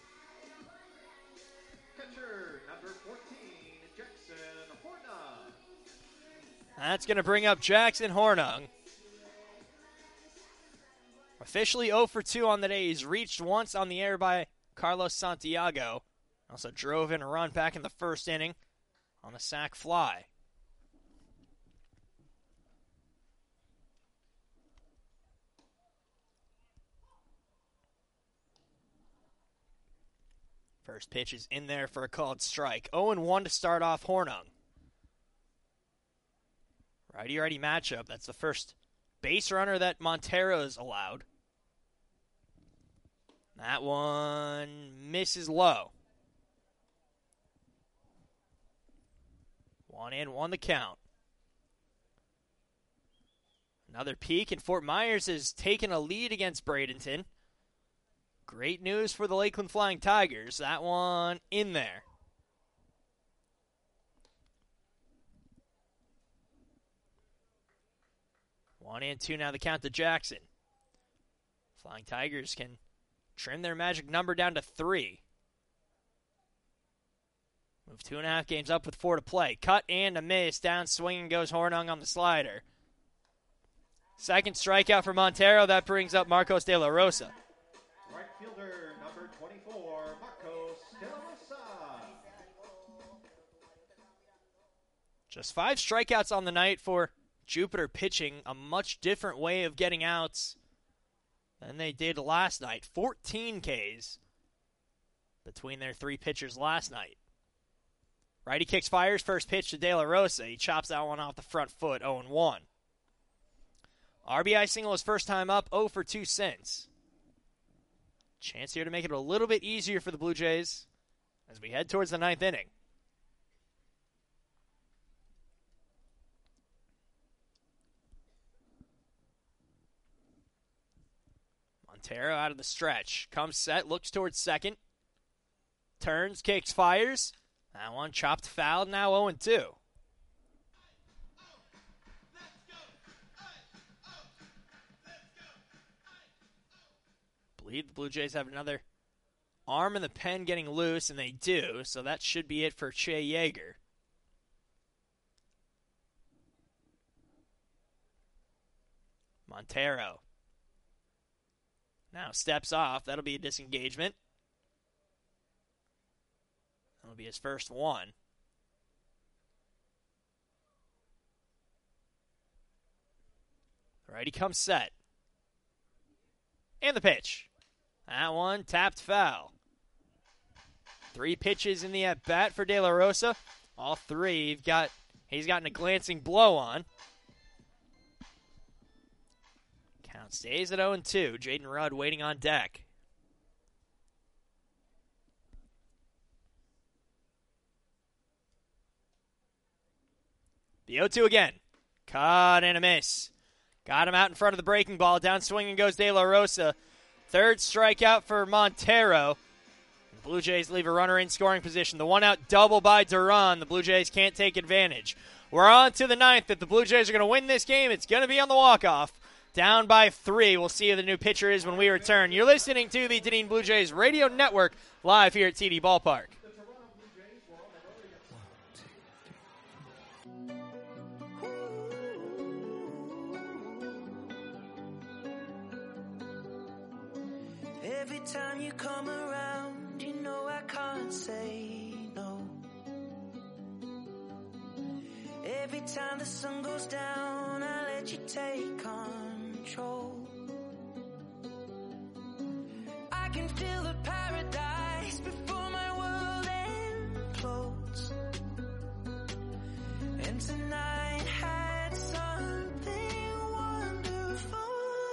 Catcher number fourteen, Jackson Hornung. That's going to bring up Jackson Hornung. Officially oh for two on the day. He's reached once on the air by Carlos Santiago. Also drove in a run back in the first inning on a sac fly. First pitch is in there for a called strike. oh and one to start off Hornung. Righty-righty matchup. That's the first base runner that Montero has allowed. That one misses low. One and one the count. Another peek, and Fort Myers has taken a lead against Bradenton. Great news for the Lakeland Flying Tigers. That one in there. One and two now the count to Jackson. Flying Tigers can trim their magic number down to three. Move two and a half games up with four to play. Cut and a miss. Down swinging goes Hornung on the slider. Second strikeout for Montero. That brings up Marcos De La Rosa. Right fielder number twenty-four, Marcos De La Rosa. Just five strikeouts on the night for Jupiter pitching. A much different way of getting outs than they did last night. fourteen Ks between their three pitchers last night. Righty kicks, fires, first pitch to De La Rosa. He chops that one off the front foot, oh and one. R B I single his first time up, oh for two since. Chance here to make it a little bit easier for the Blue Jays as we head towards the ninth inning. Montero out of the stretch. Comes set, looks towards second. Turns, kicks, fires. That one chopped foul, now oh and two. Believe the Blue Jays have another arm in the pen getting loose, and they do, so that should be it for Che Yeager. Montero now steps off. That'll be a disengagement. That'll be his first one. All right, he comes set. And the pitch. That one tapped foul. Three pitches in the at-bat for De La Rosa. All three he's got, he's gotten a glancing blow on. Count stays at oh and two. Jaden Rudd waiting on deck. The oh two again. Caught and a miss. Got him out in front of the breaking ball. Down swinging goes De La Rosa. Third strikeout for Montero. The Blue Jays leave a runner in scoring position. The one out double by Duran. The Blue Jays can't take advantage. We're on to the ninth. If the Blue Jays are going to win this game, it's going to be on the walk-off. Down by three. We'll see who the new pitcher is when we return. You're listening to the Dunedin Blue Jays Radio Network live here at T D Ballpark. Every time you come around, you know I can't say no. Every time the sun goes down, I let you take control. I can feel the paradise before my world implodes. And tonight had something wonderful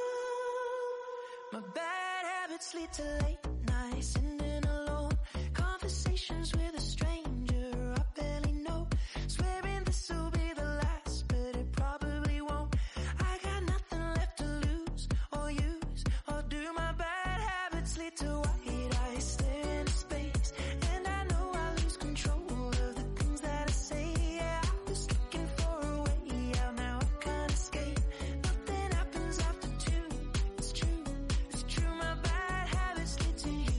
My bad habits lead to late nights, sitting alone, conversations with a stranger I barely know, swearing this will be the last, but it probably won't. I got nothing left to lose or use, or do my bad habits lead to white eyes staring into space, and I know I lose control of the things that I say. Yeah, I was looking for a way out, now I can't escape. Nothing happens after two, it's true, it's true, my bad habits lead to you.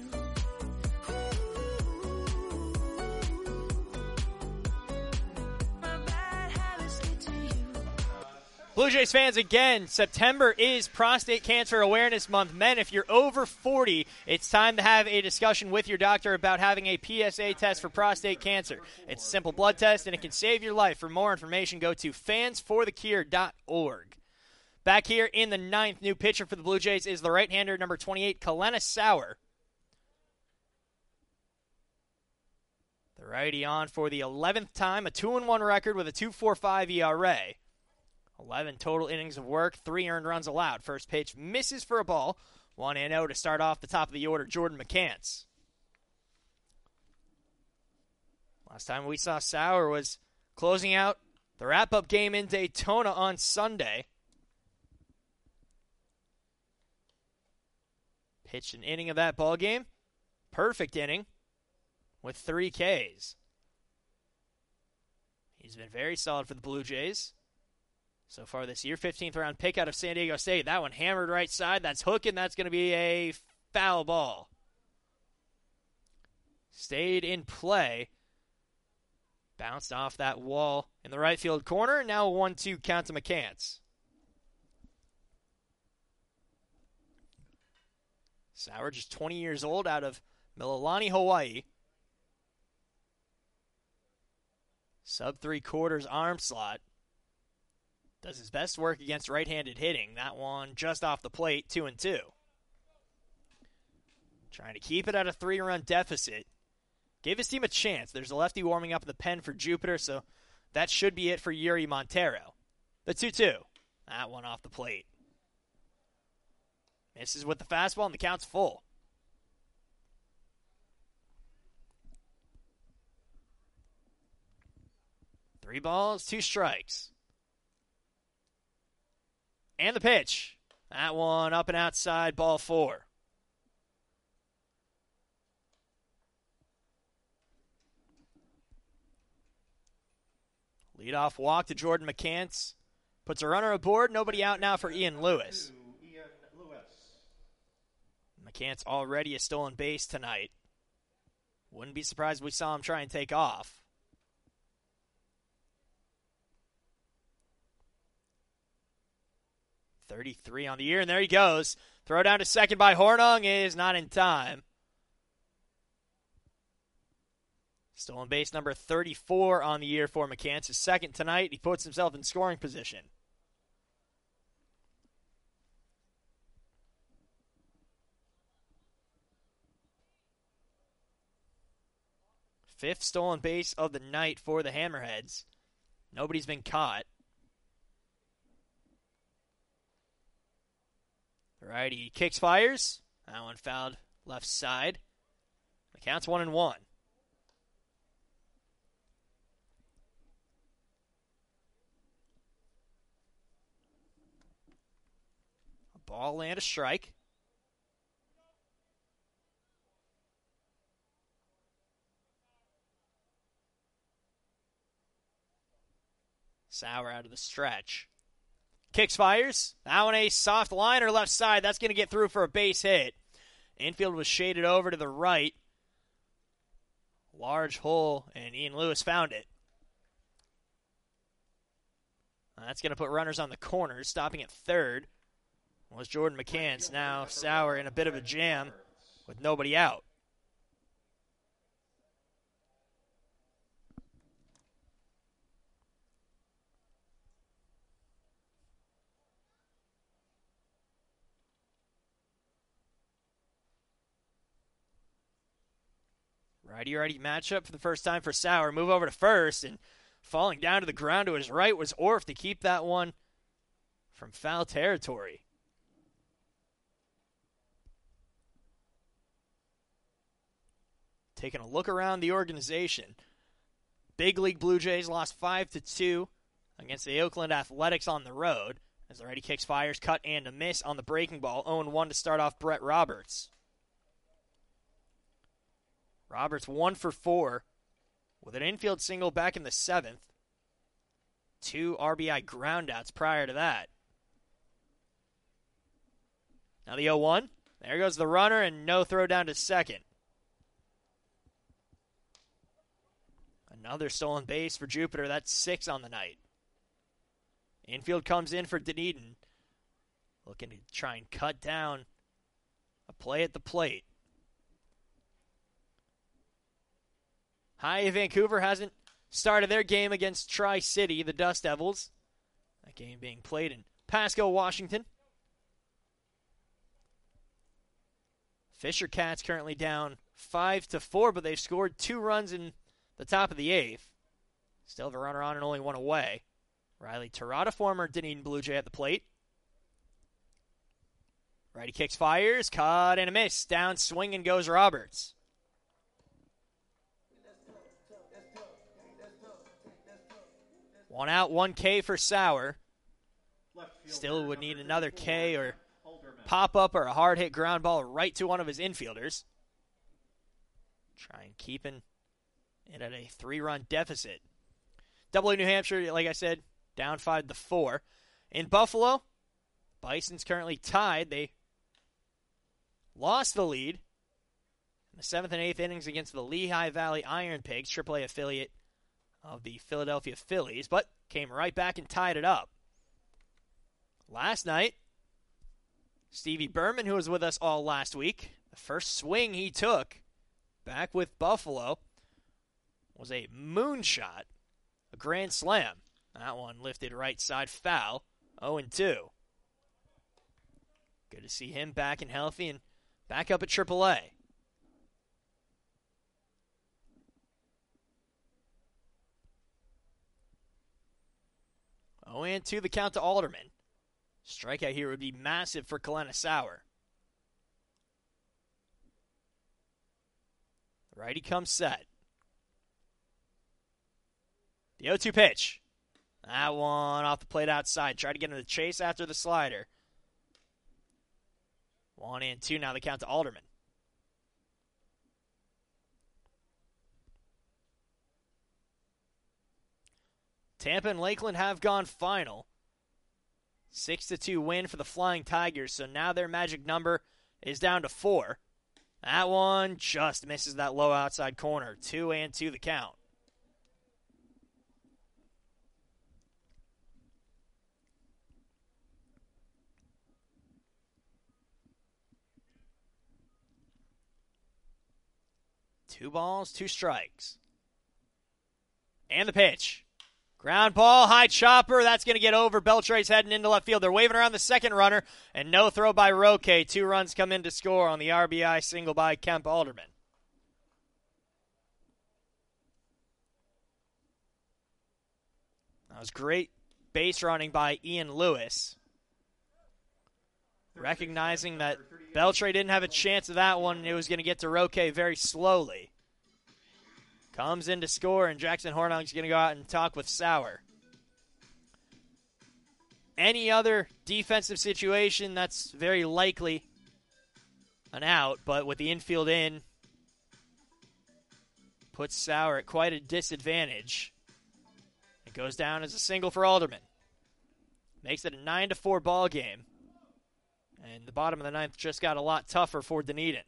My bad habits lead to you. Blue Jays fans, again, September is Prostate Cancer Awareness Month. Men, if you're over forty, it's time to have a discussion with your doctor about having a P S A test for prostate cancer. It's a simple blood test, and it can save your life. For more information, go to fans for the cure dot org. Back here in the ninth, new pitcher for the Blue Jays is the right-hander, number twenty-eight, Kalena Sauer. The righty on for the eleventh time, a two and one record with a two point four five E R A. eleven total innings of work, three earned runs allowed. First pitch misses for a ball. one and oh to start off the top of the order, Jordan McCants. Last time we saw Sauer was closing out the wrap-up game in Daytona on Sunday. Pitched an inning of that ball game. Perfect inning with three Ks. He's been very solid for the Blue Jays so far this year. fifteenth round pick out of San Diego State. That one hammered right side. That's hooking. That's going to be a foul ball. Stayed in play. Bounced off that wall in the right field corner. Now a one two count to McCants. Sauer, just twenty years old, out of Mililani, Hawaii. Sub three quarters arm slot. Does his best work against right-handed hitting. That one just off the plate, two and two. Trying to keep it at a three-run deficit. Gave his team a chance. There's a lefty warming up in the pen for Jupiter, so that should be it for Yuri Montero. The two two. That one off the plate. Misses with the fastball, and the count's full. Three balls, two strikes. And the pitch. That one up and outside, ball four. Leadoff walk to Jordan McCants. Puts a runner aboard. Nobody out now for Ian Lewis. Ian Lewis. McCants already a stolen base tonight. Wouldn't be surprised if we saw him try and take off. thirty-three on the year, and there he goes. Throw down to second by Hornung is not in time. Stolen base number thirty-four on the year for McCants. His second tonight. He puts himself in scoring position. Fifth stolen base of the night for the Hammerheads. Nobody's been caught. Righty kicks, fires. That one fouled left side. The count's one and one. A ball and a strike. Sauer out of the stretch. Kicks, fires. That one a soft liner left side. That's going to get through for a base hit. Infield was shaded over to the right. Large hole, and Ian Lewis found it. That's going to put runners on the corners. Stopping at third was Jordan McCants. Now Sauer in a bit of a jam with nobody out. Righty-righty matchup for the first time for Sauer. Move over to first, and falling down to the ground to his right was Orf to keep that one from foul territory. taking a look around the organization. Big League Blue Jays lost five to two against the Oakland Athletics on the road. As the righty kicks, fires, cut, and a miss on the breaking ball. oh and one to start off Brett Roberts. Roberts one for four with an infield single back in the seventh. Two R B I groundouts prior to that. Now the oh one. There goes the runner, and no throw down to second. Another stolen base for Jupiter. That's six on the night. Infield comes in for Dunedin. Looking to try and cut down a play at the plate. High Vancouver hasn't started their game against Tri-City, the Dust Devils. That game being played in Pasco, Washington. Fisher Cats currently down five to four, but they've scored two runs in the top of the eighth. Still have a runner on and only one away. Riley Terada, former Dunedin Blue Jay, at the plate. Righty kicks, fires, caught and a miss. Down swinging goes Roberts. One out, one K for Sauer. Still would need another K or pop-up or a hard-hit ground ball right to one of his infielders. Trying keeping it at a three-run deficit. Double A New Hampshire, like I said, down five to four. In Buffalo, Bison's currently tied. They lost the lead in the seventh and eighth innings against the Lehigh Valley Iron Pigs, triple A affiliate of the Philadelphia Phillies, but came right back and tied it up. Last night, Stevie Berman, who was with us all last week, the first swing he took back with Buffalo was a moonshot, a grand slam. That one lifted right side foul, oh and two. Good to see him back and healthy and back up at triple A. oh and two the count to Alderman. Strikeout here would be massive for Kalena Sauer. The righty comes set. The oh two pitch. That one off the plate outside. Tried to get in the chase after the slider. One and two now the count to Alderman. Tampa and Lakeland have gone final. six to two win for the Flying Tigers, so now their magic number is down to four. That one just misses that low outside corner. Two and two the count. Two balls, two strikes. And the pitch. Ground ball, high chopper. That's going to get over. Beltre's heading into left field. They're waving around the second runner, and no throw by Roque. Two runs come in to score on the R B I single by Kemp Alderman. That was great base running by Ian Lewis. Recognizing that Beltre didn't have a chance of that one, it was going to get to Roque very slowly. Comes in to score, and Jackson Hornung's going to go out and talk with Sauer. Any other defensive situation, that's very likely an out, but with the infield in, puts Sauer at quite a disadvantage. It goes down as a single for Alderman. Makes it a nine to four ball game. And the bottom of the ninth just got a lot tougher for Dunedin.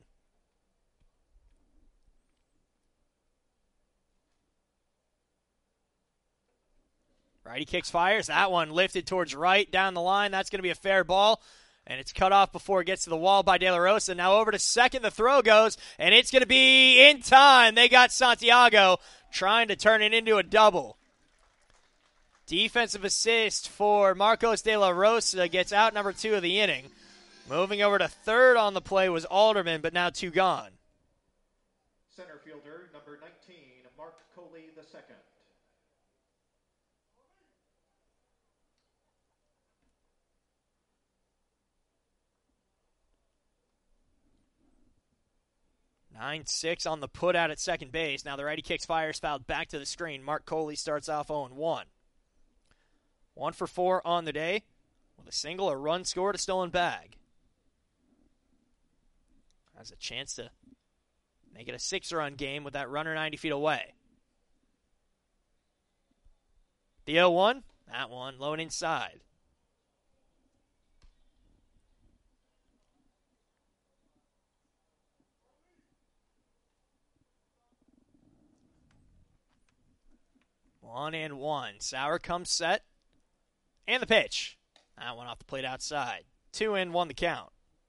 Righty kicks, fires. That one lifted towards right down the line. That's going to be a fair ball. And it's cut off before it gets to the wall by De La Rosa. Now over to second. The throw goes, and it's going to be in time. They got Santiago trying to turn it into a double. Defensive assist for Marcos De La Rosa gets out number two of the inning. Moving over to third on the play was Alderman, but now two gone. Center fielder, number nineteen, Mark Coley the second. nine six on the put out at second base. Now the righty kicks, fires, fouled back to the screen. Mark Coley starts off oh one. One for four on the day with a single, a run scored, a stolen bag. Has a chance to make it a six-run game with that runner ninety feet away. The oh one, that one low and inside. One and one. Sauer comes set. And the pitch. That one off the plate outside. Two and one the count.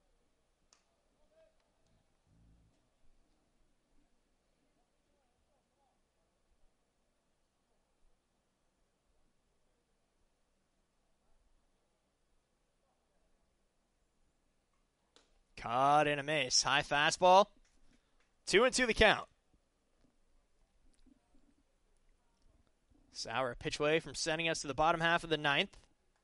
Caught in a miss. High fastball. Two and two the count. Sauer a pitch away from sending us to the bottom half of the ninth.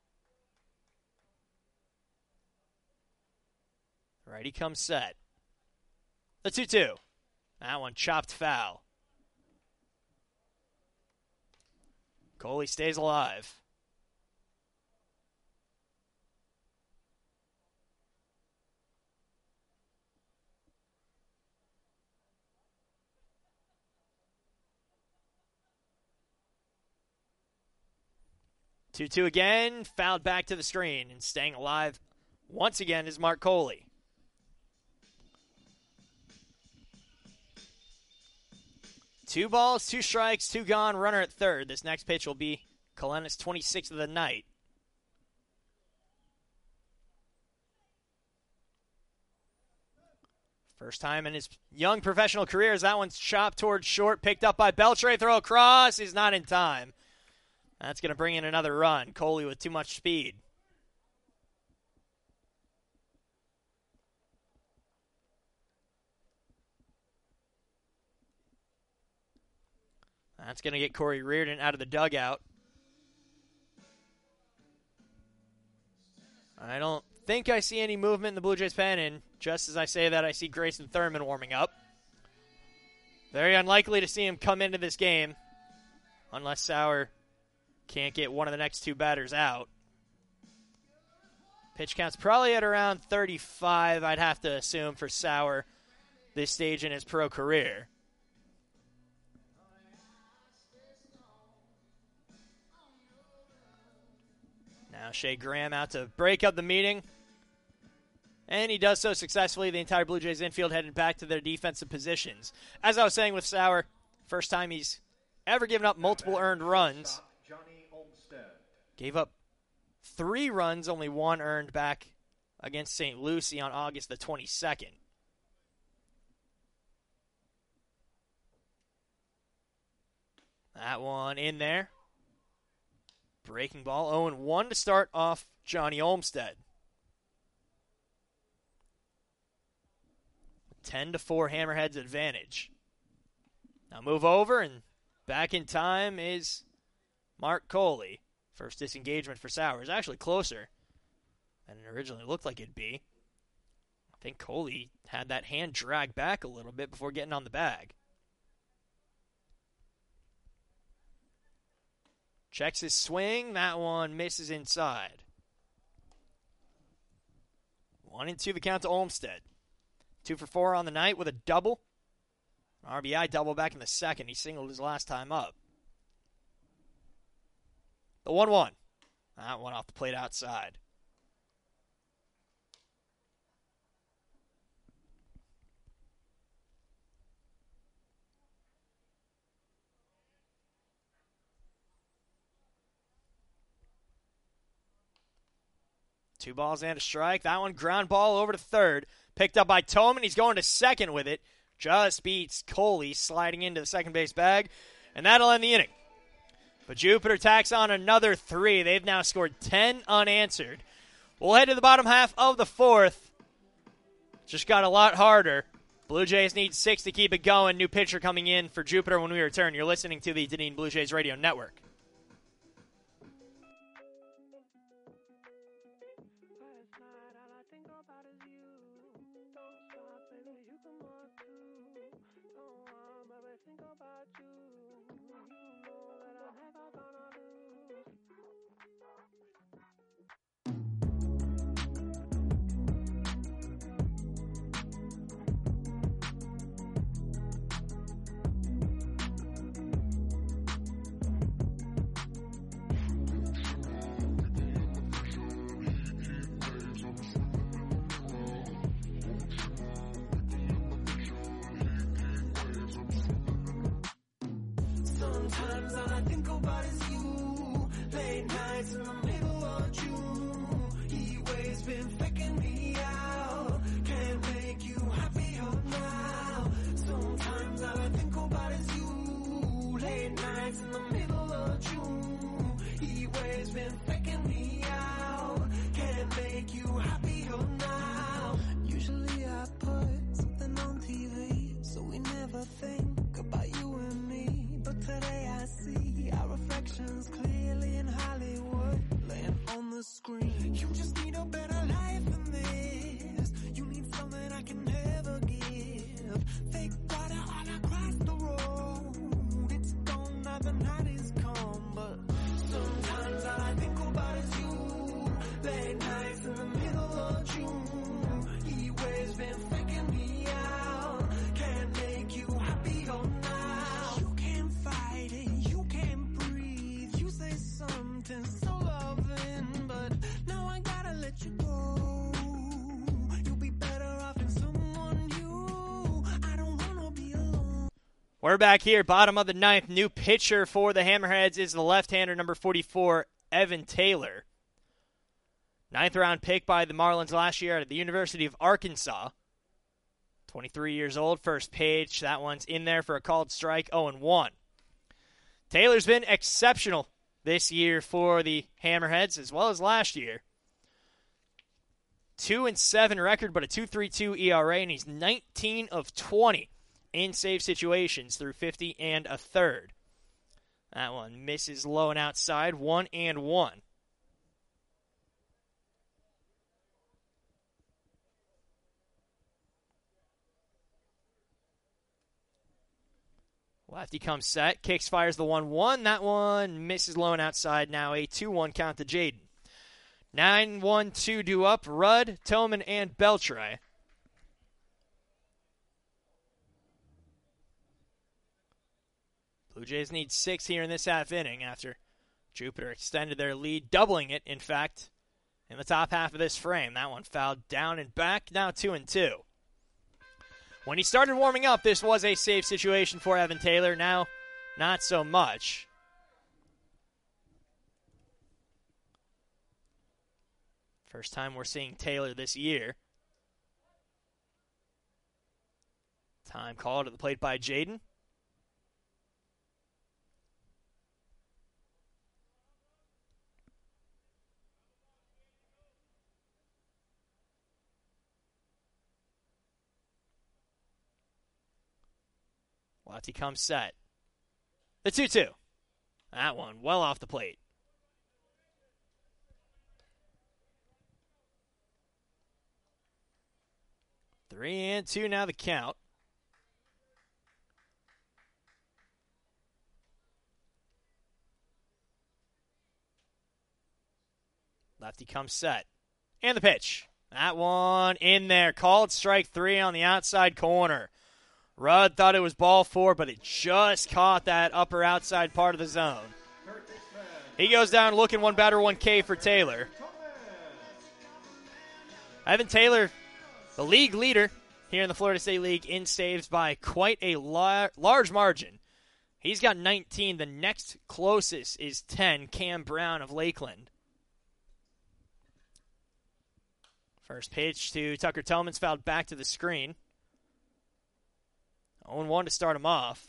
Righty comes set. The two two. That one chopped foul. Coley stays alive. two two again, fouled back to the screen, and staying alive once again is Mark Coley. Two balls, two strikes, two gone, runner at third. This next pitch will be Kalenna's twenty-sixth of the night. First time in his young professional career as that one's chopped towards short, picked up by Beltre, throw across, is not in time. That's going to bring in another run. Coley with too much speed. That's going to get Corey Reardon out of the dugout. I don't think I see any movement in the Blue Jays pen, and just as I say that, I see Grayson Thurman warming up. Very unlikely to see him come into this game unless Sauer can't get one of the next two batters out. Pitch count's probably at around thirty-five, I'd have to assume, for Sauer this stage in his pro career. Now Shea Graham out to break up the meeting. And he does so successfully. The entire Blue Jays infield headed back to their defensive positions. As I was saying with Sauer, first time he's ever given up multiple earned runs. Gave up three runs, only one earned back against Saint Lucie on August the twenty-second. That one in there. Breaking ball, oh one to start off Johnny Olmstead. ten to four Hammerheads advantage. Now move over, and back in time is Mark Coley. First disengagement for Sauer is actually closer than it originally looked like it'd be. I think Coley had that hand drag back a little bit before getting on the bag. Checks his swing. That one misses inside. One and two the count to Olmstead. Two for four on the night with a double. An R B I double back in the second. He singled his last time up. The one one. That one off the plate outside. Two balls and a strike. That one ground ball over to third. Picked up by Toman. He's going to second with it. Just beats Coley sliding into the second base bag. And that'll end the inning. But Jupiter tacks on another three. They've now scored ten unanswered. We'll head to the bottom half of the fourth. Just got a lot harder. Blue Jays need six to keep it going. New pitcher coming in for Jupiter when we return. You're listening to the Dunedin Blue Jays Radio Network. Last night, all I think about is you. Don't stop, baby, you can walk too. think about you. You know that I'm never gonna lose. Sometimes all I think about is you. Late nights in the middle of June. Heat waves been faking me out. Can't make you happier now. Sometimes all I think about is you. Late nights in the middle of June. Heat waves been faking me out. Can't make you happier now. Usually I put something on T V, so we never think about you and me. But today I see our reflections clearly in Hollywood, laying on the screen. You just need a better life than this. You need something I can never give. Fake water all across the road. It's gone now, the night is come. But sometimes all I think about is you. Late nights in the middle of June. Heat waves been faking me out. Can't make you happier now. You can't fight it, you can't breathe. You say something so loving, but now I gotta let you go. You'll be better off in someone new. I don't wanna be alone. We're back here, bottom of the ninth. New pitcher for the Hammerheads is the left-hander, number forty-four, Evan Taylor. Ninth round pick by the Marlins last year at the University of Arkansas. twenty-three years old, first pitch. That one's in there for a called strike, oh and one. Taylor's been exceptional this year for the Hammerheads, as well as last year. two and seven record, but a two point three two E R A, and he's nineteen of twenty in save situations through fifty and a third. That one misses low and outside, one and one. Lefty comes set, kicks, fires the one one. That one misses low and outside. Now a two one count to Jaden. nine one two due up. Rudd, Tillman, and Beltray. Blue Jays need six here in this half inning after Jupiter extended their lead, doubling it, in fact, in the top half of this frame. That one fouled down and back, now two and two. When he started warming up, this was a safe situation for Evan Taylor. Now, not so much. First time we're seeing Taylor this year. Time called at the plate by Jaden. Lefty comes set. The two two. That one well off the plate. Three and two now the count. Lefty comes set. And the pitch. That one in there. Called strike three on the outside corner. Rudd thought it was ball four, but it just caught that upper outside part of the zone. He goes down looking one batter, one K for Taylor. Evan Taylor, the league leader here in the Florida State League in saves by quite a lar- large margin. He's got nineteen. The next closest is ten, Cam Brown of Lakeland. First pitch to Tucker Tillman's fouled back to the screen. oh and one to start him off.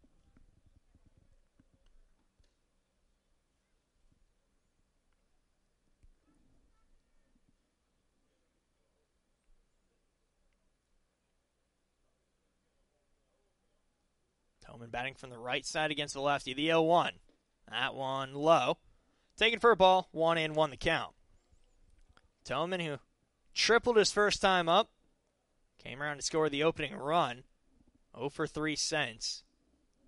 Tillman batting from the right side against the lefty. The oh one. That one low. Taken for a ball. One and one the count. Tillman, who tripled his first time up, came around to score the opening run. oh for three since.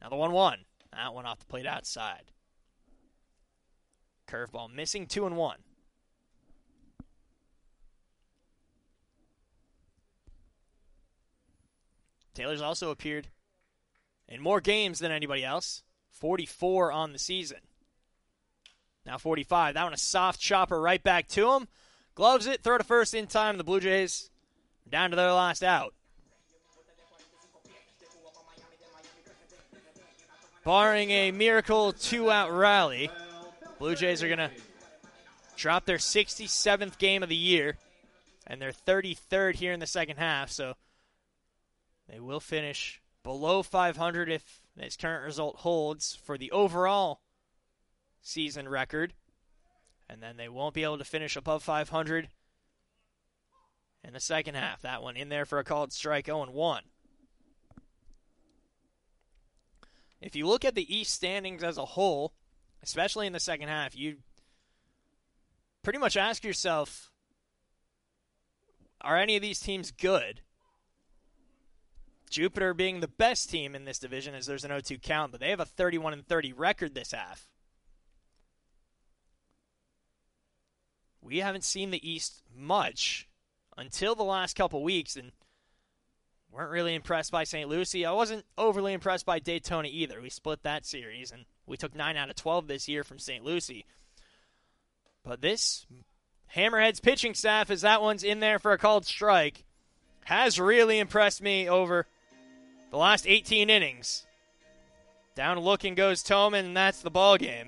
Now the one one. That one off the plate outside. Curveball missing, two and one. Taylor's also appeared in more games than anybody else. forty-four on the season. Now forty-five. That one a soft chopper right back to him. Gloves it, throw to first in time. The Blue Jays are down to their last out. Barring a miracle two-out rally, Blue Jays are going to drop their sixty-seventh game of the year and their thirty-third here in the second half. So they will finish below five hundred if this current result holds for the overall season record. And then they won't be able to finish above five hundred in the second half. That one in there for a called strike, oh and one. If you look at the East standings as a whole, especially in the second half, you pretty much ask yourself, are any of these teams good? Jupiter being the best team in this division as there's an oh two count, but they have a thirty-one and thirty record this half. We haven't seen the East much until the last couple weeks, and weren't really impressed by Saint Lucie. I wasn't overly impressed by Daytona either. We split that series, and we took nine out of twelve this year from Saint Lucie. But this Hammerheads pitching staff, as that one's in there for a called strike, has really impressed me over the last eighteen innings. Down looking goes Toman, and that's the ball game.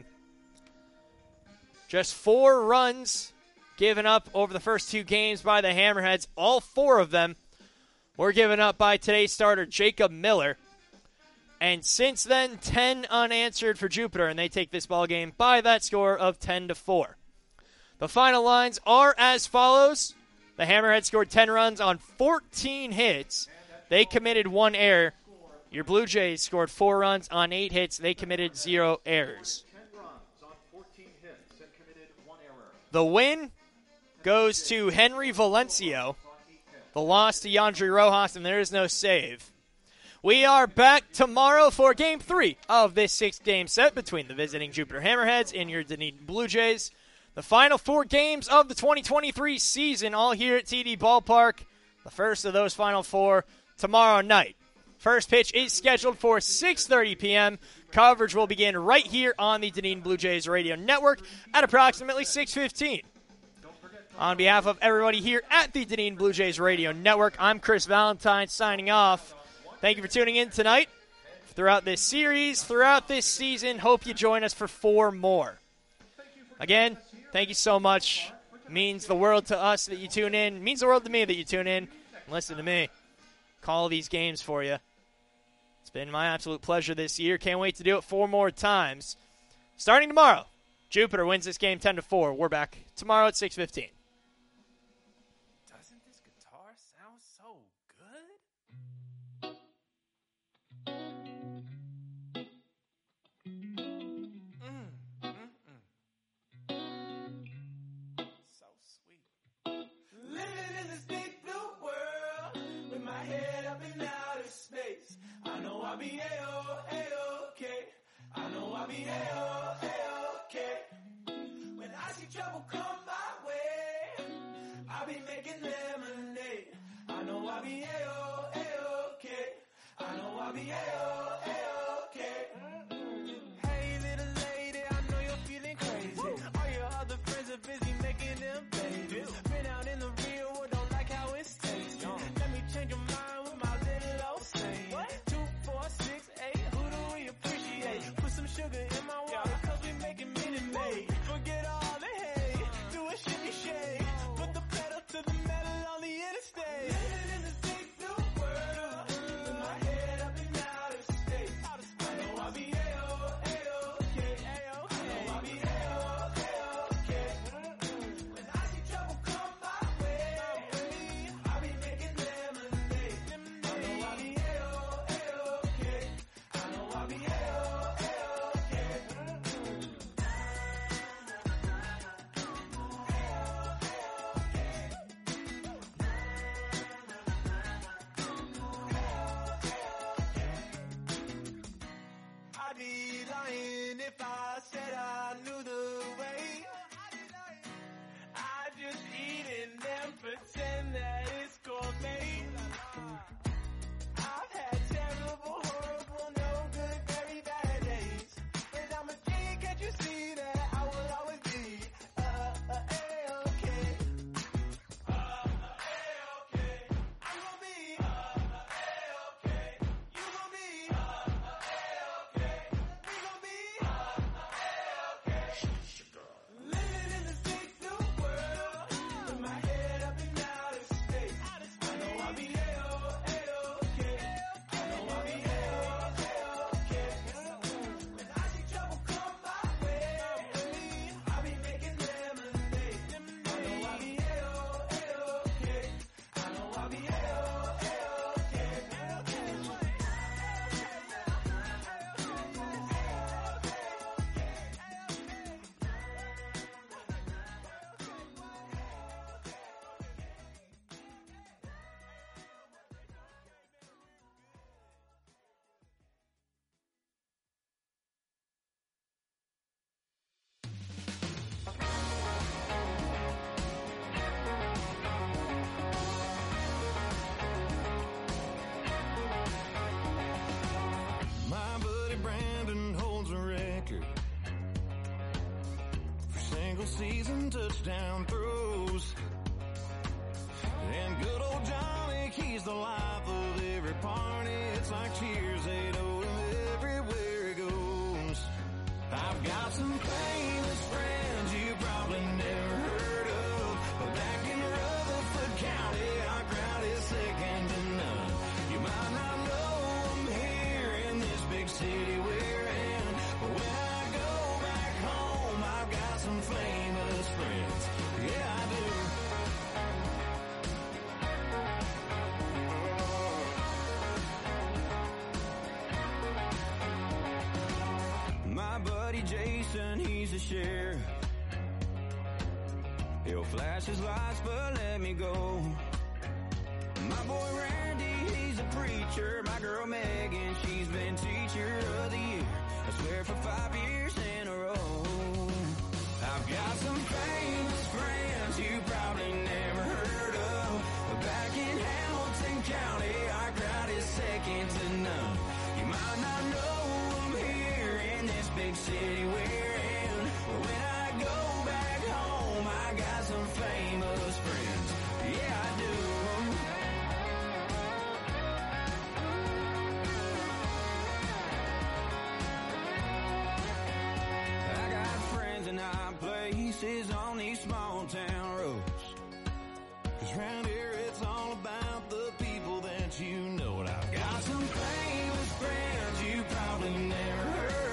Just four runs given up over the first two games by the Hammerheads. All four of them were given up by today's starter, Jacob Miller. And since then, ten unanswered for Jupiter, and they take this ball game by that score of ten to four. The final lines are as follows. The Hammerheads scored ten runs on fourteen hits. They committed one error. Your Blue Jays scored four runs on eight hits. They committed zero errors. The win goes to Henry Valencio. The loss to Yandri Rojas, and there is no save. We are back tomorrow for Game three of this six-game set between the visiting Jupiter Hammerheads and your Dunedin Blue Jays. The final four games of the twenty twenty-three season, all here at T D Ballpark. The first of those final four tomorrow night. First pitch is scheduled for six thirty p.m. Coverage will begin right here on the Dunedin Blue Jays Radio Network at approximately six fifteen. On behalf of everybody here at the Dunedin Blue Jays Radio Network, I'm Chris Valentine signing off. Thank you for tuning in tonight. Throughout this series, throughout this season, hope you join us for four more. Again, thank you so much. It means the world to us that you tune in. It means the world to me that you tune in and listen to me. Call these games for you. It's been my absolute pleasure this year. Can't wait to do it four more times. Starting tomorrow, Jupiter wins this game ten to four. We're back tomorrow at six fifteen. Doesn't this guitar sound so good? Mm, mm, mm. So sweet. Living in this big blue world with my head up in outer space. I know I'll be A-O, A-okay. I know I'll be A-O, A-okay. When I see trouble come my way, I'll be making lemonade. I know I'll be A-O, A-okay. I know I'll be A-O, A-okay. Hey little lady, I know you're feeling crazy. All your other friends are busy making them babies. Been out in the real world, don't like how it's tasting. Let me change your mind with my little old saying. Two, four, six, eight, who do we appreciate? Put some sugar in my water, cause we postseason touchdown throws. And good old Johnny, he's the life of every party. It's like cheers, they know him everywhere he goes. I've got some famous friends you probably never heard of, but back in Rutherford County, our crowd is second to none. You might not know them here in this big city we're in, but when I go back home, I've got some famous friends. Yeah, I do. My buddy Jason, he's a sheriff. He'll flash his lights, but let me go. My boy Randy, he's a preacher. My girl Megan, she's been teacher of the year, I swear for five years in a row. I've got some famous friends you probably never heard of, but back in Hamilton County, our crowd is second to none. You might not know them here in this big city we're